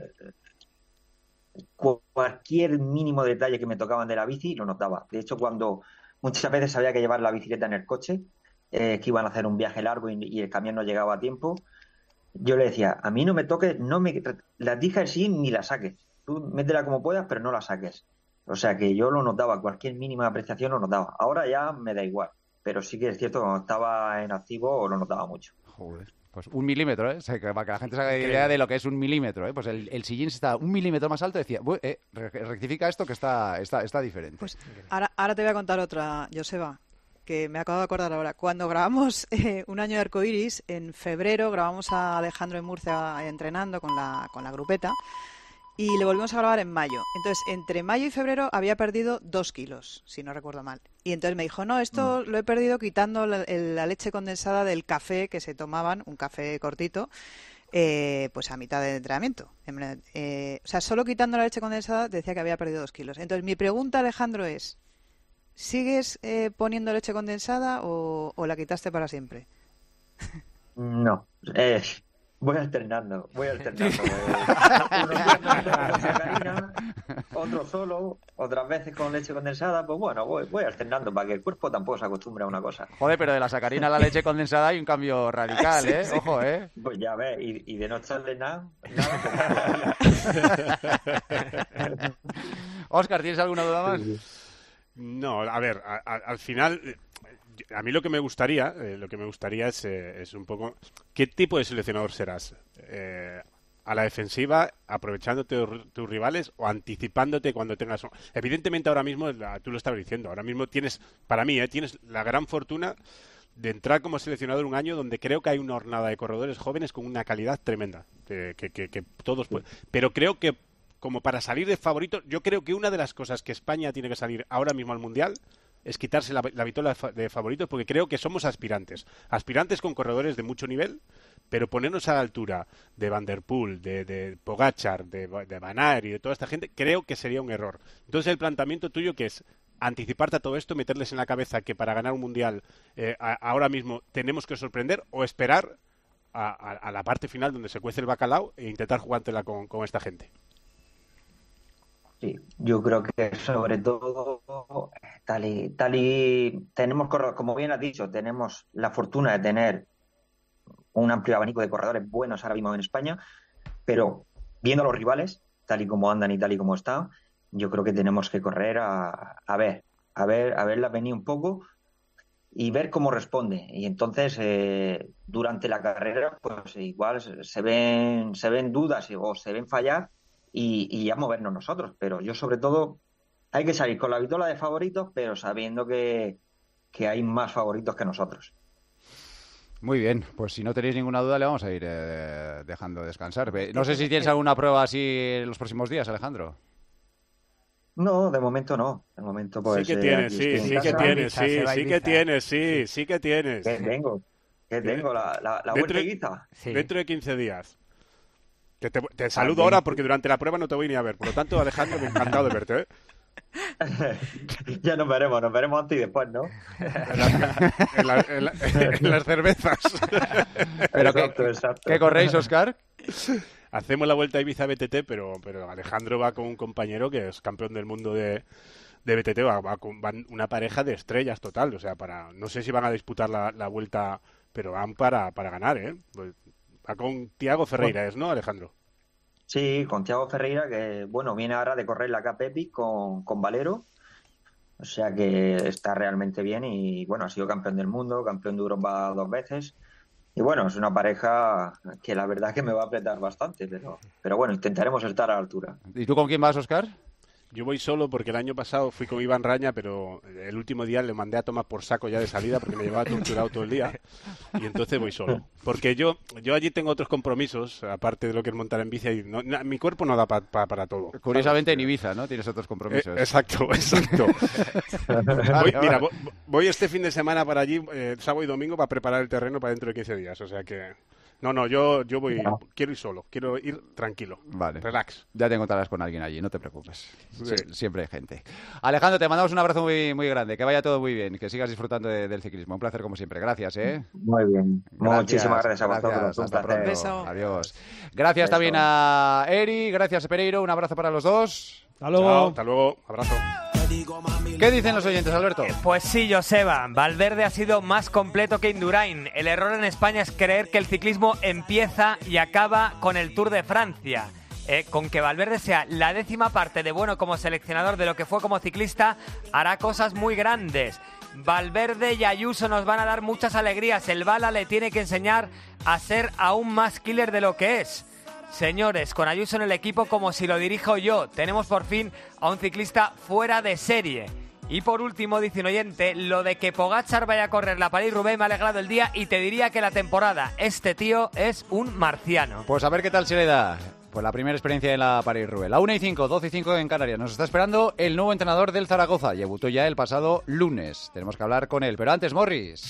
cualquier mínimo detalle que me tocaban de la bici lo notaba. De hecho, cuando muchas veces había que llevar la bicicleta en el coche, que iban a hacer un viaje largo y el camión no llegaba a tiempo, yo le decía, a mí no me toques, la tija del sillín ni la saques. Tú métela como puedas, pero no la saques. O sea que yo lo notaba, cualquier mínima apreciación lo notaba. Ahora ya me da igual, pero sí que es cierto que cuando estaba en activo lo notaba mucho. Joder, pues 1 milímetro, ¿eh? O sea, para que la gente se haga idea de lo que es 1 milímetro, ¿eh? Pues el sillín está 1 milímetro más alto, decía, rectifica esto que está diferente. Pues ahora te voy a contar otra, Joseba, que me acabo de acordar ahora. Cuando grabamos Un año de arcoiris, en febrero grabamos a Alejandro en Murcia entrenando con la grupeta. Y le volvimos a grabar en mayo. Entonces, entre mayo y febrero había perdido 2 kilos, si no recuerdo mal. Y entonces me dijo, no, esto lo he perdido quitando la leche condensada del café que se tomaban, un café cortito, pues a mitad del entrenamiento. O sea, solo quitando la leche condensada decía que había perdido 2 kilos. Entonces, mi pregunta, Alejandro, es, ¿sigues poniendo leche condensada o la quitaste para siempre? No, voy alternando. Unos días con sacarina, otros solo, otras veces con leche condensada. Pues bueno, voy alternando para que el cuerpo tampoco se acostumbre a una cosa. Joder, pero de la sacarina a la leche condensada hay un cambio radical, ¿eh? Sí. Ojo, ¿eh? Pues ya ves, y de no echarle nada. Óscar, ¿tienes alguna duda más? No, a ver, al final... A mí lo que me gustaría es un poco qué tipo de seleccionador serás, a la defensiva, aprovechándote de tus rivales o anticipándote cuando tengas. Evidentemente ahora mismo, tú lo estabas diciendo, ahora mismo tienes, para mí, tienes la gran fortuna de entrar como seleccionador un año donde creo que hay una hornada de corredores jóvenes con una calidad tremenda, que todos pueden. Pero creo que como para salir de favorito, yo creo que una de las cosas que España tiene que salir ahora mismo al Mundial es quitarse la vitola de favoritos, porque creo que somos aspirantes con corredores de mucho nivel, pero ponernos a la altura de Van der Poel, de Pogačar, de Van Aert y de toda esta gente, creo que sería un error. Entonces el planteamiento tuyo, que es anticiparte a todo esto, meterles en la cabeza que para ganar un mundial ahora mismo tenemos que sorprender, o esperar a la parte final donde se cuece el bacalao e intentar jugártela con esta gente. Sí, yo creo que sobre todo tal y tenemos, como bien has dicho, tenemos la fortuna de tener un amplio abanico de corredores buenos ahora mismo en España, pero viendo a los rivales, tal y como andan y tal y como están, yo creo que tenemos que correr a verla venir un poco y ver cómo responde. Y entonces, durante la carrera, pues igual se ven dudas o se ven fallar, y ya movernos nosotros. Pero yo, sobre todo, hay que salir con la vitola de favoritos, pero sabiendo que hay más favoritos que nosotros. Muy bien, pues si no tenéis ninguna duda le vamos a ir dejando descansar. No sé si tienes alguna prueba así en los próximos días, Alejandro. No, de momento no. De momento pues... Sí que tienes, sí que tienes. ¿Qué tengo? ¿La vuelta Ibiza? Sí. Dentro de 15 días. Que te saludo ahora porque durante la prueba no te voy ni a ver. Por lo tanto, Alejandro, me ha encantado de verte, ¿eh? Ya nos veremos antes y después, ¿no? En las cervezas. Pero exacto. ¿Qué corréis, Óscar? Hacemos la Vuelta a Ibiza BTT, pero Alejandro va con un compañero que es campeón del mundo de BTT, van una pareja de estrellas total, o sea, no sé si van a disputar la vuelta, pero van para ganar, ¿eh? Va con Thiago Ferreira, ¿no, Alejandro? Sí, con Thiago Ferreira, que viene ahora de correr la Cup Epic con Valero, o sea que está realmente bien y ha sido campeón del mundo, campeón de Europa 2 veces. Y es una pareja que la verdad que me va a apretar bastante, pero intentaremos estar a la altura. ¿Y tú con quién vas, Óscar? Yo voy solo porque el año pasado fui con Iván Raña, pero el último día le mandé a tomar por saco ya de salida porque me llevaba torturado todo el día y entonces voy solo. Porque yo allí tengo otros compromisos, aparte de lo que es montar en bici, y mi cuerpo no da para todo. Curiosamente en Ibiza, ¿no? Tienes otros compromisos. Exacto. Voy este fin de semana para allí, sábado y domingo, para preparar el terreno para dentro de 15 días, o sea que... No, yo voy, quiero ir solo, quiero ir tranquilo, vale. Relax. Ya te encontrarás con alguien allí, no te preocupes. Sí. Siempre hay gente. Alejandro, te mandamos un abrazo muy, muy grande, que vaya todo muy bien, que sigas disfrutando del ciclismo. Un placer como siempre, gracias, ¿eh? Muy bien, muchísimas gracias a vosotros. Hasta pronto. Adiós. Gracias también a Eri, gracias a Pereiro, un abrazo para los dos. Hasta luego. Chao, hasta luego, abrazo. ¿Qué dicen los oyentes, Alberto? Pues sí, Joseba, Valverde ha sido más completo que Indurain. El error en España es creer que el ciclismo empieza y acaba con el Tour de Francia. Con que Valverde sea la 10ª parte de bueno como seleccionador de lo que fue como ciclista, hará cosas muy grandes. Valverde y Ayuso nos van a dar muchas alegrías. El Bala le tiene que enseñar a ser aún más killer de lo que es. Señores, con Ayuso en el equipo como si lo dirijo yo, tenemos por fin a un ciclista fuera de serie. Y por último, dice un oyente, lo de que Pogačar vaya a correr la París-Roubaix me ha alegrado el día y te diría que la temporada. Este tío es un marciano. Pues a ver qué tal se le da. Pues la primera experiencia en la París-Roubaix. La 1:05, 12:05 en Canarias. Nos está esperando el nuevo entrenador del Zaragoza. Debutó ya el pasado lunes. Tenemos que hablar con él. Pero antes, Morris.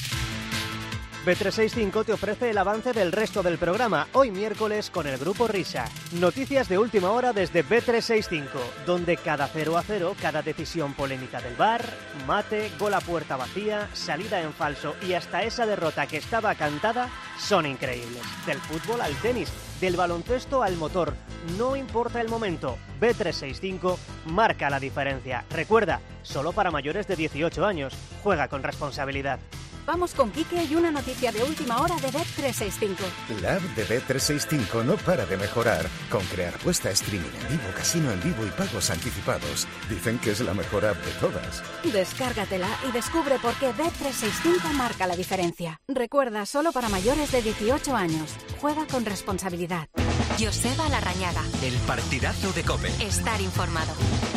Bet365 te ofrece el avance del resto del programa, hoy miércoles con el Grupo Risa. Noticias de última hora desde Bet365, donde cada 0-0, cada decisión polémica del VAR, mate, gol a puerta vacía, salida en falso y hasta esa derrota que estaba cantada, son increíbles. Del fútbol al tenis, del baloncesto al motor, no importa el momento, Bet365 marca la diferencia. Recuerda, solo para mayores de 18 años, juega con responsabilidad. Vamos con Quique y una noticia de última hora de Bet365. La app de Bet365 no para de mejorar, con crear puesta, streaming en vivo, casino en vivo y pagos anticipados. Dicen que es la mejor app de todas. Descárgatela y descubre por qué Bet365 marca la diferencia. Recuerda, solo para mayores de 18 años. Juega con responsabilidad. Joseba Larrañaga. El partidazo de COPE. Estar informado.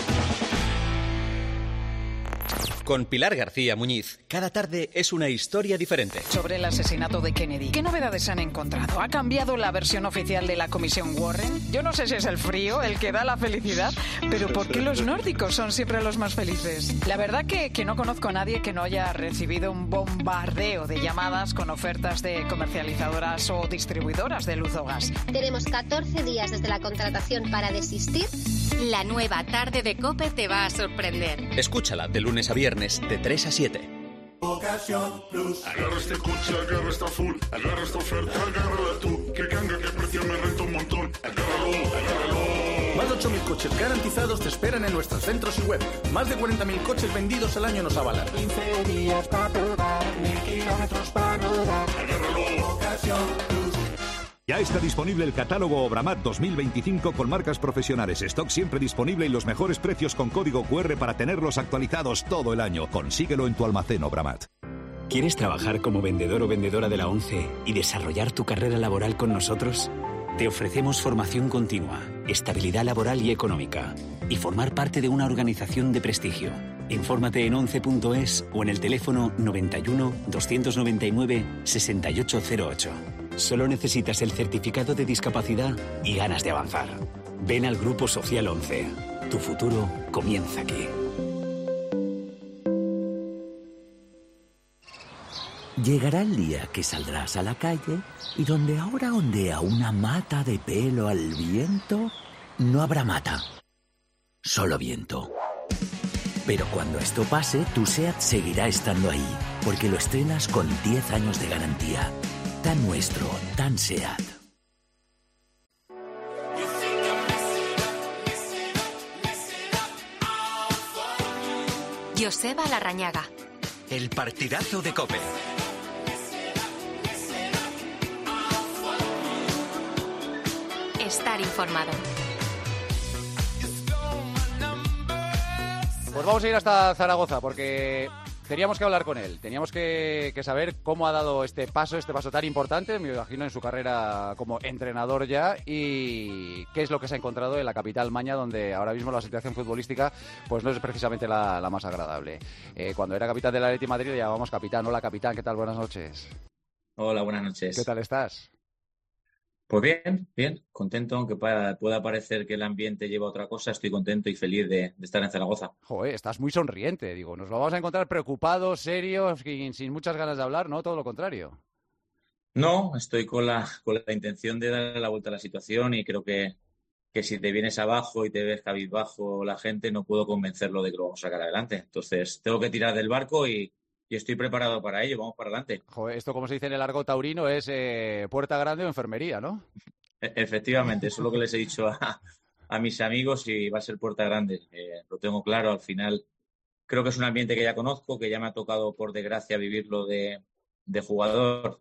Con Pilar García Muñiz, cada tarde es una historia diferente. Sobre el asesinato de Kennedy, ¿qué novedades han encontrado? ¿Ha cambiado la versión oficial de la Comisión Warren? Yo no sé si es el frío el que da la felicidad, pero ¿por qué los nórdicos son siempre los más felices? La verdad que no conozco a nadie que no haya recibido un bombardeo de llamadas con ofertas de comercializadoras o distribuidoras de luz o gas. Tenemos 14 días desde la contratación para desistir. La nueva tarde de COPE te va a sorprender. Escúchala de lunes a viernes de 3 a 7. Ocasión Plus. Agarra este coche, agarra esta full, agarra esta oferta, agárrala tú. Que canga, que precio me renta un montón. Agárralo. Más de 8.000 coches garantizados te esperan en nuestros centros y web. Más de 40.000 coches vendidos al año nos avalan. 15 días para probar, 1.000 kilómetros para rodar. Agárralo. Ocasión Plus. Ya está disponible el catálogo Obramat 2025 con marcas profesionales, stock siempre disponible y los mejores precios con código QR para tenerlos actualizados todo el año. Consíguelo en tu almacén Obramat. ¿Quieres trabajar como vendedor o vendedora de la ONCE y desarrollar tu carrera laboral con nosotros? Te ofrecemos formación continua, estabilidad laboral y económica y formar parte de una organización de prestigio. Infórmate en 11.es o en el teléfono 91 299 6808. Solo necesitas el certificado de discapacidad y ganas de avanzar. Ven al Grupo Social 11. Tu futuro comienza aquí. Llegará el día que saldrás a la calle y donde ahora ondea una mata de pelo al viento, no habrá mata, solo viento. Pero cuando esto pase, tu SEAT seguirá estando ahí, porque lo estrenas con 10 años de garantía. Tan nuestro, tan SEAT. Joseba Larrañaga. El partidazo de COPE. Estar informado. Pues vamos a ir hasta Zaragoza porque teníamos que hablar con él, teníamos que saber cómo ha dado este paso tan importante, me imagino, en su carrera como entrenador ya, y qué es lo que se ha encontrado en la capital maña, donde ahora mismo la situación futbolística pues no es precisamente la más agradable. Cuando era capitán del Atleti Madrid le llamábamos capitán. Hola, capitán, ¿qué tal? Buenas noches. Hola, buenas noches. ¿Qué tal estás? Pues bien, contento, aunque pueda parecer que el ambiente lleva a otra cosa, estoy contento y feliz de estar en Zaragoza. Joder, estás muy sonriente, digo, nos lo vamos a encontrar preocupado, serio, sin muchas ganas de hablar, ¿no? Todo lo contrario. No, estoy con la intención de darle la vuelta a la situación y creo que si te vienes abajo y te ves cabizbajo la gente, no puedo convencerlo de que lo vamos a sacar adelante. Entonces, tengo que tirar del barco y estoy preparado para ello, vamos para adelante. Joder, esto, como se dice en el argot taurino, es puerta grande o enfermería, ¿no? Efectivamente, eso es lo que les he dicho a mis amigos y va a ser puerta grande. Lo tengo claro, al final creo que es un ambiente que ya conozco, que ya me ha tocado, por desgracia, vivirlo de jugador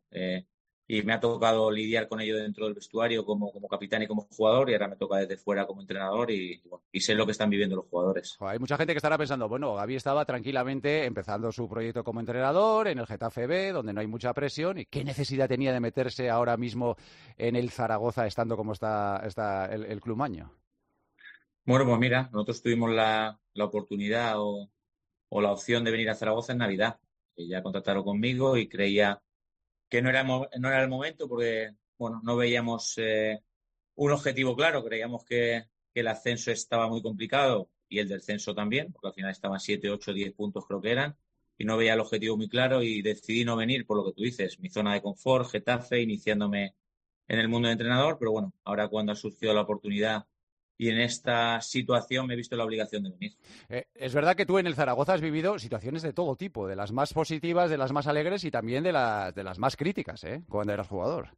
y me ha tocado lidiar con ello dentro del vestuario como capitán y como jugador, y ahora me toca desde fuera como entrenador y sé lo que están viviendo los jugadores. Hay mucha gente que estará pensando, bueno, Gavi estaba tranquilamente empezando su proyecto como entrenador en el Getafe B, donde no hay mucha presión, y qué necesidad tenía de meterse ahora mismo en el Zaragoza estando como está el club maño. Bueno, pues mira, nosotros tuvimos la oportunidad o la opción de venir a Zaragoza en Navidad. Ya contactaron conmigo y creía que no era el momento porque, bueno, no veíamos un objetivo claro. Creíamos que el ascenso estaba muy complicado y el descenso también, porque al final estaban 7, 8, 10 puntos creo que eran, y no veía el objetivo muy claro y decidí no venir por lo que tú dices, mi zona de confort, Getafe, iniciándome en el mundo de entrenador, pero bueno, ahora cuando ha surgido la oportunidad y en esta situación me he visto la obligación de venir. Es verdad que tú en el Zaragoza has vivido situaciones de todo tipo, de las más positivas, de las más alegres y también de las más críticas, cuando eras jugador.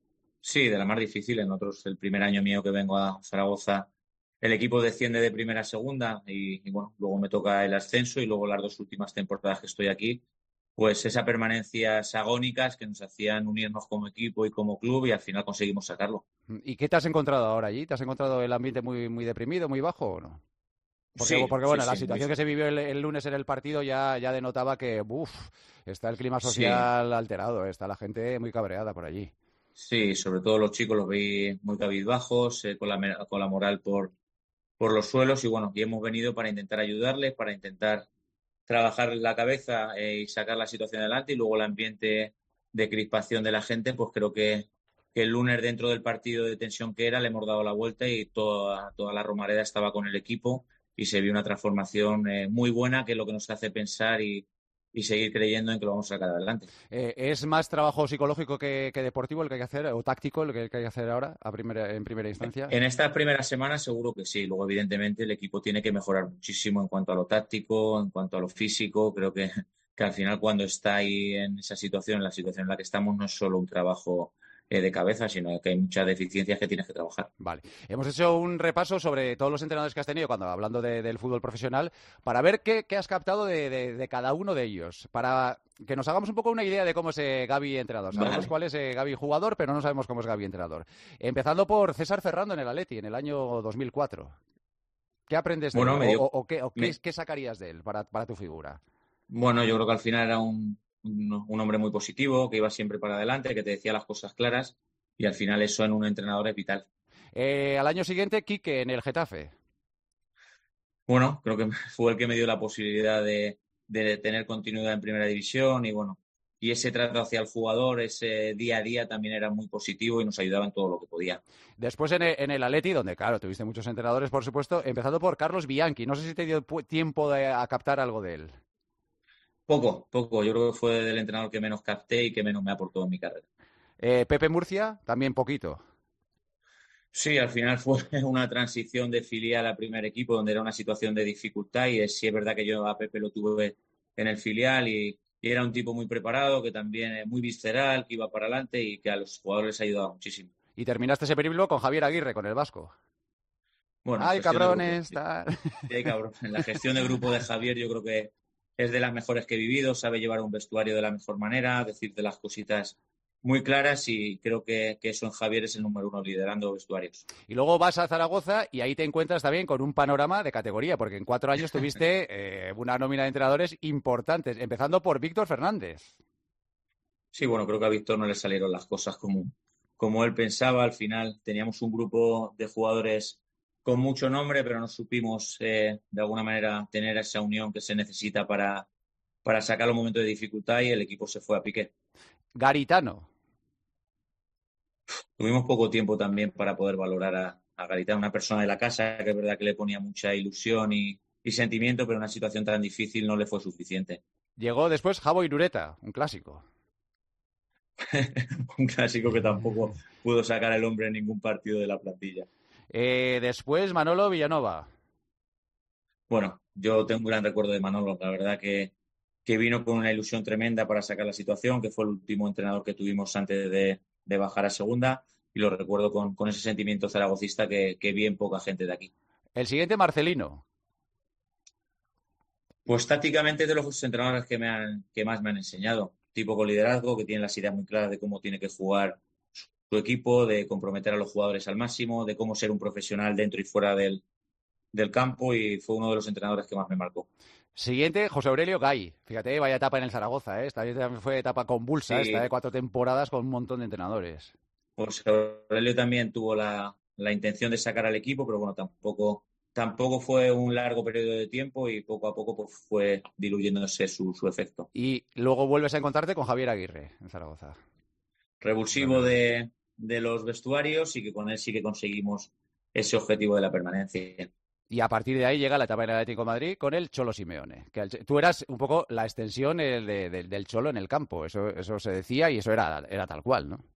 Sí, de las más difíciles. Nosotros, el primer año mío que vengo a Zaragoza, el equipo desciende de primera a segunda y bueno, luego me toca el ascenso y luego las 2 últimas temporadas que estoy aquí, pues esas permanencias agónicas que nos hacían unirnos como equipo y como club y al final conseguimos sacarlo. ¿Y qué te has encontrado ahora allí? ¿Te has encontrado el ambiente muy deprimido, muy bajo o no? Porque bueno, la situación que se vivió el lunes en el partido ya denotaba que está el clima social alterado, está la gente muy cabreada por allí. Sí, sobre todo los chicos los vi muy cabizbajos, con la moral por los suelos y bueno, y hemos venido para intentar ayudarles, para intentar trabajar la cabeza y sacar la situación adelante y luego el ambiente de crispación de la gente, pues creo que el lunes dentro del partido de tensión que era le hemos dado la vuelta y toda la Romareda estaba con el equipo y se vio una transformación muy buena que es lo que nos hace pensar y seguir creyendo en que lo vamos a sacar adelante. ¿Es más trabajo psicológico que deportivo el que hay que hacer, o táctico el que hay que hacer ahora en primera instancia? En estas primeras semanas seguro que sí. Luego, evidentemente, el equipo tiene que mejorar muchísimo en cuanto a lo táctico, en cuanto a lo físico. Creo que al final cuando está ahí en esa situación, en la situación en la que estamos, no es solo un trabajo de cabeza, sino que hay muchas deficiencias que tienes que trabajar. Vale. Hemos hecho un repaso sobre todos los entrenadores que has tenido hablando del fútbol profesional, para ver qué has captado de cada uno de ellos, para que nos hagamos un poco una idea de cómo es Gavi entrenador. Sabemos cuál es Gavi jugador, pero no sabemos cómo es Gavi entrenador. Empezando por César Ferrando en el Atleti, en el año 2004. ¿Qué aprendes de él? ¿Qué sacarías de él para tu figura? Bueno, yo creo que al final era un hombre muy positivo, que iba siempre para adelante, que te decía las cosas claras y al final eso en un entrenador es vital. Al año siguiente, Quique en el Getafe. Bueno, creo que fue el que me dio la posibilidad de tener continuidad en primera división y bueno, y ese trato hacia el jugador, ese día a día también era muy positivo y nos ayudaba en todo lo que podía. Después en el Atleti, donde claro, tuviste muchos entrenadores, por supuesto, empezando por Carlos Bianchi. No sé si te dio tiempo a captar algo de él. Poco. Yo creo que fue del entrenador que menos capté y que menos me aportó en mi carrera. Pepe Murcia, también poquito. Sí, al final fue una transición de filial a primer equipo donde era una situación de dificultad y sí es verdad que yo a Pepe lo tuve en el filial y era un tipo muy preparado, que también muy visceral, que iba para adelante y que a los jugadores ayudaba muchísimo. Y terminaste ese periplo con Javier Aguirre, con el Vasco. Bueno, ¡ay, cabrones! Sí, cabrón. En la gestión de grupo de Javier yo creo que es de las mejores que he vivido, sabe llevar un vestuario de la mejor manera, decirte las cositas muy claras y creo que eso en Javier es el número 1 liderando vestuarios. Y luego vas a Zaragoza y ahí te encuentras también con un panorama de categoría, porque en 4 años tuviste una nómina de entrenadores importantes, empezando por Víctor Fernández. Sí, bueno, creo que a Víctor no le salieron las cosas como él pensaba. Al final teníamos un grupo de jugadores con mucho nombre, pero no supimos de alguna manera tener esa unión que se necesita para sacar los momentos de dificultad y el equipo se fue a pique. Garitano. Tuvimos poco tiempo también para poder valorar a Garitano, una persona de la casa que es verdad que le ponía mucha ilusión y sentimiento, pero en una situación tan difícil no le fue suficiente. Llegó después Javo Irureta, un clásico. Un clásico que tampoco pudo sacar el hombre en ningún partido de la plantilla. Después Manolo Villanova. Bueno, yo tengo un gran recuerdo de Manolo, la verdad que vino con una ilusión tremenda para sacar la situación, que fue el último entrenador que tuvimos antes de bajar a segunda y lo recuerdo con ese sentimiento zaragocista que vi en poca gente de aquí. El siguiente, Marcelino. Pues tácticamente de los entrenadores que más me han enseñado. Tipo con liderazgo, que tiene las ideas muy claras de cómo tiene que jugar su equipo, de comprometer a los jugadores al máximo, de cómo ser un profesional dentro y fuera del campo y fue uno de los entrenadores que más me marcó. Siguiente, José Aurelio Gay. Fíjate, vaya etapa en el Zaragoza, Esta también fue etapa convulsa, sí. Esta de 4 temporadas con un montón de entrenadores. José Aurelio también tuvo la intención de sacar al equipo, pero bueno, tampoco fue un largo periodo de tiempo y poco a poco pues, fue diluyéndose su efecto. Y luego vuelves a encontrarte con Javier Aguirre en Zaragoza. Revulsivo de los vestuarios y que con él sí que conseguimos ese objetivo de la permanencia. Y a partir de ahí llega la etapa del Atlético de Madrid con el Cholo Simeone. Que tú eras un poco la extensión del Cholo en el campo. Eso se decía y eso era tal cual, ¿no?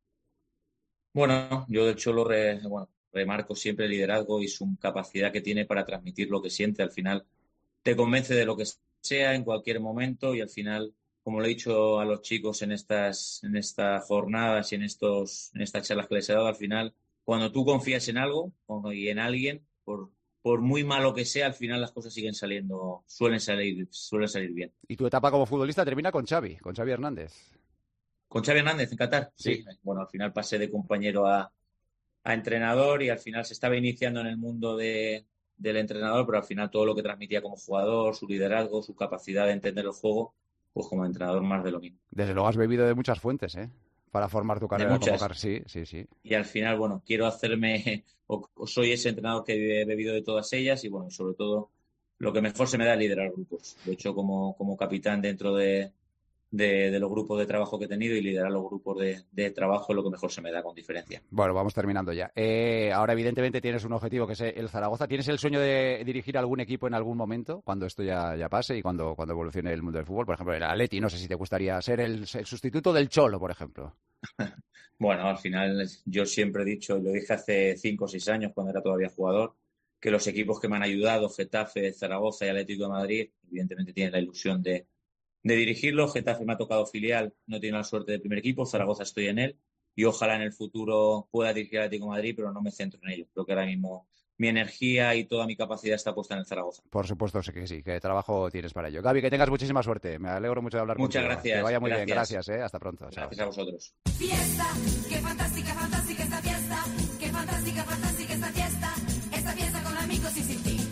Bueno, yo del Cholo remarco siempre el liderazgo y su capacidad que tiene para transmitir lo que siente. Al final te convence de lo que sea en cualquier momento y al final, como le he dicho a los chicos en estas jornadas y en estas charlas que les he dado, al final, cuando tú confías en algo y en alguien, por muy malo que sea, al final las cosas suelen salir bien. Y tu etapa como futbolista termina con Xavi Hernández. ¿Con Xavi Hernández en Qatar? Sí. Bueno, al final pasé de compañero a entrenador y al final se estaba iniciando en el mundo del entrenador, pero al final todo lo que transmitía como jugador, su liderazgo, su capacidad de entender el juego, pues como entrenador más de lo mismo. Desde luego has bebido de muchas fuentes, para formar tu carrera como sí. Y al final, bueno, quiero hacerme, o soy ese entrenador que he bebido de todas ellas y bueno, sobre todo lo que mejor se me da es liderar grupos. De hecho, como capitán dentro de los grupos de trabajo que he tenido y liderar los grupos de trabajo es lo que mejor se me da con diferencia. Bueno, vamos terminando ya. Ahora, evidentemente, tienes un objetivo que es el Zaragoza. ¿Tienes el sueño de dirigir algún equipo en algún momento, cuando esto ya pase y cuando evolucione el mundo del fútbol? Por ejemplo, el Atleti, no sé si te gustaría ser el sustituto del Cholo, por ejemplo. Bueno, al final yo siempre he dicho, lo dije hace 5 o 6 años cuando era todavía jugador, que los equipos que me han ayudado, Getafe, Zaragoza y Atlético de Madrid, evidentemente tienen la ilusión de dirigirlo. Getafe me ha tocado filial, no tiene la suerte de primer equipo, Zaragoza estoy en él y ojalá en el futuro pueda dirigir al Atlético de Madrid, pero no me centro en ello. Creo que ahora mismo mi energía y toda mi capacidad está puesta en el Zaragoza. Por supuesto que sí, que trabajo tienes para ello. Gaby, que tengas muchísima suerte. Me alegro mucho de hablar contigo. Muchas gracias. Que vaya muy bien. Gracias, hasta pronto. Gracias Chao. A vosotros. Fiesta, qué fantástica, fantástica esta fiesta. Qué fantástica, fantástica esta fiesta. Esta fiesta con amigos y sin ti.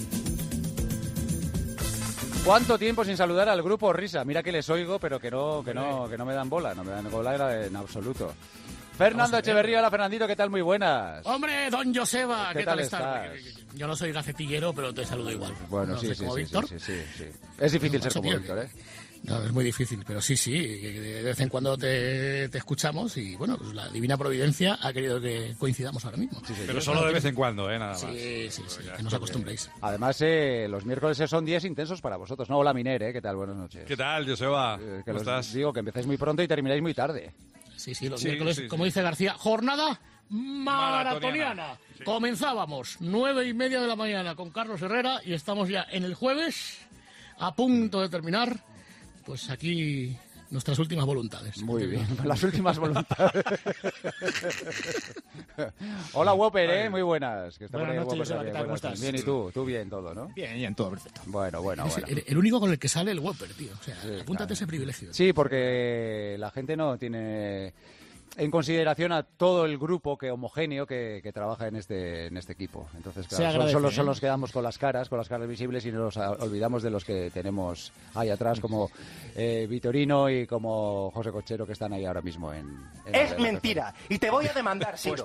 ¿Cuánto tiempo sin saludar al grupo Risa? Mira que les oigo, pero que no me dan bola. No me dan bola en absoluto. Fernando Echeverría, hola Fernandito, ¿qué tal? Muy buenas. Hombre, don Joseba, ¿qué tal estás? Yo no soy gacetillero, pero te saludo igual. Bueno, no sí, sé, como Víctor. Sí. Es difícil ser como Víctor, ¿eh? No, es muy difícil, pero sí, de vez en cuando te escuchamos y, bueno, pues la divina providencia ha querido que coincidamos ahora mismo. Pero solo de vez en cuando, nada más. Sí, que no os acostumbréis. Además, los miércoles son días intensos para vosotros, ¿no? Hola, Miner, ¿qué tal? Buenas noches. ¿Qué tal, Joseba? ¿Cómo estás? Digo que empezáis muy pronto y termináis muy tarde. Sí, los miércoles, como dice García, jornada maratoniana. Sí. Comenzábamos 9:30 de la mañana con Carlos Herrera y estamos ya en el jueves, a punto de terminar. Pues aquí nuestras últimas voluntades. Muy bien, las últimas voluntades. Hola, Whopper, muy buenas. Buenas noches, Joseba, ¿qué tal? ¿Cómo estás? Bien, ¿y tú? Tú bien, todo, ¿no? Bien, todo perfecto. Bueno. El único con el que sale el Whopper, tío. O sea, apúntate ese privilegio. Sí, porque la gente no tiene en consideración a todo el grupo homogéneo que trabaja en este equipo. Entonces, claro, solo nos quedamos con las caras visibles y nos olvidamos de los que tenemos ahí atrás, como Vitorino y como José Cochero, que están ahí ahora mismo en Es mentira, y te voy a demandar, Ciro.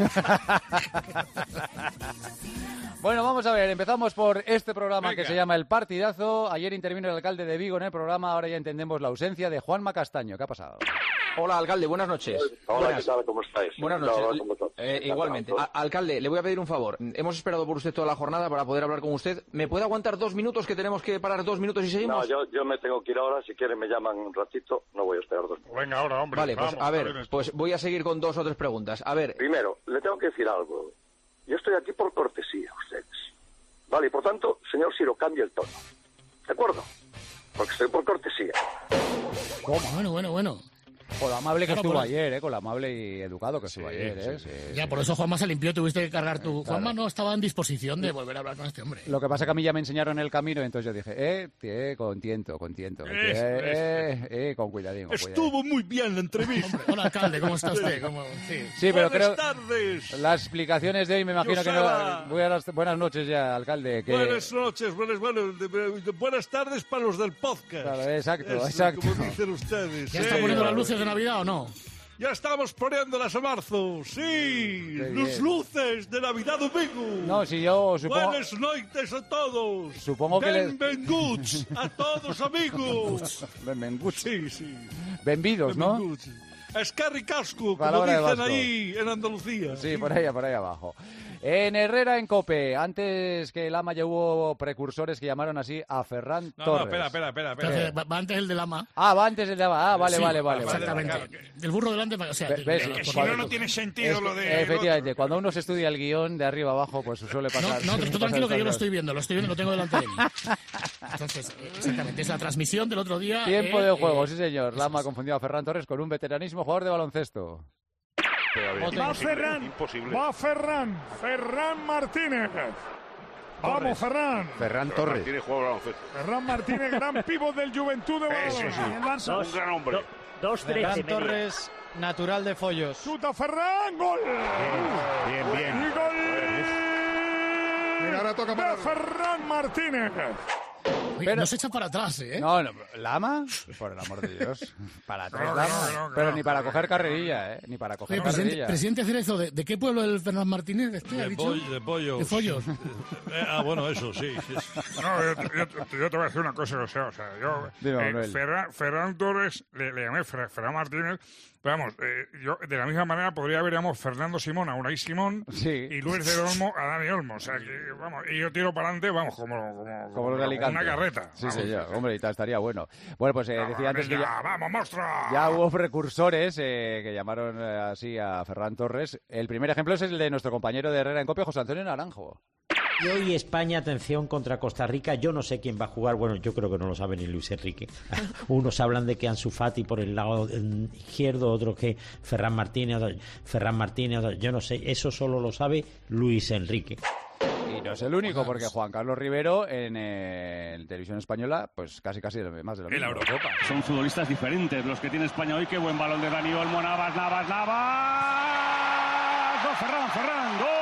Bueno, vamos a ver, empezamos por este programa que se llama El Partidazo. Ayer intervino el alcalde de Vigo en el programa, ahora ya entendemos la ausencia de Juanma Castaño. ¿Qué ha pasado? Hola, alcalde, buenas noches. Hola, ¿qué tal? ¿Cómo estáis? Buenas noches. Igualmente. Alcalde, le voy a pedir un favor. Hemos esperado por usted toda la jornada para poder hablar con usted. ¿Me puede aguantar 2 minutos, que tenemos que parar 2 minutos y seguimos? No, yo me tengo que ir ahora. Si quieren me llaman un ratito. No voy a esperar 2 minutos. Venga, ahora, hombre. Vale, pues a ver, pues voy a seguir con 2 o 3 preguntas. A ver. Primero, le tengo que decir algo. Yo estoy aquí por cortesía a ustedes. Vale, y por tanto, señor Ciro, cambie el tono. ¿De acuerdo? Porque estoy por cortesía. ¿Cómo? Bueno. Con lo amable que estuvo ayer, con lo amable y educado que estuvo ayer, Ya, por eso Juanma se limpió, tuviste que cargar tu... Claro. Juanma no estaba en disposición de volver a hablar con este hombre. Lo que pasa es que a mí ya me enseñaron el camino, entonces yo dije, con tiento. Con cuidadín. Estuvo muy bien la entrevista. Hombre, hola, alcalde, ¿cómo está usted? Sí, pero creo... Buenas tardes. Las explicaciones de hoy me imagino que no... Buenas noches ya, alcalde. Buenas noches, buenas tardes para los del podcast. Claro, exacto. Como dicen ustedes. ¿Ya está poniendo las luces de Navidad o no? Ya estamos poniéndolas a marzo, sí, las luces de Navidad de Vigo. No, si yo supongo... Buenas noches a todos. Supongo que Benvinguts a todos, amigos. Benvinguts. Sí. Benvidos, ¿no? Escarri casco, como dicen ahí en Andalucía. Sí, por ahí abajo. En Herrera en COPE, antes que el AMA ya hubo precursores que llamaron así a Ferran Torres. No, espera. Va antes el del AMA. Va antes el del AMA. Vale. Exactamente. Del burro delante, o sea... que si no tiene sentido lo de... Efectivamente, cuando uno se estudia el guión de arriba abajo, pues suele pasar... No, tú tranquilo que yo lo estoy viendo, lo tengo delante de mí. Entonces, exactamente, es la transmisión del otro día... Tiempo de juego, sí señor. El AMA confundió a Ferran Torres con un veteranísimo jugador de baloncesto. Va Ferran Martínez. Vamos, Ferran. Ferran Torres. Ferran Martínez, gran pívot del Juventud de Badalona. Un gran hombre. 2-13. Ferran Torres, natural de Follos. Chuta Ferran, gol. Bien. Y gol. Mira, ahora toca para Ferran Martínez. Oye, no se echa para atrás, ¿eh? No, ¿Lama? Por el amor de Dios. Para atrás, Lama. Pero ni para coger carrerilla, ¿eh? Ni para coger carrerilla. Presidente Cerezo, ¿de qué pueblo es el Ferran Martínez? De Pollos. De Follos. Bueno, eso, sí. No, yo te voy a decir una cosa, o sea, yo... Ferran Torres, le llamé Ferran Martínez, pero vamos, yo de la misma manera podría haber llamado Fernando Simón a Unai Simón y Luis del Olmo a Dani Olmo, o sea, que, vamos, y yo tiro para adelante, vamos, como los de Alicante. Una carreta. Sí, señor. Hombre, y tal, estaría bueno. Bueno, pues decía antes que ¡vamos, monstruo! Ya hubo precursores que llamaron así a Ferran Torres. El primer ejemplo es el de nuestro compañero de Herrera en COPE, José Antonio Naranjo. Y hoy España, atención, contra Costa Rica. Yo no sé quién va a jugar. Bueno, yo creo que no lo sabe ni Luis Enrique. Unos hablan de que Ansu Fati por el lado izquierdo, otros que Ferran Martínez. Yo no sé. Eso solo lo sabe Luis Enrique. Y no es el único, porque Juan Carlos Rivero en Televisión Española, pues casi más de lo mismo. En la Eurocopa. Son futbolistas diferentes los que tiene España hoy. Qué buen balón de Dani Olmo. Navas. Ferran. ¡Gol!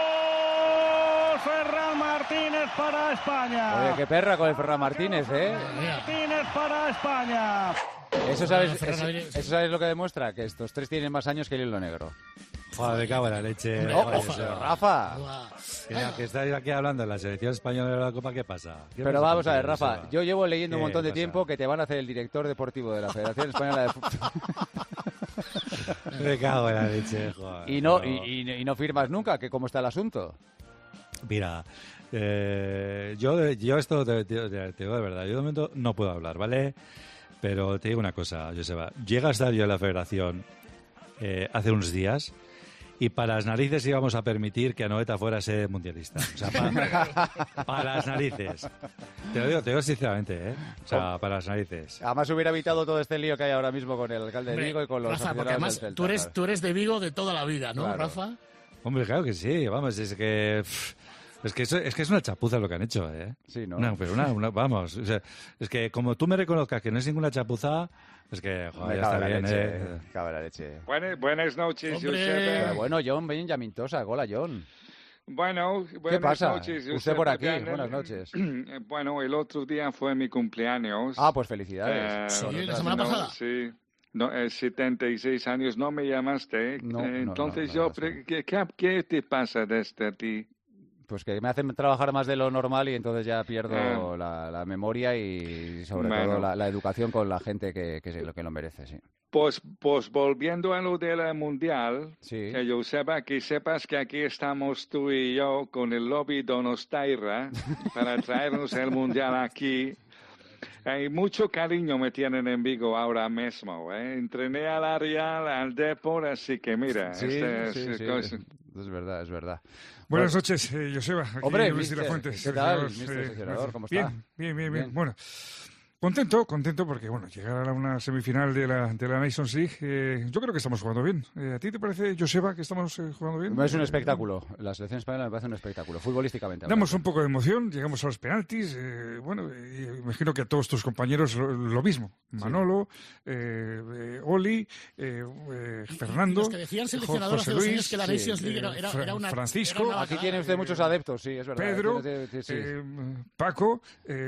Ferran Martínez para España. Oye, qué perra con el Ferran Martínez, ¿eh? Martínez para España. Eso sabes lo que demuestra, que estos tres tienen más años que el hilo negro. Joder, me cago en la leche. Rafa. Que estáis aquí hablando de la selección española de la Copa, ¿qué pasa? Pero vamos a ver, Rafa, yo llevo leyendo un montón de tiempo que te van a hacer el director deportivo de la Federación Española de Fútbol. Me cago en la leche, joder. Y no firmas nunca, que cómo está el asunto. Mira, yo esto te digo de verdad, yo de momento no puedo hablar, ¿vale? Pero te digo una cosa, Joseba, llega a estar yo en la Federación hace unos días y para las narices íbamos a permitir que Anoeta fuera sede mundialista. O sea, para las narices. Te lo digo sinceramente, ¿eh? O sea, para las narices. Además hubiera evitado todo este lío que hay ahora mismo con el alcalde de Vigo y con los Rafa, porque además del Celta, tú eres de Vigo de toda la vida, ¿no, claro. Rafa? Hombre, claro que sí, vamos, es que es una chapuza lo que han hecho, ¿eh? Sí, ¿no? Vamos, o sea, es que como tú me reconozcas que no es ninguna chapuza, es que, joder, ya está bien, Cabe la leche. Buenas noches, Josep. Bueno, John Benjamin Tosa, hola, John. Bueno, ¿qué pasa? Noches, Usted por aquí, buenas noches. Bueno, el otro día fue mi cumpleaños. Ah, pues felicidades. Sí, la semana pasada. Sí. No, 76 años, no me llamaste. Entonces ¿qué te pasa desde a ti? Pues que me hacen trabajar más de lo normal y entonces ya pierdo la memoria y sobre todo la educación con la gente que lo merece, sí. Pues volviendo a lo del Mundial, sí. Que sepas que aquí estamos tú y yo con el lobby Donostiarra para traernos el Mundial aquí. Hay mucho cariño me tienen en Vigo ahora mismo, ¿eh? Entrené al Arial, al Depor, así que mira, sí. Es verdad. Buenas noches, Joseba. Aquí hombre, Luis de la Fuente. ¿Qué tal, mister seleccionador? ¿Cómo está? Bien. Bueno, contento porque, bueno, llegar a una semifinal de la Nations League, yo creo que estamos jugando bien. ¿A ti te parece, Joseba, que estamos jugando bien? Es un espectáculo. La selección española me parece un espectáculo, futbolísticamente. Damos un poco de emoción, llegamos a los penaltis. Imagino que a todos tus compañeros lo mismo. Manolo, Oli, Fernando, los que decían seleccionador José hace 2 Luis, años que la Nations League era una... Francisco. Era una... Aquí tiene usted muchos adeptos, sí, es verdad. Pedro, Paco...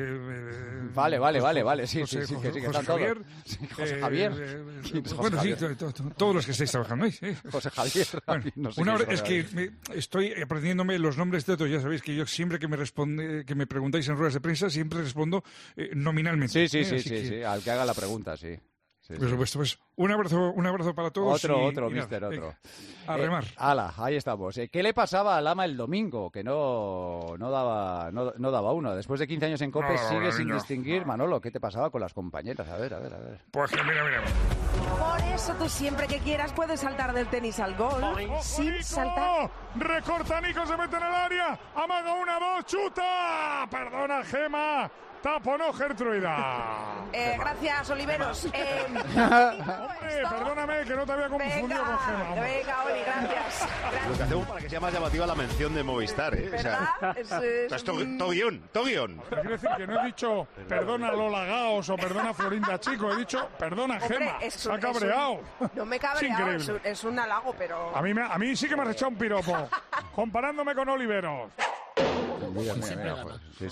Vale, sí, José que están Javier, todos. José Javier. Bueno, sí, todos los que estáis trabajando ahí. José Javier. Bueno, no sé una hora, es que estoy aprendiéndome los nombres de todos. Ya sabéis que yo siempre que me preguntáis en ruedas de prensa, siempre respondo nominalmente. Sí, al que haga la pregunta, sí. Por supuesto, pues un abrazo para todos. Otro, mister. A remar. Ahí estamos. ¿Qué le pasaba a Lama el domingo? Que no daba uno. Después de 15 años en COPE sigue sin distinguir. Manolo, ¿qué te pasaba con las compañeras? A ver. Pues que mira. Por eso tú siempre que quieras puedes saltar del tenis al gol sin saltar. Recorta, Nico, se mete en el área. Amaga una, dos, chuta. Perdona, Gema. Tapo, no, Gertruida. Gracias, Oliveros. Hombre, perdóname, que no te había confundido con Gema. Venga, Oli, gracias. Lo que hacemos para que sea más llamativa la mención de Movistar, ¿eh? ¿Verdad? O sea, es todo guión. Quiero decir que no he dicho perdona Lola Gaos o perdona Florinda Chico, he dicho perdona Gema. Se ha cabreado. No me he cabreado, es un halago, pero... A mí sí que me has echado un piropo, comparándome con Oliveros. Mira. Sí.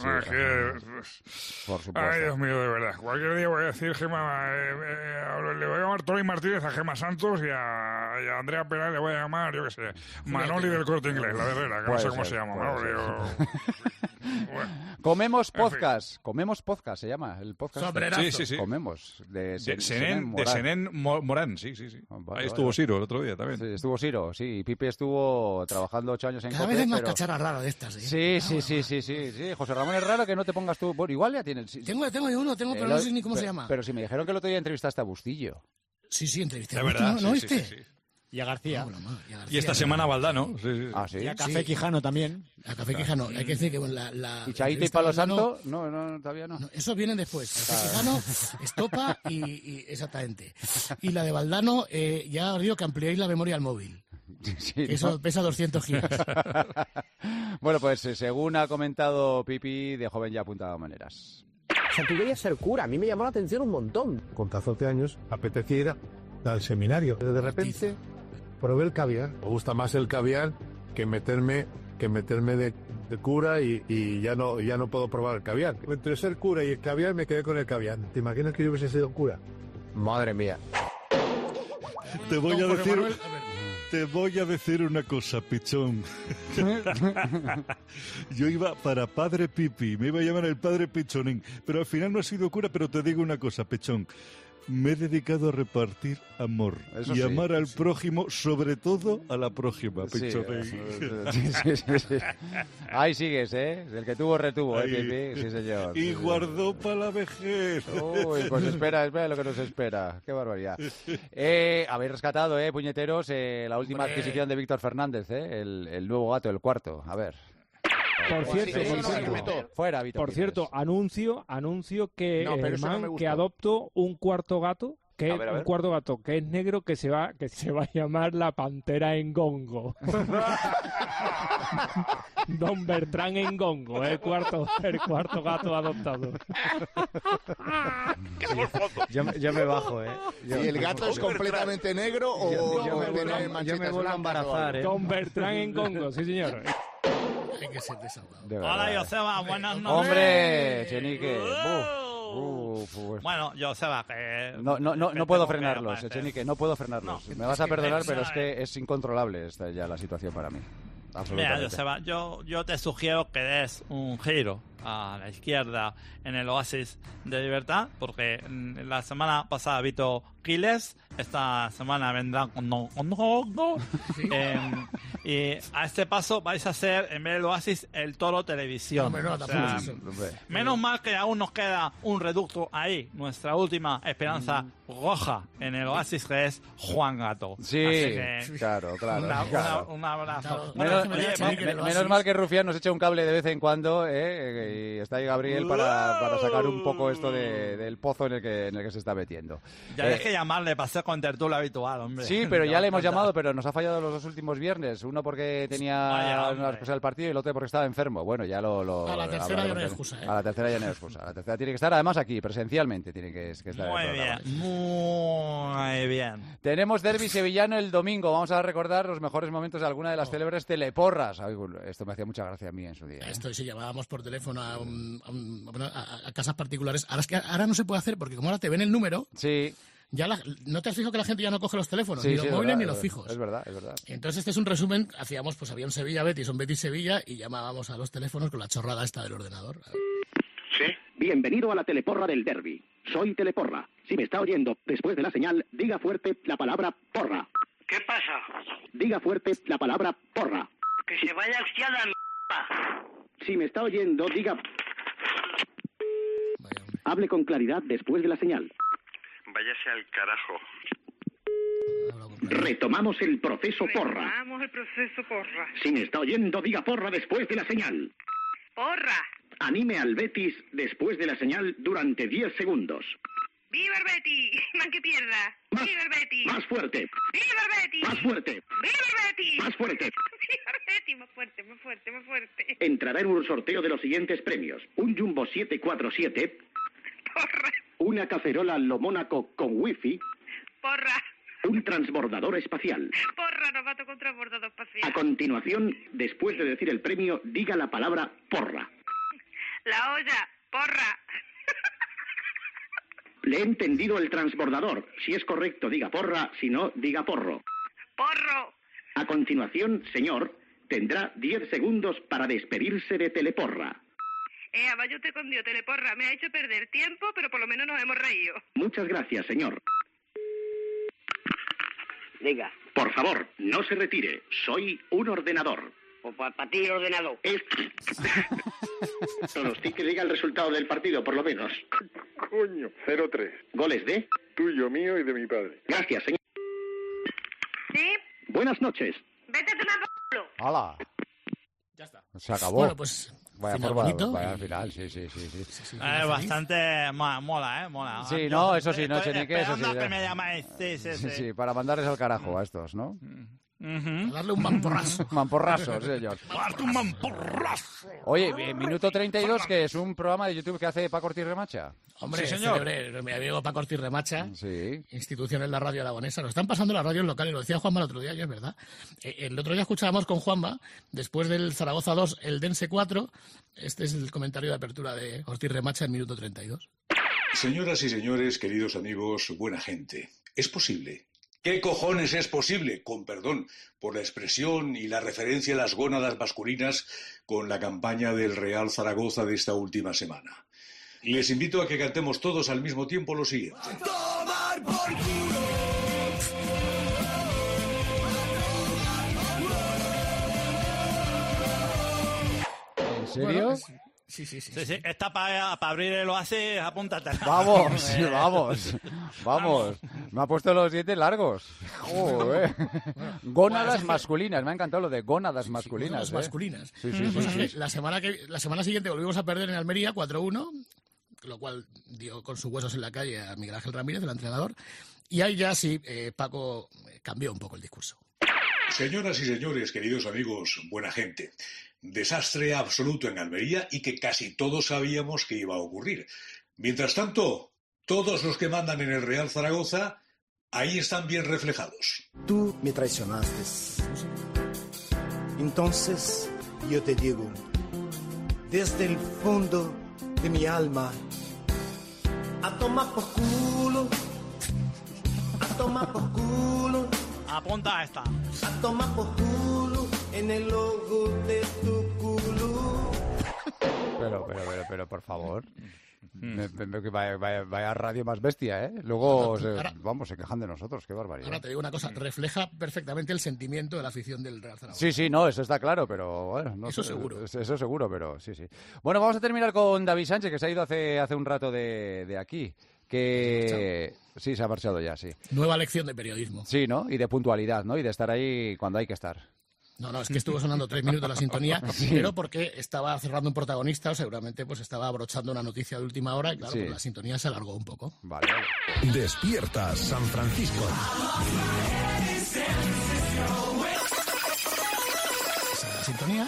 Por supuesto. Ay, Dios mío, de verdad. Cualquier día voy a decir Gema, le voy a llamar Tony Martínez a Gema Santos y a Andrea Peral le voy a llamar, yo qué sé, Manoli del Corte Inglés, la de Herrera, que no sé cómo se llama. Bueno. Comemos podcast se llama el podcast. Sobrerazo. Sí. Comemos de Senén Morán, sí. Ahí estuvo Siro el otro día también. Sí, estuvo Siro, sí. Y Pipe estuvo trabajando 8 años en Cada COPE. vez hay más cachara rara de estas, ¿eh? Sí. José Ramón, es raro que no te pongas tú. Bueno, igual ya tienes. Tengo uno, pero no sé ni cómo se llama. Pero si me dijeron que el otro día entrevistaste a Bustillo. Sí, entrevisté a Bustillo. ¿No viste? Sí. Y a García. Y esta semana a Valdano. Sí. Ah, sí. Y a Café Quijano también. A Café Quijano. Hay que decir que ¿Y Chaita y Palo Santo? No, todavía no. Eso vienen después. Café Quijano, Estopa y exactamente. Y la de Valdano, ya os digo que ampliáis la memoria al móvil. Sí, eso pesa 200 gigas. Bueno, pues según ha comentado Pipi, de joven ya apuntaba maneras. O sea, tú querías ser cura. A mí me llamó la atención un montón. Con 14 años apetecía ir al seminario. De repente probé el caviar. Me gusta más el caviar que meterme de cura y ya no puedo probar el caviar. Entre ser cura y el caviar me quedé con el caviar. ¿Te imaginas que yo hubiese sido cura? Madre mía. Te voy a decir... Te voy a decir una cosa, pichón. Yo iba para Padre Pipi, me iba a llamar el Padre Pichonín, pero al final no he sido cura, pero te digo una cosa, pichón. Me he dedicado a repartir amor Eso y sí, amar al prójimo, sobre todo a la prójima, pichonín. Sí. Ahí sigues, ¿eh? El que tuvo, retuvo, Pipi. Sí, señor. Y guardó para la vejez. Uy, pues espera lo que nos espera. Qué barbaridad. Habéis rescatado, puñeteros, la última adquisición de Víctor Fernández, el nuevo gato, el cuarto. A ver. Por cierto, fuera, Víctor. Por cierto, anuncio que que adopto un cuarto gato, un cuarto gato que es negro, que se va a llamar la Pantera Engongo. Don Bertrán Engongo, el cuarto gato adoptado. Yo me bajo, ¿Y el gato es completamente negro o tiene manchitas yo me vuelvo a embarazar, Don Bertrán Engongo, sí señor. Hay que ser desahogado. Hola, Joseba, buenas noches. ¡Hombre, Chenique! Bueno, Joseba, que... No puedo frenarlos, Chenique, no puedo frenarlos. Me vas a perdonar, pero es que es incontrolable ya la situación para mí. Mira, Joseba, yo te sugiero que des un giro a la izquierda en el Oasis de Libertad, porque la semana pasada Vito Quiles, esta semana vendrá con y a este paso vais a hacer, en vez del Oasis, el Toro Televisión. Menos mal que aún nos queda un reducto ahí, nuestra última esperanza roja en el Oasis, que es Juan Gato. Sí, claro. Un abrazo. Menos mal que Rufián nos echa un cable de vez en cuando, y está ahí Gabriel para sacar un poco esto del pozo en el que se está metiendo. Ya hay que llamarle para ser con tertulia habitual, hombre. Sí, pero ya le hemos llamado, pero nos ha fallado los dos últimos viernes. Uno porque tenía una cosa del partido y el otro porque estaba enfermo. Bueno, ya a la tercera ya no hay excusa, A la tercera ya no hay excusa. La tercera tiene que estar además aquí, presencialmente tiene que estar. Muy bien. Tenemos derbi sevillano el domingo. Vamos a recordar los mejores momentos de alguna de las célebres teleporras. Ay, esto me hacía mucha gracia a mí en su día. Esto si llamábamos por teléfono a casas particulares. Ahora no se puede hacer porque como ahora te ven el número... Sí. Ya ¿no te has fijado que la gente ya no coge los teléfonos? Ni los móviles ni los fijos. Es verdad. Entonces este es un resumen. Hacíamos, pues había un Sevilla-Betis, un Betis-Sevilla y llamábamos a los teléfonos con la chorrada esta del ordenador. Sí. Bienvenido a la teleporra del derbi. Soy Teleporra. Si me está oyendo después de la señal, diga fuerte la palabra porra. ¿Qué pasa? Diga fuerte la palabra porra. Que se vaya a hostiar la mierda. Si me está oyendo, diga... Hable con claridad después de la señal. Váyase al carajo. Retomamos el proceso porra. Retomamos el proceso porra. Si me está oyendo, diga porra después de la señal. Porra. Anime al Betis después de la señal durante 10 segundos. ¡Viva el Betis! ¡Man que pierda! ¡Viva el Betis! ¡Más fuerte! ¡Viva el Betis! ¡Más fuerte! ¡Viva el Betis! ¡Más fuerte! ¡Viva el Betis! ¡Más fuerte, más fuerte, más fuerte! Entrará en un sorteo de los siguientes premios. Un Jumbo 747. Porra. Una cacerola Lo Mónaco con wifi. Porra. Un transbordador espacial. Porra, nos va a tocar un transbordador espacial. A continuación, después de decir el premio, diga la palabra porra. La olla. Porra. Le he entendido el transbordador. Si es correcto, diga porra. Si no, diga porro. Porro. A continuación, señor, tendrá 10 segundos para despedirse de Teleporra. Vaya usted con Dios, Teleporra. Me ha hecho perder tiempo, pero por lo menos nos hemos reído. Muchas gracias, señor. Diga. Por favor, no se retire. Soy un ordenador. Pues para ti el ordenador. Usted que diga el resultado del partido, por lo menos. Coño, 0-3. ¿Goles de? Tuyo, mío y de mi padre. Gracias, señor. ¿Sí? Buenas noches. Vete a tomar por culo. ¡Hala! Ya está. Se acabó. Bueno, pues... Vaya final, sí. Bastante mola, mola. Sí, no, eso sí, no, Chenique, eso sí. Que me llamáis, sí, para mandarles al carajo a estos, ¿no? Darle un mamporrazo. Mamporrazo, señor. Darte un mamporrazo. Oye, Minuto 32, que es un programa de YouTube que hace Paco Ortiz Remacha. Hombre, sí, señor. Mi amigo Paco Ortiz Remacha, institución en la radio aragonesa. Lo están pasando las radios locales, lo decía Juanma el otro día, y es verdad. El otro día escuchábamos con Juanma, después del Zaragoza 2, el Dense 4. Este es el comentario de apertura de Ortiz Remacha en Minuto 32. Señoras y señores, queridos amigos, buena gente. Es posible ¿Qué cojones es posible, con perdón por la expresión y la referencia a las gónadas masculinas, con la campaña del Real Zaragoza de esta última semana? Les invito a que cantemos todos al mismo tiempo lo siguiente. ¡Tomar por culo! ¿En serio? Bueno, sí. Esta para abrir el oasis, apúntate. Vamos. Me ha puesto los dientes largos. Joder. Gónadas masculinas. Me ha encantado lo de gónadas masculinas. Masculinas. Sí. La semana siguiente volvimos a perder en Almería 4-1, lo cual dio con sus huesos en la calle a Miguel Ángel Ramírez, el entrenador. Y ahí ya sí, Paco cambió un poco el discurso. Señoras y señores, queridos amigos, buena gente. Desastre absoluto en Almería y que casi todos sabíamos que iba a ocurrir. Mientras tanto, todos los que mandan en el Real Zaragoza, ahí están bien reflejados. Tú me traicionaste. Entonces, yo te digo, desde el fondo de mi alma, a tomar por culo, a tomar por culo. Apunta a esta. A tomar por culo en el logo de tu culo. Pero, por favor. Vaya radio más bestia, ¿eh? Luego se quejan de nosotros, qué barbaridad. Ahora te digo una cosa, refleja perfectamente el sentimiento de la afición del Real Zaragoza. Sí, no, eso está claro, pero bueno. No eso seguro. Eso seguro, pero sí. Bueno, vamos a terminar con David Sánchez, que se ha ido hace un rato de aquí. Que sí, se ha marchado ya, sí. Nueva lección de periodismo. Sí, ¿no? Y de puntualidad, ¿no? Y de estar ahí cuando hay que estar. No, es que estuvo sonando 3 minutos la sintonía, sí. Pero porque estaba cerrando un protagonista o seguramente pues estaba abrochando una noticia de última hora y claro, pues la sintonía se alargó un poco. Vale. Despierta San Francisco. ¿Esa es la sintonía?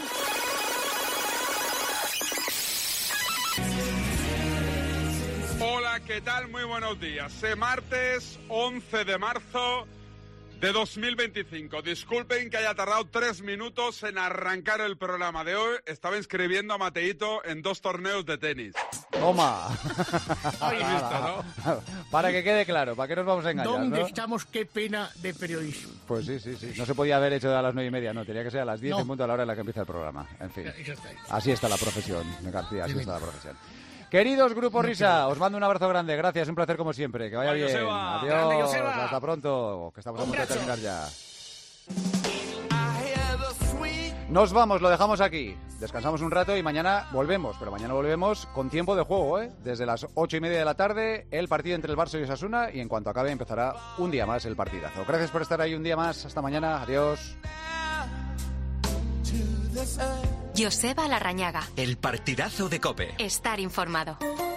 Hola, ¿qué tal? Muy buenos días. Martes 11 de marzo de 2025. Disculpen que haya tardado 3 minutos en arrancar el programa de hoy. Estaba inscribiendo a Mateito en 2 torneos de tenis. ¡Toma! ¿Habéis visto, no? Para que quede claro, ¿para qué nos vamos a engañar? ¿Dónde estamos? Qué pena de periodismo. Pues sí. No se podía haber hecho a las 9:30, no. Tenía que ser a las 10 en punto a la hora en la que empieza el programa. En fin. Así está la profesión, García, así está la profesión. Queridos Grupo Risa, os mando un abrazo grande. Gracias, un placer como siempre. Que vaya bien. Adiós, hasta pronto, que estamos a punto de terminar ya. Nos vamos, lo dejamos aquí. Descansamos un rato y mañana volvemos. Pero mañana volvemos con tiempo de juego, ¿eh? Desde las 8:30 de la tarde, el partido entre el Barça y Osasuna. Y en cuanto acabe, empezará un día más el partidazo. Gracias por estar ahí un día más. Hasta mañana. Adiós. Joseba Larrañaga. El partidazo de COPE. Estar informado.